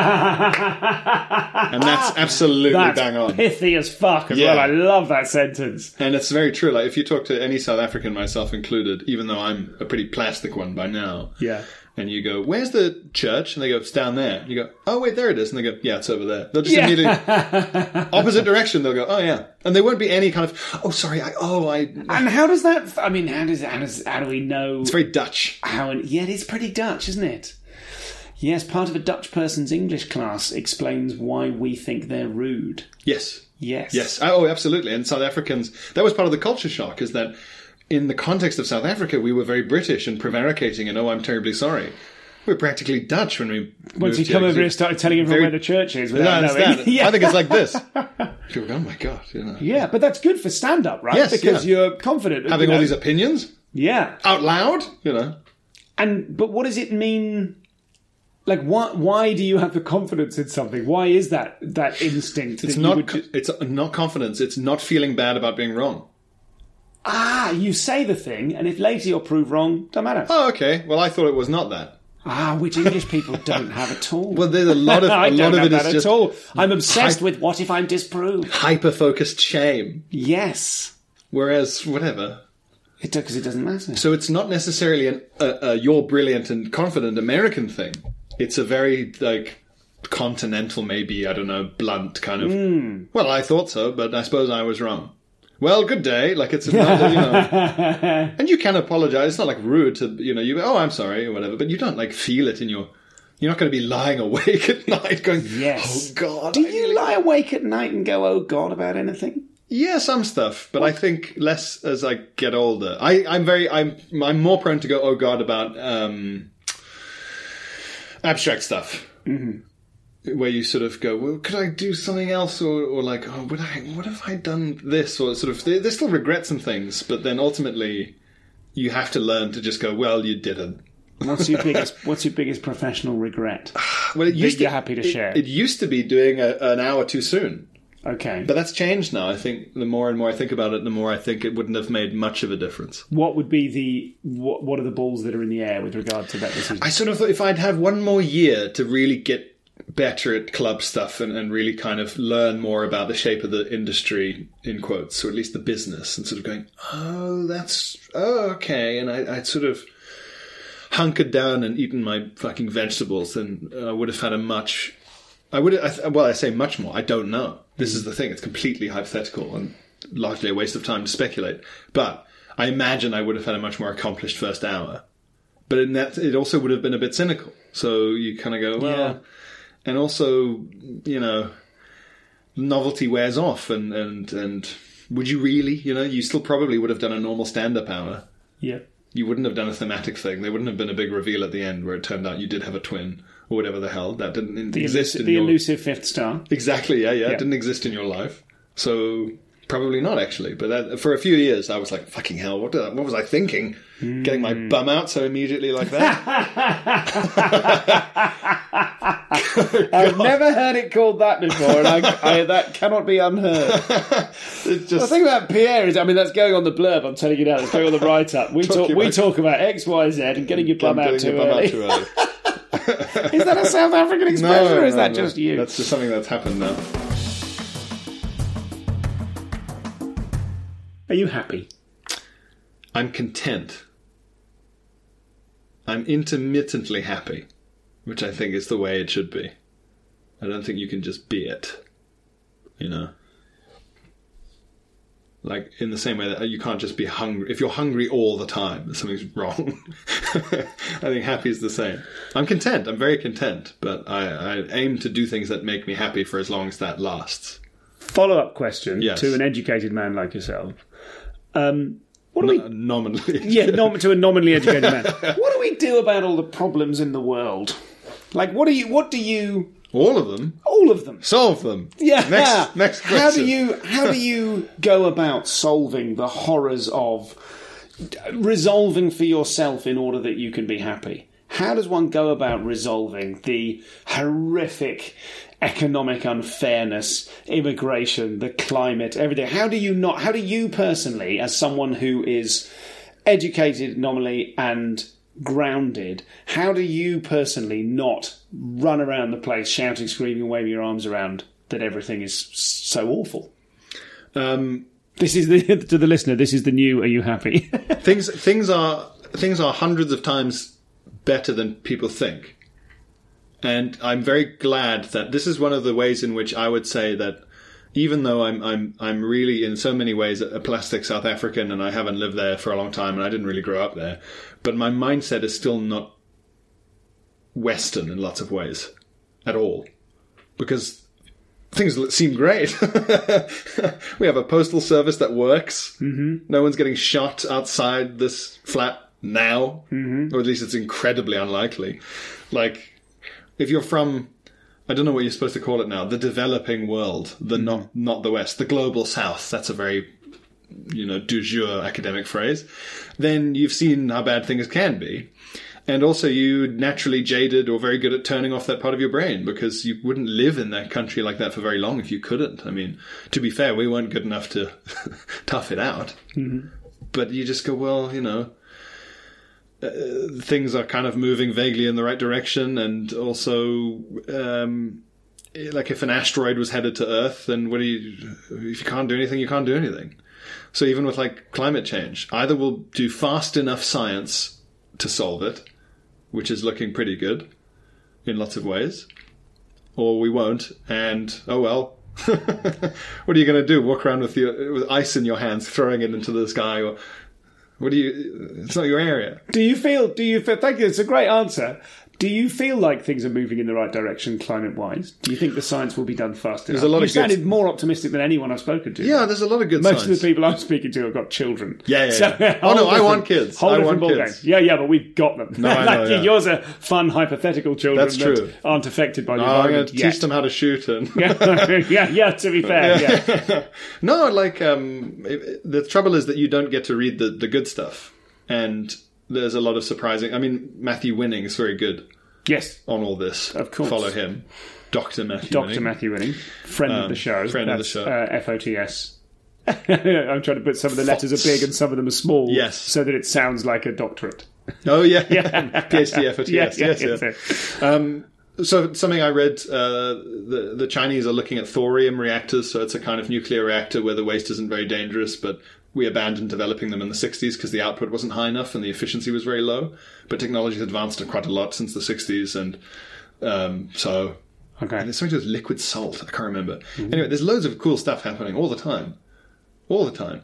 that's absolutely that's bang on. Pithy as fuck as yeah. well. I love that sentence. And it's very true. Like, if you talk to any South African, myself included, even though I'm a pretty plastic one by now, yeah. and you go, where's the church? And they go, it's down there. You go, oh, wait, there it is. And they go, yeah, it's over there. They'll just yeah. immediately, opposite direction, they'll go, oh, yeah. And there won't be any kind of, oh, sorry, I, oh, I... And how does that, I mean, how does, how does, how do we know... It's very Dutch. How? Yeah, it is pretty Dutch, isn't it? Yes, part of a Dutch person's English class explains why we think they're rude. Yes. Yes. Yes. Oh, absolutely. And South Africans, that was part of the culture shock, is that in the context of South Africa, we were very British and prevaricating and, oh, I'm terribly sorry. We're practically Dutch when we Once you come over here and started telling everyone very, where the church is without no, knowing. Yeah. I think it's like this. People go, oh my God. You know. Yeah, but that's good for stand-up, right? Yes, because yeah. you're confident. Having you know. all these opinions. Yeah. Out loud, you know. And But what does it mean... Like, why, why do you have the confidence in something? Why is that that instinct? It's that not. You would ju- it's not confidence. It's not feeling bad about being wrong. Ah, you say the thing, and if later you're proved wrong, don't matter. Oh, okay. Well, I thought it was not that. Ah, which English people don't have at all. Well, there's a lot of a I lot don't of have it that is just at all. I'm obsessed hy- with what if I'm disproved. Hyper focused shame. Yes. Whereas whatever. It because it doesn't matter. So it's not necessarily an uh, uh, you're brilliant and confident American thing. It's a very, like, continental, maybe, I don't know, blunt kind of, mm. well, I thought so, but I suppose I was wrong. Well, good day. Like, it's another, you know. And you can apologize. It's not, like, rude to, you know, you go, oh, I'm sorry, or whatever. But you don't, like, feel it in your... You're not going to be lying awake at night going, yes. oh, God. Do you lie awake at night and go, oh, God, about anything? Yeah, some stuff. But what? I think less as I get older. I, I'm very... I'm, I'm more prone to go, oh, God, about... um abstract stuff, mm-hmm. where you sort of go, well, could I do something else, or, or like, oh, would I? What have I done this, or sort of? They, they still regret some things, but then ultimately, you have to learn to just go, well, you didn't. What's your biggest? What's your biggest professional regret? Well, it used that you're to, happy to it, share. It used to be doing a, an hour too soon. Okay. But that's changed now. I think the more and more I think about it, the more I think it wouldn't have made much of a difference. What would be the... What, what are the balls that are in the air with regard to that decision? I sort of thought if I'd have one more year to really get better at club stuff and, and really kind of learn more about the shape of the industry, in quotes, or at least the business, and sort of going, oh, that's... Oh, okay. And I, I'd sort of hunkered down and eaten my fucking vegetables, then I would have had a much... I would, I th- well, I say much more. I don't know. This mm. is the thing. It's completely hypothetical and largely a waste of time to speculate. But I imagine I would have had a much more accomplished first hour. But in that, it also would have been a bit cynical. So you kind of go, well, yeah. And also, you know, novelty wears off, and, and, and would you really, you know, you still probably would have done a normal stand-up hour. Yeah. You wouldn't have done a thematic thing. There wouldn't have been a big reveal at the end where it turned out you did have a twin. Or whatever the hell. That didn't the exist elusive, in the your... The elusive fifth star. Exactly, yeah, yeah, yeah. It didn't exist in your life. So, probably not, actually. But that, for a few years, I was like, fucking hell, what, did I, what was I thinking? Mm. Getting my bum out so immediately like that? I've never heard it called that before, and I, I, that cannot be unheard. Just... The thing about Pierre is, I mean, that's going on the blurb, I'm telling you now, it's going on the write-up. We, talk, we talk about X, Y, Z, and getting your bum, out too, bum early. out too early. Is that a South African expression, no, or is no, that no. just you? That's just something that's happened now. Are you happy? I'm content. I'm intermittently happy, which I think is the way it should be. I don't think you can just be it, you know? Like, in the same way that you can't just be hungry. If you're hungry all the time, something's wrong. I think happy is the same. I'm content. I'm very content. But I, I aim to do things that make me happy for as long as that lasts. Follow-up question Yes. to an educated man like yourself. Um, what do No, we... nominally. Yeah, nom- to a nominally educated man. What do we do about all the problems in the world? Like, what do you... What do you... All of them? All of them. Solve them. Yeah. Next, next question. How do you how do you go about solving the horrors of resolving for yourself in order that you can be happy? How does one go about resolving the horrific economic unfairness, immigration, the climate, everything? How do you not? How do you personally, as someone who is educated nominally and grounded, how do you personally not run around the place shouting, screaming, waving your arms around that everything is so awful? Um, This is the, to the listener, this is the new Are You Happy? things things are things are hundreds of times better than people think. And I'm very glad that this is one of the ways in which I would say that even though I'm I'm I'm really in so many ways a plastic South African and I haven't lived there for a long time and I didn't really grow up there, but my mindset is still not Western in lots of ways at all. Because things seem great. We have a postal service that works. Mm-hmm. No one's getting shot outside this flat now. Mm-hmm. Or at least it's incredibly unlikely. Like, if you're from, I don't know what you're supposed to call it now, the developing world, the mm-hmm. not not the West, the global South, that's a very, you know, du jour academic phrase, then you've seen how bad things can be. And also you naturally jaded or very good at turning off that part of your brain because you wouldn't live in that country like that for very long if you couldn't. I mean, to be fair, we weren't good enough to tough it out. Mm-hmm. But you just go, well, you know, uh, things are kind of moving vaguely in the right direction. And also, um, like if an asteroid was headed to Earth, then what do you, if you can't do anything, you can't do anything. So even with like climate change, either we'll do fast enough science to solve it, which is looking pretty good in lots of ways, or we won't, and oh well. What are you going to do? Walk around with your, with ice in your hands, throwing it into the sky, or what do you? It's not your area. Do you feel? Do you feel? Thank you. It's a great answer. Do you feel like things are moving in the right direction climate-wise? Do you think the science will be done faster? There's a lot you of sounded good... more optimistic than anyone I've spoken to. Yeah, there's a lot of good Most science. of the people I'm speaking to have got children. Yeah, yeah, so, yeah. Oh, no, I want kids. Whole I different want ballgame. kids. Yeah, yeah, but we've got them. No, I like, know, yeah. Yours are fun, hypothetical children That's true. that aren't affected by the Oh, I'm going environment to yet. teach them how to shoot. And yeah, yeah, yeah, to be fair, yeah. No, like, um, it, the trouble is that you don't get to read the, the good stuff. And there's a lot of surprising... I mean, Matthew Winning is very good. Yes. On all this. Of course. Follow him. Doctor Matthew Doctor Winning. Matthew Winning. Friend Um, of the show. friend of the That's, show. Uh, F O T S. I'm trying to put some of the letters are big and some of them are small. Yes. So that it sounds like a doctorate. Oh, yeah. Yeah. PhD F O T S. Yeah, yes, yeah, yes. yeah. Um, so something I read, uh, the, the Chinese are looking at thorium reactors. So it's a kind of nuclear reactor where the waste isn't very dangerous, but we abandoned developing them in the sixties because the output wasn't high enough and the efficiency was very low. But technology has advanced quite a lot since the sixties, and um, so Okay. and there's something to do with liquid salt. I can't remember. Mm-hmm. Anyway, there's loads of cool stuff happening all the time, all the time.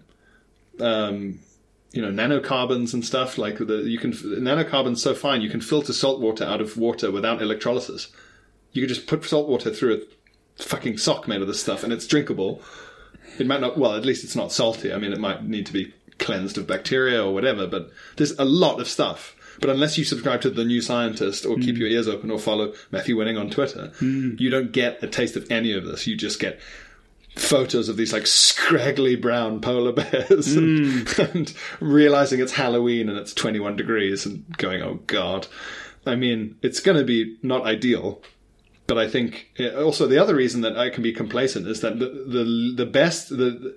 Um, you know, nanocarbons and stuff like the you can nanocarbons so fine you can filter salt water out of water without electrolysis. You could just put salt water through a fucking sock made of this stuff, and it's drinkable. It might not, well, at least it's not salty. I mean, it might need to be cleansed of bacteria or whatever, but there's a lot of stuff. But unless you subscribe to The New Scientist or mm. keep your ears open or follow Matthew Winning on Twitter, mm. you don't get a taste of any of this. You just get photos of these like scraggly brown polar bears mm. and, and realizing it's Halloween and it's twenty-one degrees and going, oh God. I mean, it's going to be not ideal. But I think also the other reason that I can be complacent is that the the, the best, the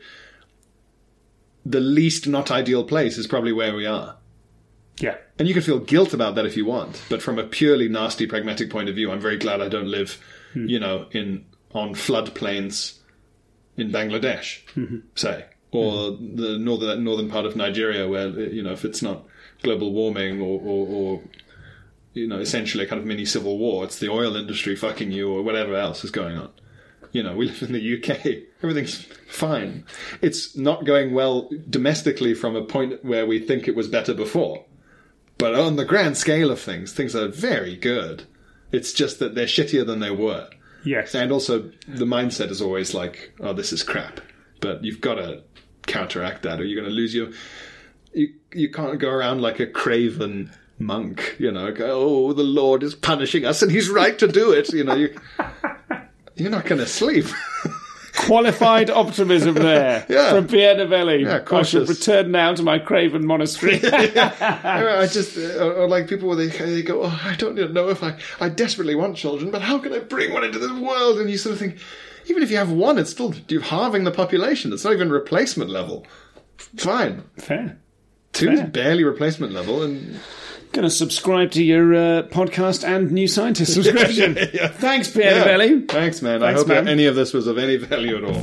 the least not ideal place is probably where we are. Yeah. And you can feel guilt about that if you want. But from a purely nasty, pragmatic point of view, I'm very glad I don't live, hmm. you know, in on floodplains in Bangladesh, mm-hmm. say, or mm-hmm. the northern northern part of Nigeria where, you know, if it's not global warming or, or, or you know, essentially a kind of mini civil war. It's the oil industry fucking you or whatever else is going on. You know, we live in the U K. Everything's fine. It's not going well domestically from a point where we think it was better before. But on the grand scale of things, things are very good. It's just that they're shittier than they were. Yes. And also, the mindset is always like, oh, this is crap. But you've got to counteract that, or you're going to lose your... You, you can't go around like a craven monk, you know, go, oh, the Lord is punishing us and he's right to do it. You know, you, you're not going to sleep. Qualified optimism there yeah. from Pierre Novelli. Yeah, I should return now to my craven monastery. yeah. I just, uh, or like people where they, they go, oh, I don't know if I, I desperately want children, but how can I bring one into the world? And you sort of think, even if you have one, it's still, you're halving the population. It's not even replacement level. Fine. Fair. Two is Fair. barely replacement level, and... Going to subscribe to your uh, podcast and New Scientist subscription. yeah. Thanks, Pierre yeah. Novelli. Thanks, man. Thanks, I hope man. that any of this was of any value at all.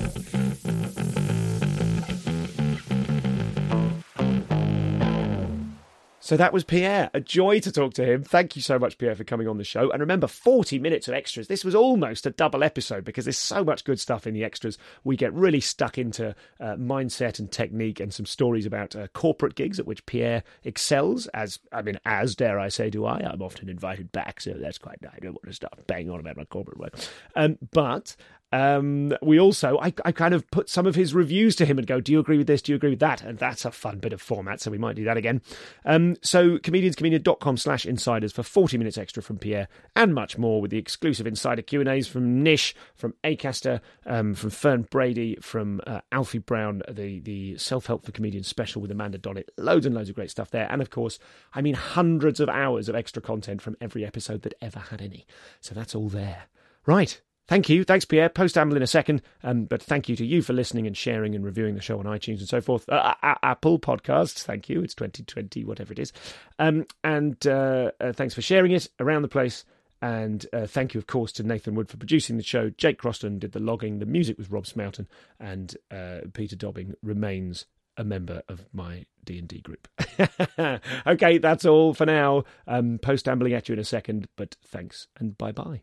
So that was Pierre. A joy to talk to him. Thank you so much, Pierre, for coming on the show. And remember, forty minutes of extras. This was almost a double episode because there's so much good stuff in the extras. We get really stuck into uh, mindset and technique and some stories about uh, corporate gigs at which Pierre excels. As, I mean, as dare I say, do I? I'm often invited back, so that's quite nice. I don't want to start banging on about my corporate work. Um, but... Um, we also, I, I kind of put some of his reviews to him and go, do you agree with this? Do you agree with that? And that's a fun bit of format, so we might do that again. Um, so comedianscomedian.com slash insiders for forty minutes extra from Pierre and much more with the exclusive insider Q and A's from Nish, from Acaster, um, from Fern Brady, from uh, Alfie Brown, the, the Self-Help for Comedians special with Amanda Dollett. Loads and loads of great stuff there. And of course, I mean, hundreds of hours of extra content from every episode that ever had any. So that's all there. Right. Thank you. Thanks, Pierre. Post Amble in a second. Um, but thank you to you for listening and sharing and reviewing the show on iTunes and so forth. Uh, uh, Apple Podcasts. Thank you. It's twenty twenty, whatever it is. Um, and uh, uh, thanks for sharing it around the place. And uh, thank you, of course, to Nathan Wood for producing the show. Jake Croston did the logging. The music was Rob Smoughton. And uh, Peter Dobbing remains a member of my D and D group. Okay, that's all for now. Um, post ambling at you in a second. But thanks and bye-bye.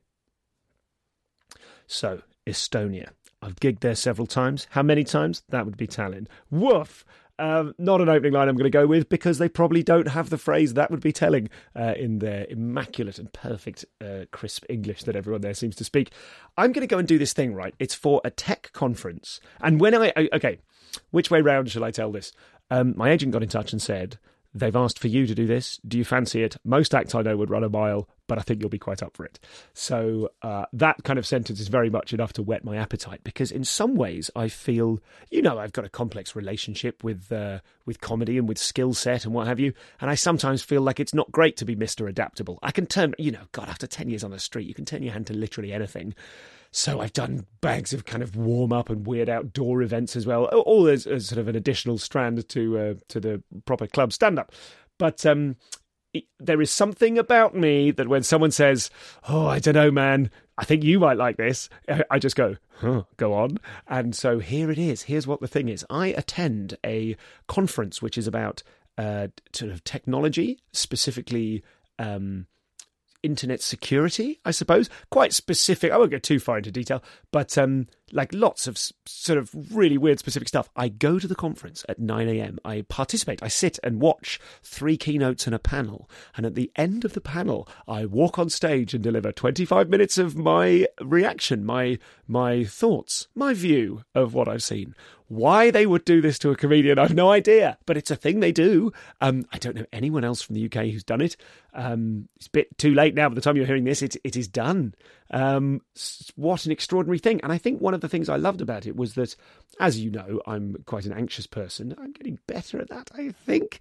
So, Estonia. I've gigged there several times. How many times? That would be Tallinn. Woof! Um, not an opening line I'm going to go with because they probably don't have the phrase that would be telling uh, in their immaculate and perfect uh, crisp English that everyone there seems to speak. I'm going to go and do this thing, right? It's for a tech conference. And when I... Okay, which way round shall I tell this? Um, my agent got in touch and said, they've asked for you to do this. Do you fancy it? Most acts I know would run a mile, but I think you'll be quite up for it. So uh, that kind of sentence is very much enough to whet my appetite because in some ways I feel, you know, I've got a complex relationship with uh, with comedy and with skill set and what have you. And I sometimes feel like it's not great to be Mister Adaptable. I can turn, you know, God, after ten years on the street, you can turn your hand to literally anything. So I've done bags of kind of warm-up and weird outdoor events as well, all as, as sort of an additional strand to uh, to the proper club stand-up. But um, it, there is something about me that when someone says, oh, I don't know, man, I think you might like this, I just go, huh, go on. And so here it is. Here's what the thing is. I attend a conference which is about uh, sort of technology, specifically... Um, internet security, I suppose. Quite specific. I won't go too far into detail, but um, like lots of s- sort of really weird specific stuff. I go to the conference at nine a.m. I participate. I sit and watch three keynotes and a panel. And at the end of the panel, I walk on stage and deliver twenty-five minutes of my reaction, my my thoughts, my view of what I've seen. Why they would do this to a comedian, I've no idea, but it's a thing they do. Um, I don't know anyone else from the U K who's done it. Um, it's a bit too late now. By the time you're hearing this, it, it is done. Um, what an extraordinary thing. And I think one of the things I loved about it was that, as you know, I'm quite an anxious person. I'm getting better at that, I think.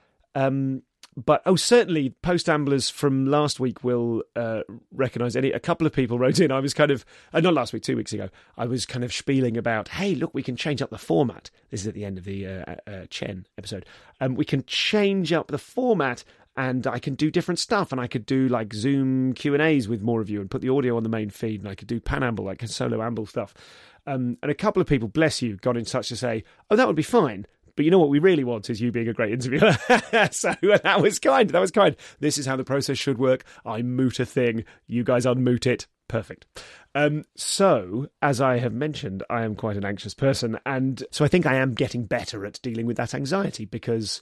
Um, But, oh, certainly, post-amblers from last week will uh, recognise any. A couple of people wrote in. I was kind of, uh, not last week, two weeks ago, I was kind of spieling about, hey, look, we can change up the format. This is at the end of the uh, uh, Chen episode. Um, we can change up the format and I can do different stuff. And I could do, like, Zoom Q and A's with more of you and put the audio on the main feed. And I could do pan-amble, like solo amble stuff. Um, and a couple of people, bless you, got in touch to say, oh, that would be fine. But you know what we really want is you being a great interviewer. So that was kind. That was kind. This is how the process should work. I moot a thing. You guys unmoot it. Perfect. Um, so, as I have mentioned, I am quite an anxious person, and so I think I am getting better at dealing with that anxiety, because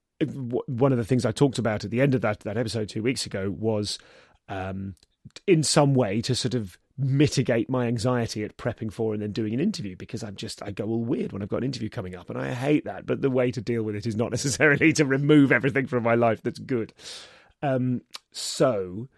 one of the things I talked about at the end of that, that episode two weeks ago was um, in some way to sort of mitigate my anxiety at prepping for and then doing an interview, because I'm just, I go all weird when I've got an interview coming up, and I hate that. But the way to deal with it is not necessarily to remove everything from my life that's good. Um, so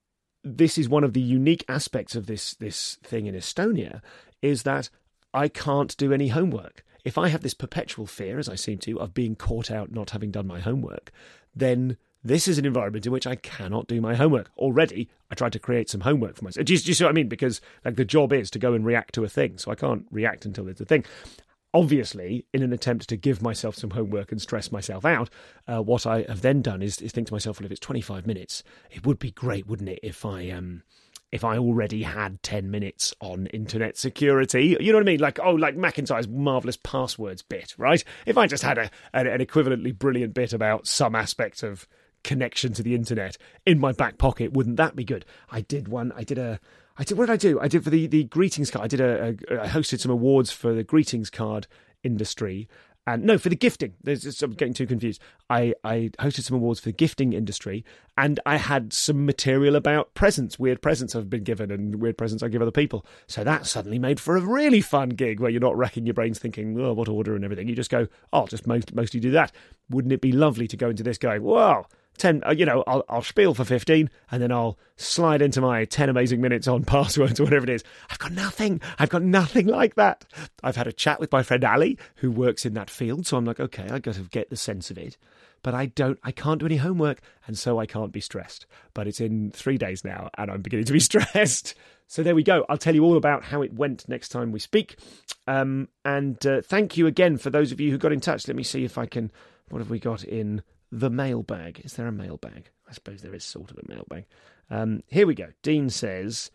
this is one of the unique aspects of this this thing in Estonia, is that I can't do any homework. If I have this perpetual fear, as I seem to, of being caught out not having done my homework, then this is an environment in which I cannot do my homework. Already, I tried to create some homework for myself. Do you, do you see what I mean? Because like the job is to go and react to a thing, so I can't react until it's a thing. Obviously, in an attempt to give myself some homework and stress myself out, uh, what I have then done is, is think to myself, well, if it's twenty-five minutes, it would be great, wouldn't it, if I um, if I already had ten minutes on internet security? You know what I mean? Like, oh, like McIntyre's marvellous passwords bit, right? If I just had a, an, an equivalently brilliant bit about some aspect of connection to the internet in my back pocket, wouldn't that be good? I did one, I did a... I did. What did I do? I did for the, the greetings card. I did a, a. I hosted some awards for the greetings card industry, and no, for the gifting. There's just, I'm getting too confused. I, I hosted some awards for the gifting industry, and I had some material about presents, weird presents I've been given, and weird presents I give other people. So that suddenly made for a really fun gig where you're not racking your brains thinking, oh, what order and everything. You just go, oh, I'll just most, mostly do that. Wouldn't it be lovely to go into this going, wow, ten, you know, I'll, I'll spiel for fifteen, and then I'll slide into my ten amazing minutes on passwords or whatever it is. I've got nothing. I've got nothing like that. I've had a chat with my friend Ali, who works in that field, so I'm like, okay, I've got to get the sense of it. But I don't, I can't do any homework, and so I can't be stressed. But it's in three days now, and I'm beginning to be stressed. So there we go. I'll tell you all about how it went next time we speak. Um, and uh, thank you again for those of you who got in touch. Let me see if I can, what have we got in the mailbag? Is there a mailbag? I suppose there is sort of a mailbag. Um, here we go. Dean says,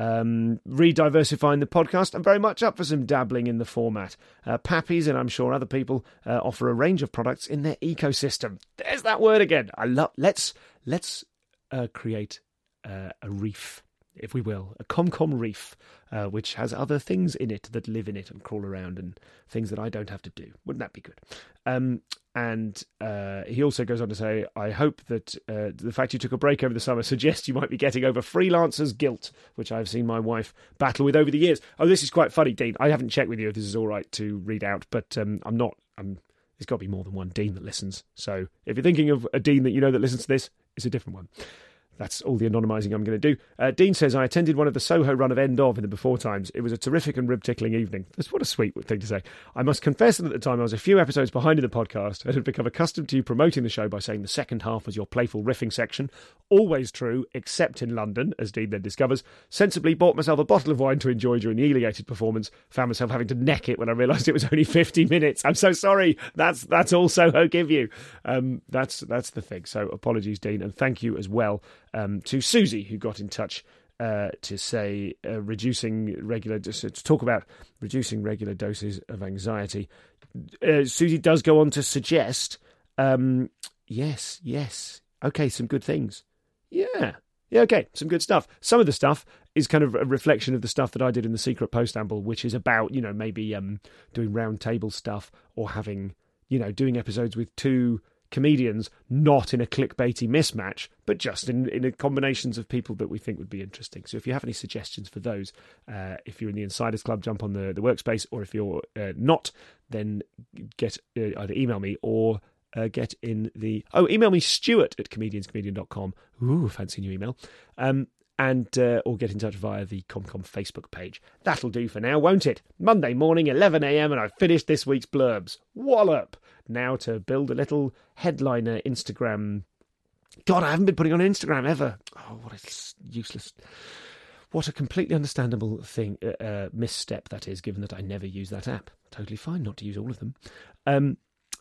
um, re-diversifying the podcast. I'm very much up for some dabbling in the format. Uh, Pappies, and I'm sure other people, uh, offer a range of products in their ecosystem. There's that word again. I love. Let's let's uh, create uh, a reef, if we will, a ComCom reef, uh, which has other things in it that live in it and crawl around, and things that I don't have to do. Wouldn't that be good? Um, and uh, he also goes on to say, I hope that uh, the fact you took a break over the summer suggests you might be getting over freelancer's guilt, which I've seen my wife battle with over the years. Oh, this is quite funny, Dean. I haven't checked with you if this is all right to read out, but um, I'm not... I'm, there's got to be more than one Dean that listens. So if you're thinking of a Dean that you know that listens to this, it's a different one. That's all the anonymising I'm going to do. Uh, Dean says, I attended one of the Soho run of End Of in the before times. It was a terrific and rib-tickling evening. That's what a sweet thing to say. I must confess that at the time I was a few episodes behind in the podcast and had become accustomed to you promoting the show by saying the second half was your playful riffing section. Always true, except in London, as Dean then discovers. Sensibly bought myself a bottle of wine to enjoy during the Elated performance. Found myself having to neck it when I realised it was only fifty minutes. I'm so sorry. That's that's all Soho give you. Um, that's, that's the thing. So apologies, Dean, and thank you as well um, to Susie, who got in touch uh, to say uh, reducing regular to talk about reducing regular doses of anxiety. Uh, Susie does go on to suggest, um, yes, yes, okay, some good things. Yeah, yeah, okay, some good stuff. Some of the stuff is kind of a reflection of the stuff that I did in the Secret Postamble, which is about, you know, maybe um, doing round table stuff or having, you know, doing episodes with two comedians, not in a clickbaity mismatch, but just in, in a combinations of people that we think would be interesting. So if you have any suggestions for those, uh, if you're in the Insiders Club, jump on the, the workspace, or if you're uh, not, then get uh, either email me or uh, get in the... Oh, email me, Stuart at comedians comedian dot com. Ooh, fancy new email. Um, and uh, or get in touch via the ComCom Facebook page. That'll do for now, won't it? Monday morning, eleven a.m, and I've finished this week's blurbs. Wallop! Now to build a little headliner Instagram... God, I haven't been putting on Instagram ever. Oh, what a useless... What a completely understandable thing, uh, uh, misstep that is, given that I never use that app. Totally fine not to use all of them. Um,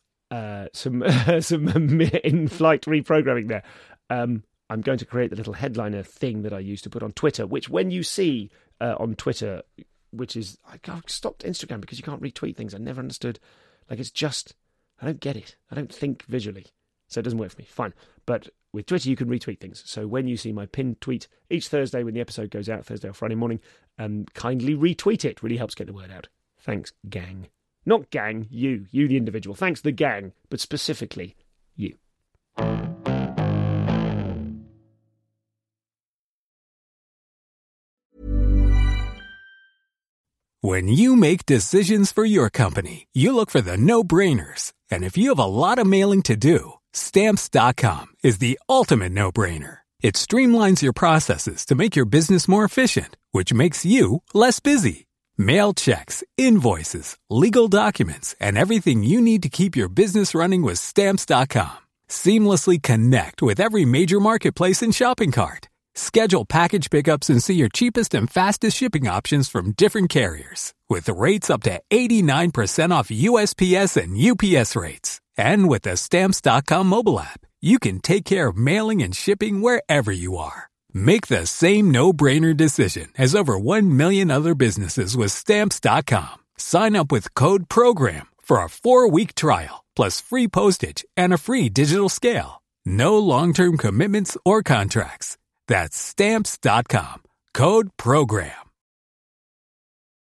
uh, some some in-flight reprogramming there. Um, I'm going to create the little headliner thing that I used to put on Twitter, which when you see uh, on Twitter, which is... I stopped Instagram because you can't retweet things. I never understood. Like, it's just... I don't get it. I don't think visually. So it doesn't work for me. Fine. But with Twitter, you can retweet things. So when you see my pinned tweet each Thursday when the episode goes out, Thursday or Friday morning, um, kindly retweet it. Really helps get the word out. Thanks, gang. Not gang, you. You, the individual. Thanks, the gang, but specifically you. When you make decisions for your company, you look for the no-brainers. And if you have a lot of mailing to do, Stamps dot com is the ultimate no-brainer. It streamlines your processes to make your business more efficient, which makes you less busy. Mail checks, invoices, legal documents, and everything you need to keep your business running with Stamps dot com. Seamlessly connect with every major marketplace and shopping cart. Schedule package pickups and see your cheapest and fastest shipping options from different carriers, with rates up to eighty-nine percent off U S P S and U P S rates. And with the Stamps dot com mobile app, you can take care of mailing and shipping wherever you are. Make the same no-brainer decision as over one million other businesses with Stamps dot com. Sign up with code PROGRAM for a four-week trial, plus free postage and a free digital scale. No long-term commitments or contracts. That's Stamps dot com. Code PROGRAM.